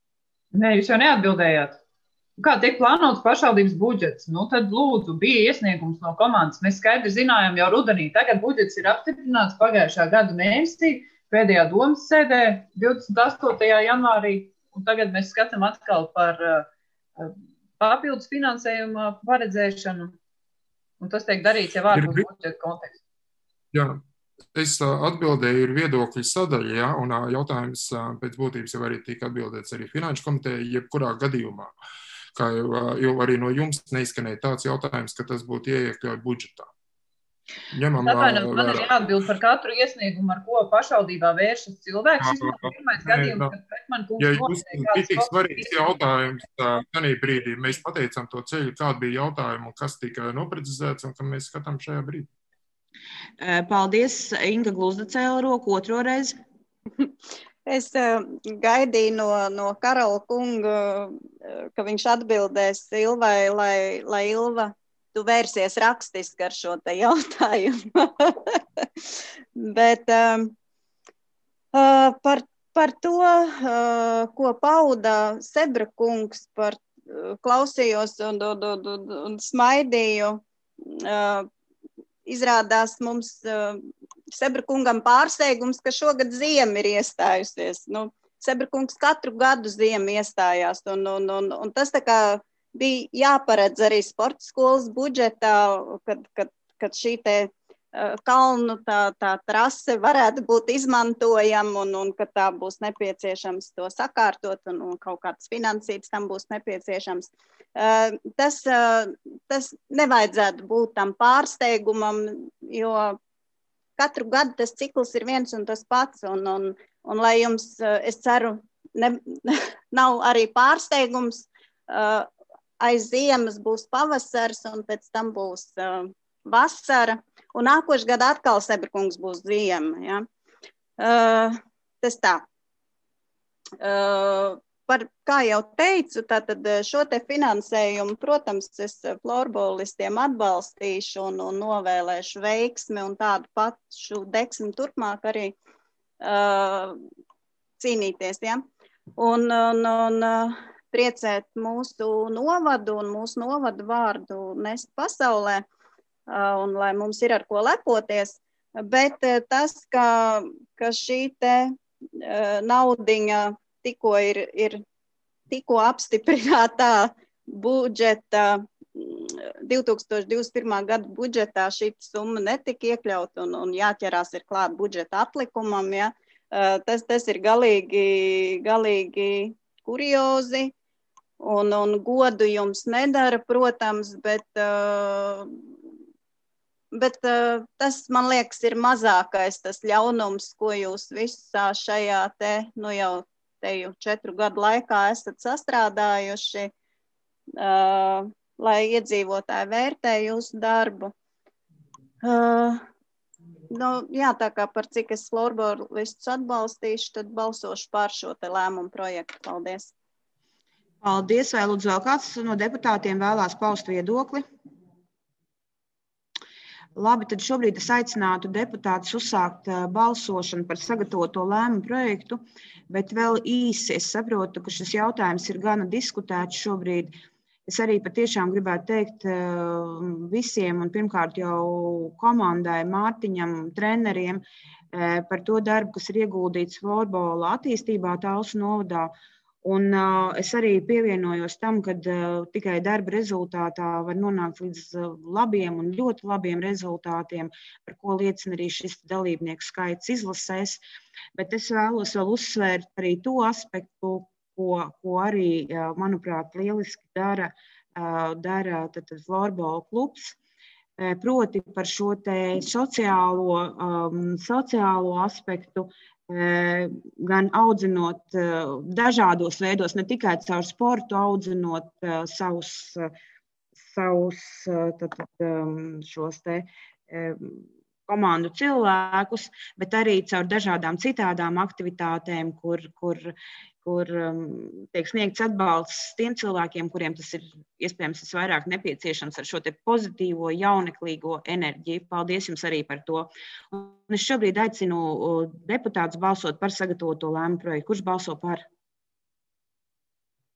Nē, jūs jau neatbildējāt. Kā tiek plānots pašvaldības budžets? Nu, tad, lūdzu, bija iesniegums no komandas. Mēs skaidri zinājām jau rudenī. Tagad budžets ir apstiprināts pagājušā gada mēnesī, pēdējā domas sēdē, divdesmit astotajā janvārī. Un tagad mēs skatām atkal par uh, papildus finansējuma paredzēšanu. Un tas tiek darīts jau ārpus budžeta konteksta. Jā, es atbildēju, ir viedokļu sadaļa, ja, un jautājums pēc būtības jau arī tika atbildēts arī Finanšu komiteja, jebkurā gadījumā. Kā jau, jau arī no jums neizskanēja tāds jautājums, ka tas būtu jāiekļauj budžetā. Ņemam Atvainojiet, man ir jāatbild par katru iesniegumu, ar ko pašvaldībā vēršas cilvēks. Šis ir pirmais gadījums, kad Frekman kungs ja jūs bija tik svarīgs jautājums tādā brīdī, mēs pateicām to ceļu, kāda bija jautājuma un kas tika noprecizēts un kam mēs skatām šajā brīdī. Paldies, Inga Gluzda cēla roku otro reizi. Es gaidīju no, no Karola kunga, ka viņš atbildēs Ilvai, lai, lai Ilva tu vērsies rakstiski ar šo te jautājumu. Bet um, uh, par, par to, uh, ko pauda Sebra kungs, par uh, klausījos un, un, un, un smaidīju, uh, izrādās mums uh, Sebra kungam pārsteigums, ka šogad ziema ir iestājusies. Nu, Sebra kungs katru gadu ziema iestājās, un, un, un, un tas tā kā bija jāparedz arī sporta skolas budžetā, kad, kad, kad šī te uh, kalnu tā, tā trase varētu būt izmantojama un, un ka tā būs nepieciešams to sakārtot un, un kaut kāds finansīts tam būs nepieciešams. Uh, tas, uh, tas nevajadzētu būt tam pārsteigumam, jo katru gadu tas cikls ir viens un tas pats un, un, un lai jums, uh, es ceru, ne, nav arī pārsteigums, uh, aiz ziemas būs pavasars, un pēc tam būs uh, vasara, un nākošais gadu atkal Sebra kungs būs ziema. Ja? Uh, tas tā. Uh, par, kā jau teicu, tātad šo te finansējumu, protams, es florbolistiem atbalstīšu un, un novēlēšu veiksmi un tādu pašu deksmi turpmāk arī uh, cīnīties. Ja? Un, un, un uh, priecēt mūsu novadu un mūsu novadu vārdu nest pasaulē, un lai mums ir ar ko lepoties. Bet tas, ka, ka šī te naudiņa tikko ir, ir tikko apstiprinātā budžeta, divi tūkstoši divdesmit pirmā gada budžetā šī summa netika iekļaut un, un jāķerās ir klāt budžeta aplikumam, ja, tas, tas ir galīgi, galīgi kuriozi. Un, un godu jums nedara, protams, bet, uh, bet uh, tas, man liekas, ir mazākais tas ļaunums, ko jūs visā šajā te, nu jau te jau četru gadu laikā esat sastrādājuši, uh, lai iedzīvotāji vērtē jūsu darbu. Uh, nu, jā, tā kā par cik es florbolistus atbalstīšu, tad balsošu par šo te lēmumu projektu. Paldies! Paldies, vai lūdzu vēl kāds no deputātiem vēlās paust viedokli? Labi, tad šobrīd es aicinātu deputātus uzsākt balsošanu par sagatavoto lēmumu projektu, bet vēl īsi es saprotu, ka šis jautājums ir gana diskutēts šobrīd. Es arī patiešām gribētu teikt visiem un pirmkārt jau komandai, Mārtiņam, treneriem par to darbu, kas ir ieguldīts florbola attīstībā Talsu novadā. Un uh, es arī pievienojos tam, ka uh, tikai darba rezultātā var nonākt līdz uh, labiem un ļoti labiem rezultātiem, par ko liecina arī šis dalībnieku skaits izlasēs. Bet es vēlos vēl uzsvērt arī to aspektu, ko, ko arī, uh, manuprāt, lieliski dara, uh, dara tad, tad florbola klubs. Uh, proti par šo te sociālo, um, sociālo aspektu, gan audzinot dažādos veidos, ne tikai caur sportu, audzinot savus, savus tad, šos te komandu cilvēkus, bet arī caur dažādām citādām aktivitātēm, kur, kur, kur tiek sniegts atbalsts tiem cilvēkiem, kuriem tas ir iespējams visvairāk nepieciešams ar šo te pozitīvo, jauneklīgo enerģiju. Paldies jums arī par to. Un es šobrīd aicinu deputātus balsot par sagatavoto lēmumu projektu. Kurš balso par?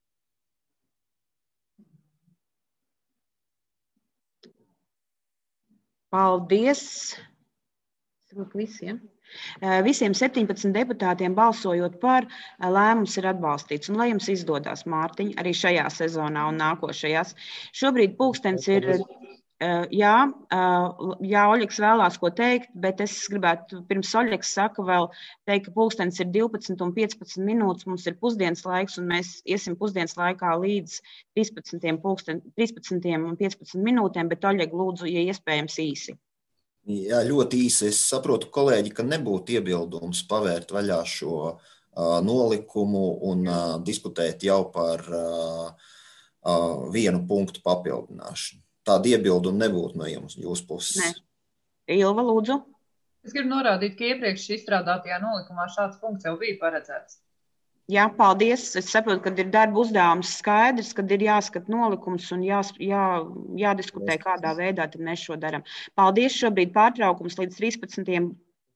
Paldies! Visiem. Visiem septiņpadsmit deputātiem balsojot par, lēmums ir atbalstīts. Un lai jums izdodas, Mārtiņ, arī šajā sezonā un nākošajās. Šobrīd pulkstens ir, jā, jā, Oļegs vēlās ko teikt, bet es gribētu, pirms Oļegs saka vēl teikt, ka pulkstens ir divpadsmit un piecpadsmit minūtes, mums ir pusdienas laiks, un mēs iesim pusdienas laikā līdz trīspadsmit un piecpadsmit minūtēm, bet Oļeg lūdzu, ja iespējams īsi. Jā, ļoti īsi. Es saprotu, kolēģi, ka nebūtu iebildums pavērt vaļā šo uh, nolikumu un uh, diskutēt jau par uh, uh, vienu punktu papildināšanu. Tāda iebilduma nebūtu no jums, jūsu puses. Nē. Ilva, lūdzu. Es gribu norādīt, ka iepriekš izstrādātajā nolikumā šāds punkts jau bija paredzēts. Jā, paldies. Es saprotu, ka ir darba uzdevums skaidrs, kad ir jāskat nolikums un jā, jā, jādiskutē, kādā veidā tad mēs šo darām. Paldies, šobrīd pārtraukums līdz trīspadsmitiem.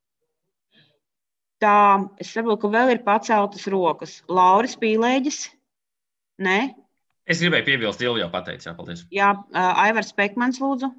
Tā, es saprotu, ka vēl ir paceltas rokas. Lauris Pīlēģis? Nē? Es gribēju piebilst, Ilva jau pateica, jā, paldies. Jā, Aivars Pekmans, lūdzu.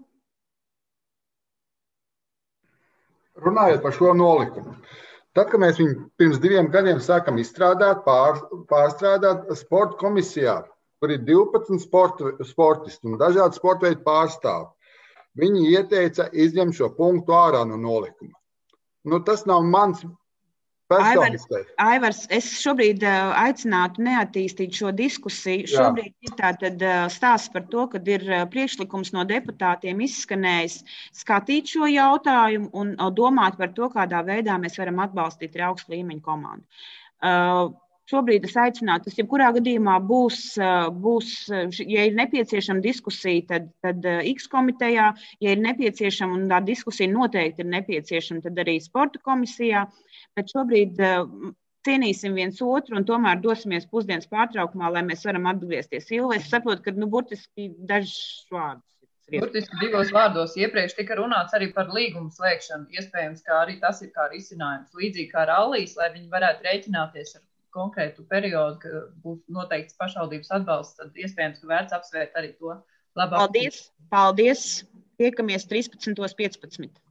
Runājot par šo nolikumu. Tad, kad mēs viņu pirms diviem gadiem sākam izstrādāt, pār, pārstrādāt sporta komisijā, kur ir divpadsmit sporti, sportisti un dažādi sporta veidu pārstāvi, viņi ieteica izņemt šo punktu ārā no nolikuma. Nu, tas nav mans personiskais. Aivars, Aivars, es šobrīd aicinātu neattīstīt šo diskusiju. Jā. Šobrīd ir tātad stāsts par to, kad ir priekšlikums no deputātiem izskanējis skatīt šo jautājumu un domāt par to, kādā veidā mēs varam atbalstīt ar augstu līmeņu komandu. Šobrīd es aicinātu, tas jebkurā gadījumā būs, būs, ja ir nepieciešama diskusija, tad, tad X komitejā, ja ir nepieciešama, un tā diskusija noteikti ir nepieciešama, tad arī sporta komisijā, bet šobrīd cienīsim viens otru un tomēr dosimies pusdienas pārtraukumā, lai mēs varam atgriezties. Ilva, es saprotu, ka nu, burtiski dažs vārdus. Burtiski divos vārdos iepriekš tika runāts arī par līgumu slēgšanu. Iespējams, ka arī tas ir kā risinājums. Līdzīgi kā rallijas, lai viņi varētu rēķināties ar konkrētu periodu, ka būs noteikts pašvaldības atbalsts, tad iespējams, ka vērts apsvērt arī to labāk. Paldies, paldies. Tiekamies trīspadsmit piecpadsmit.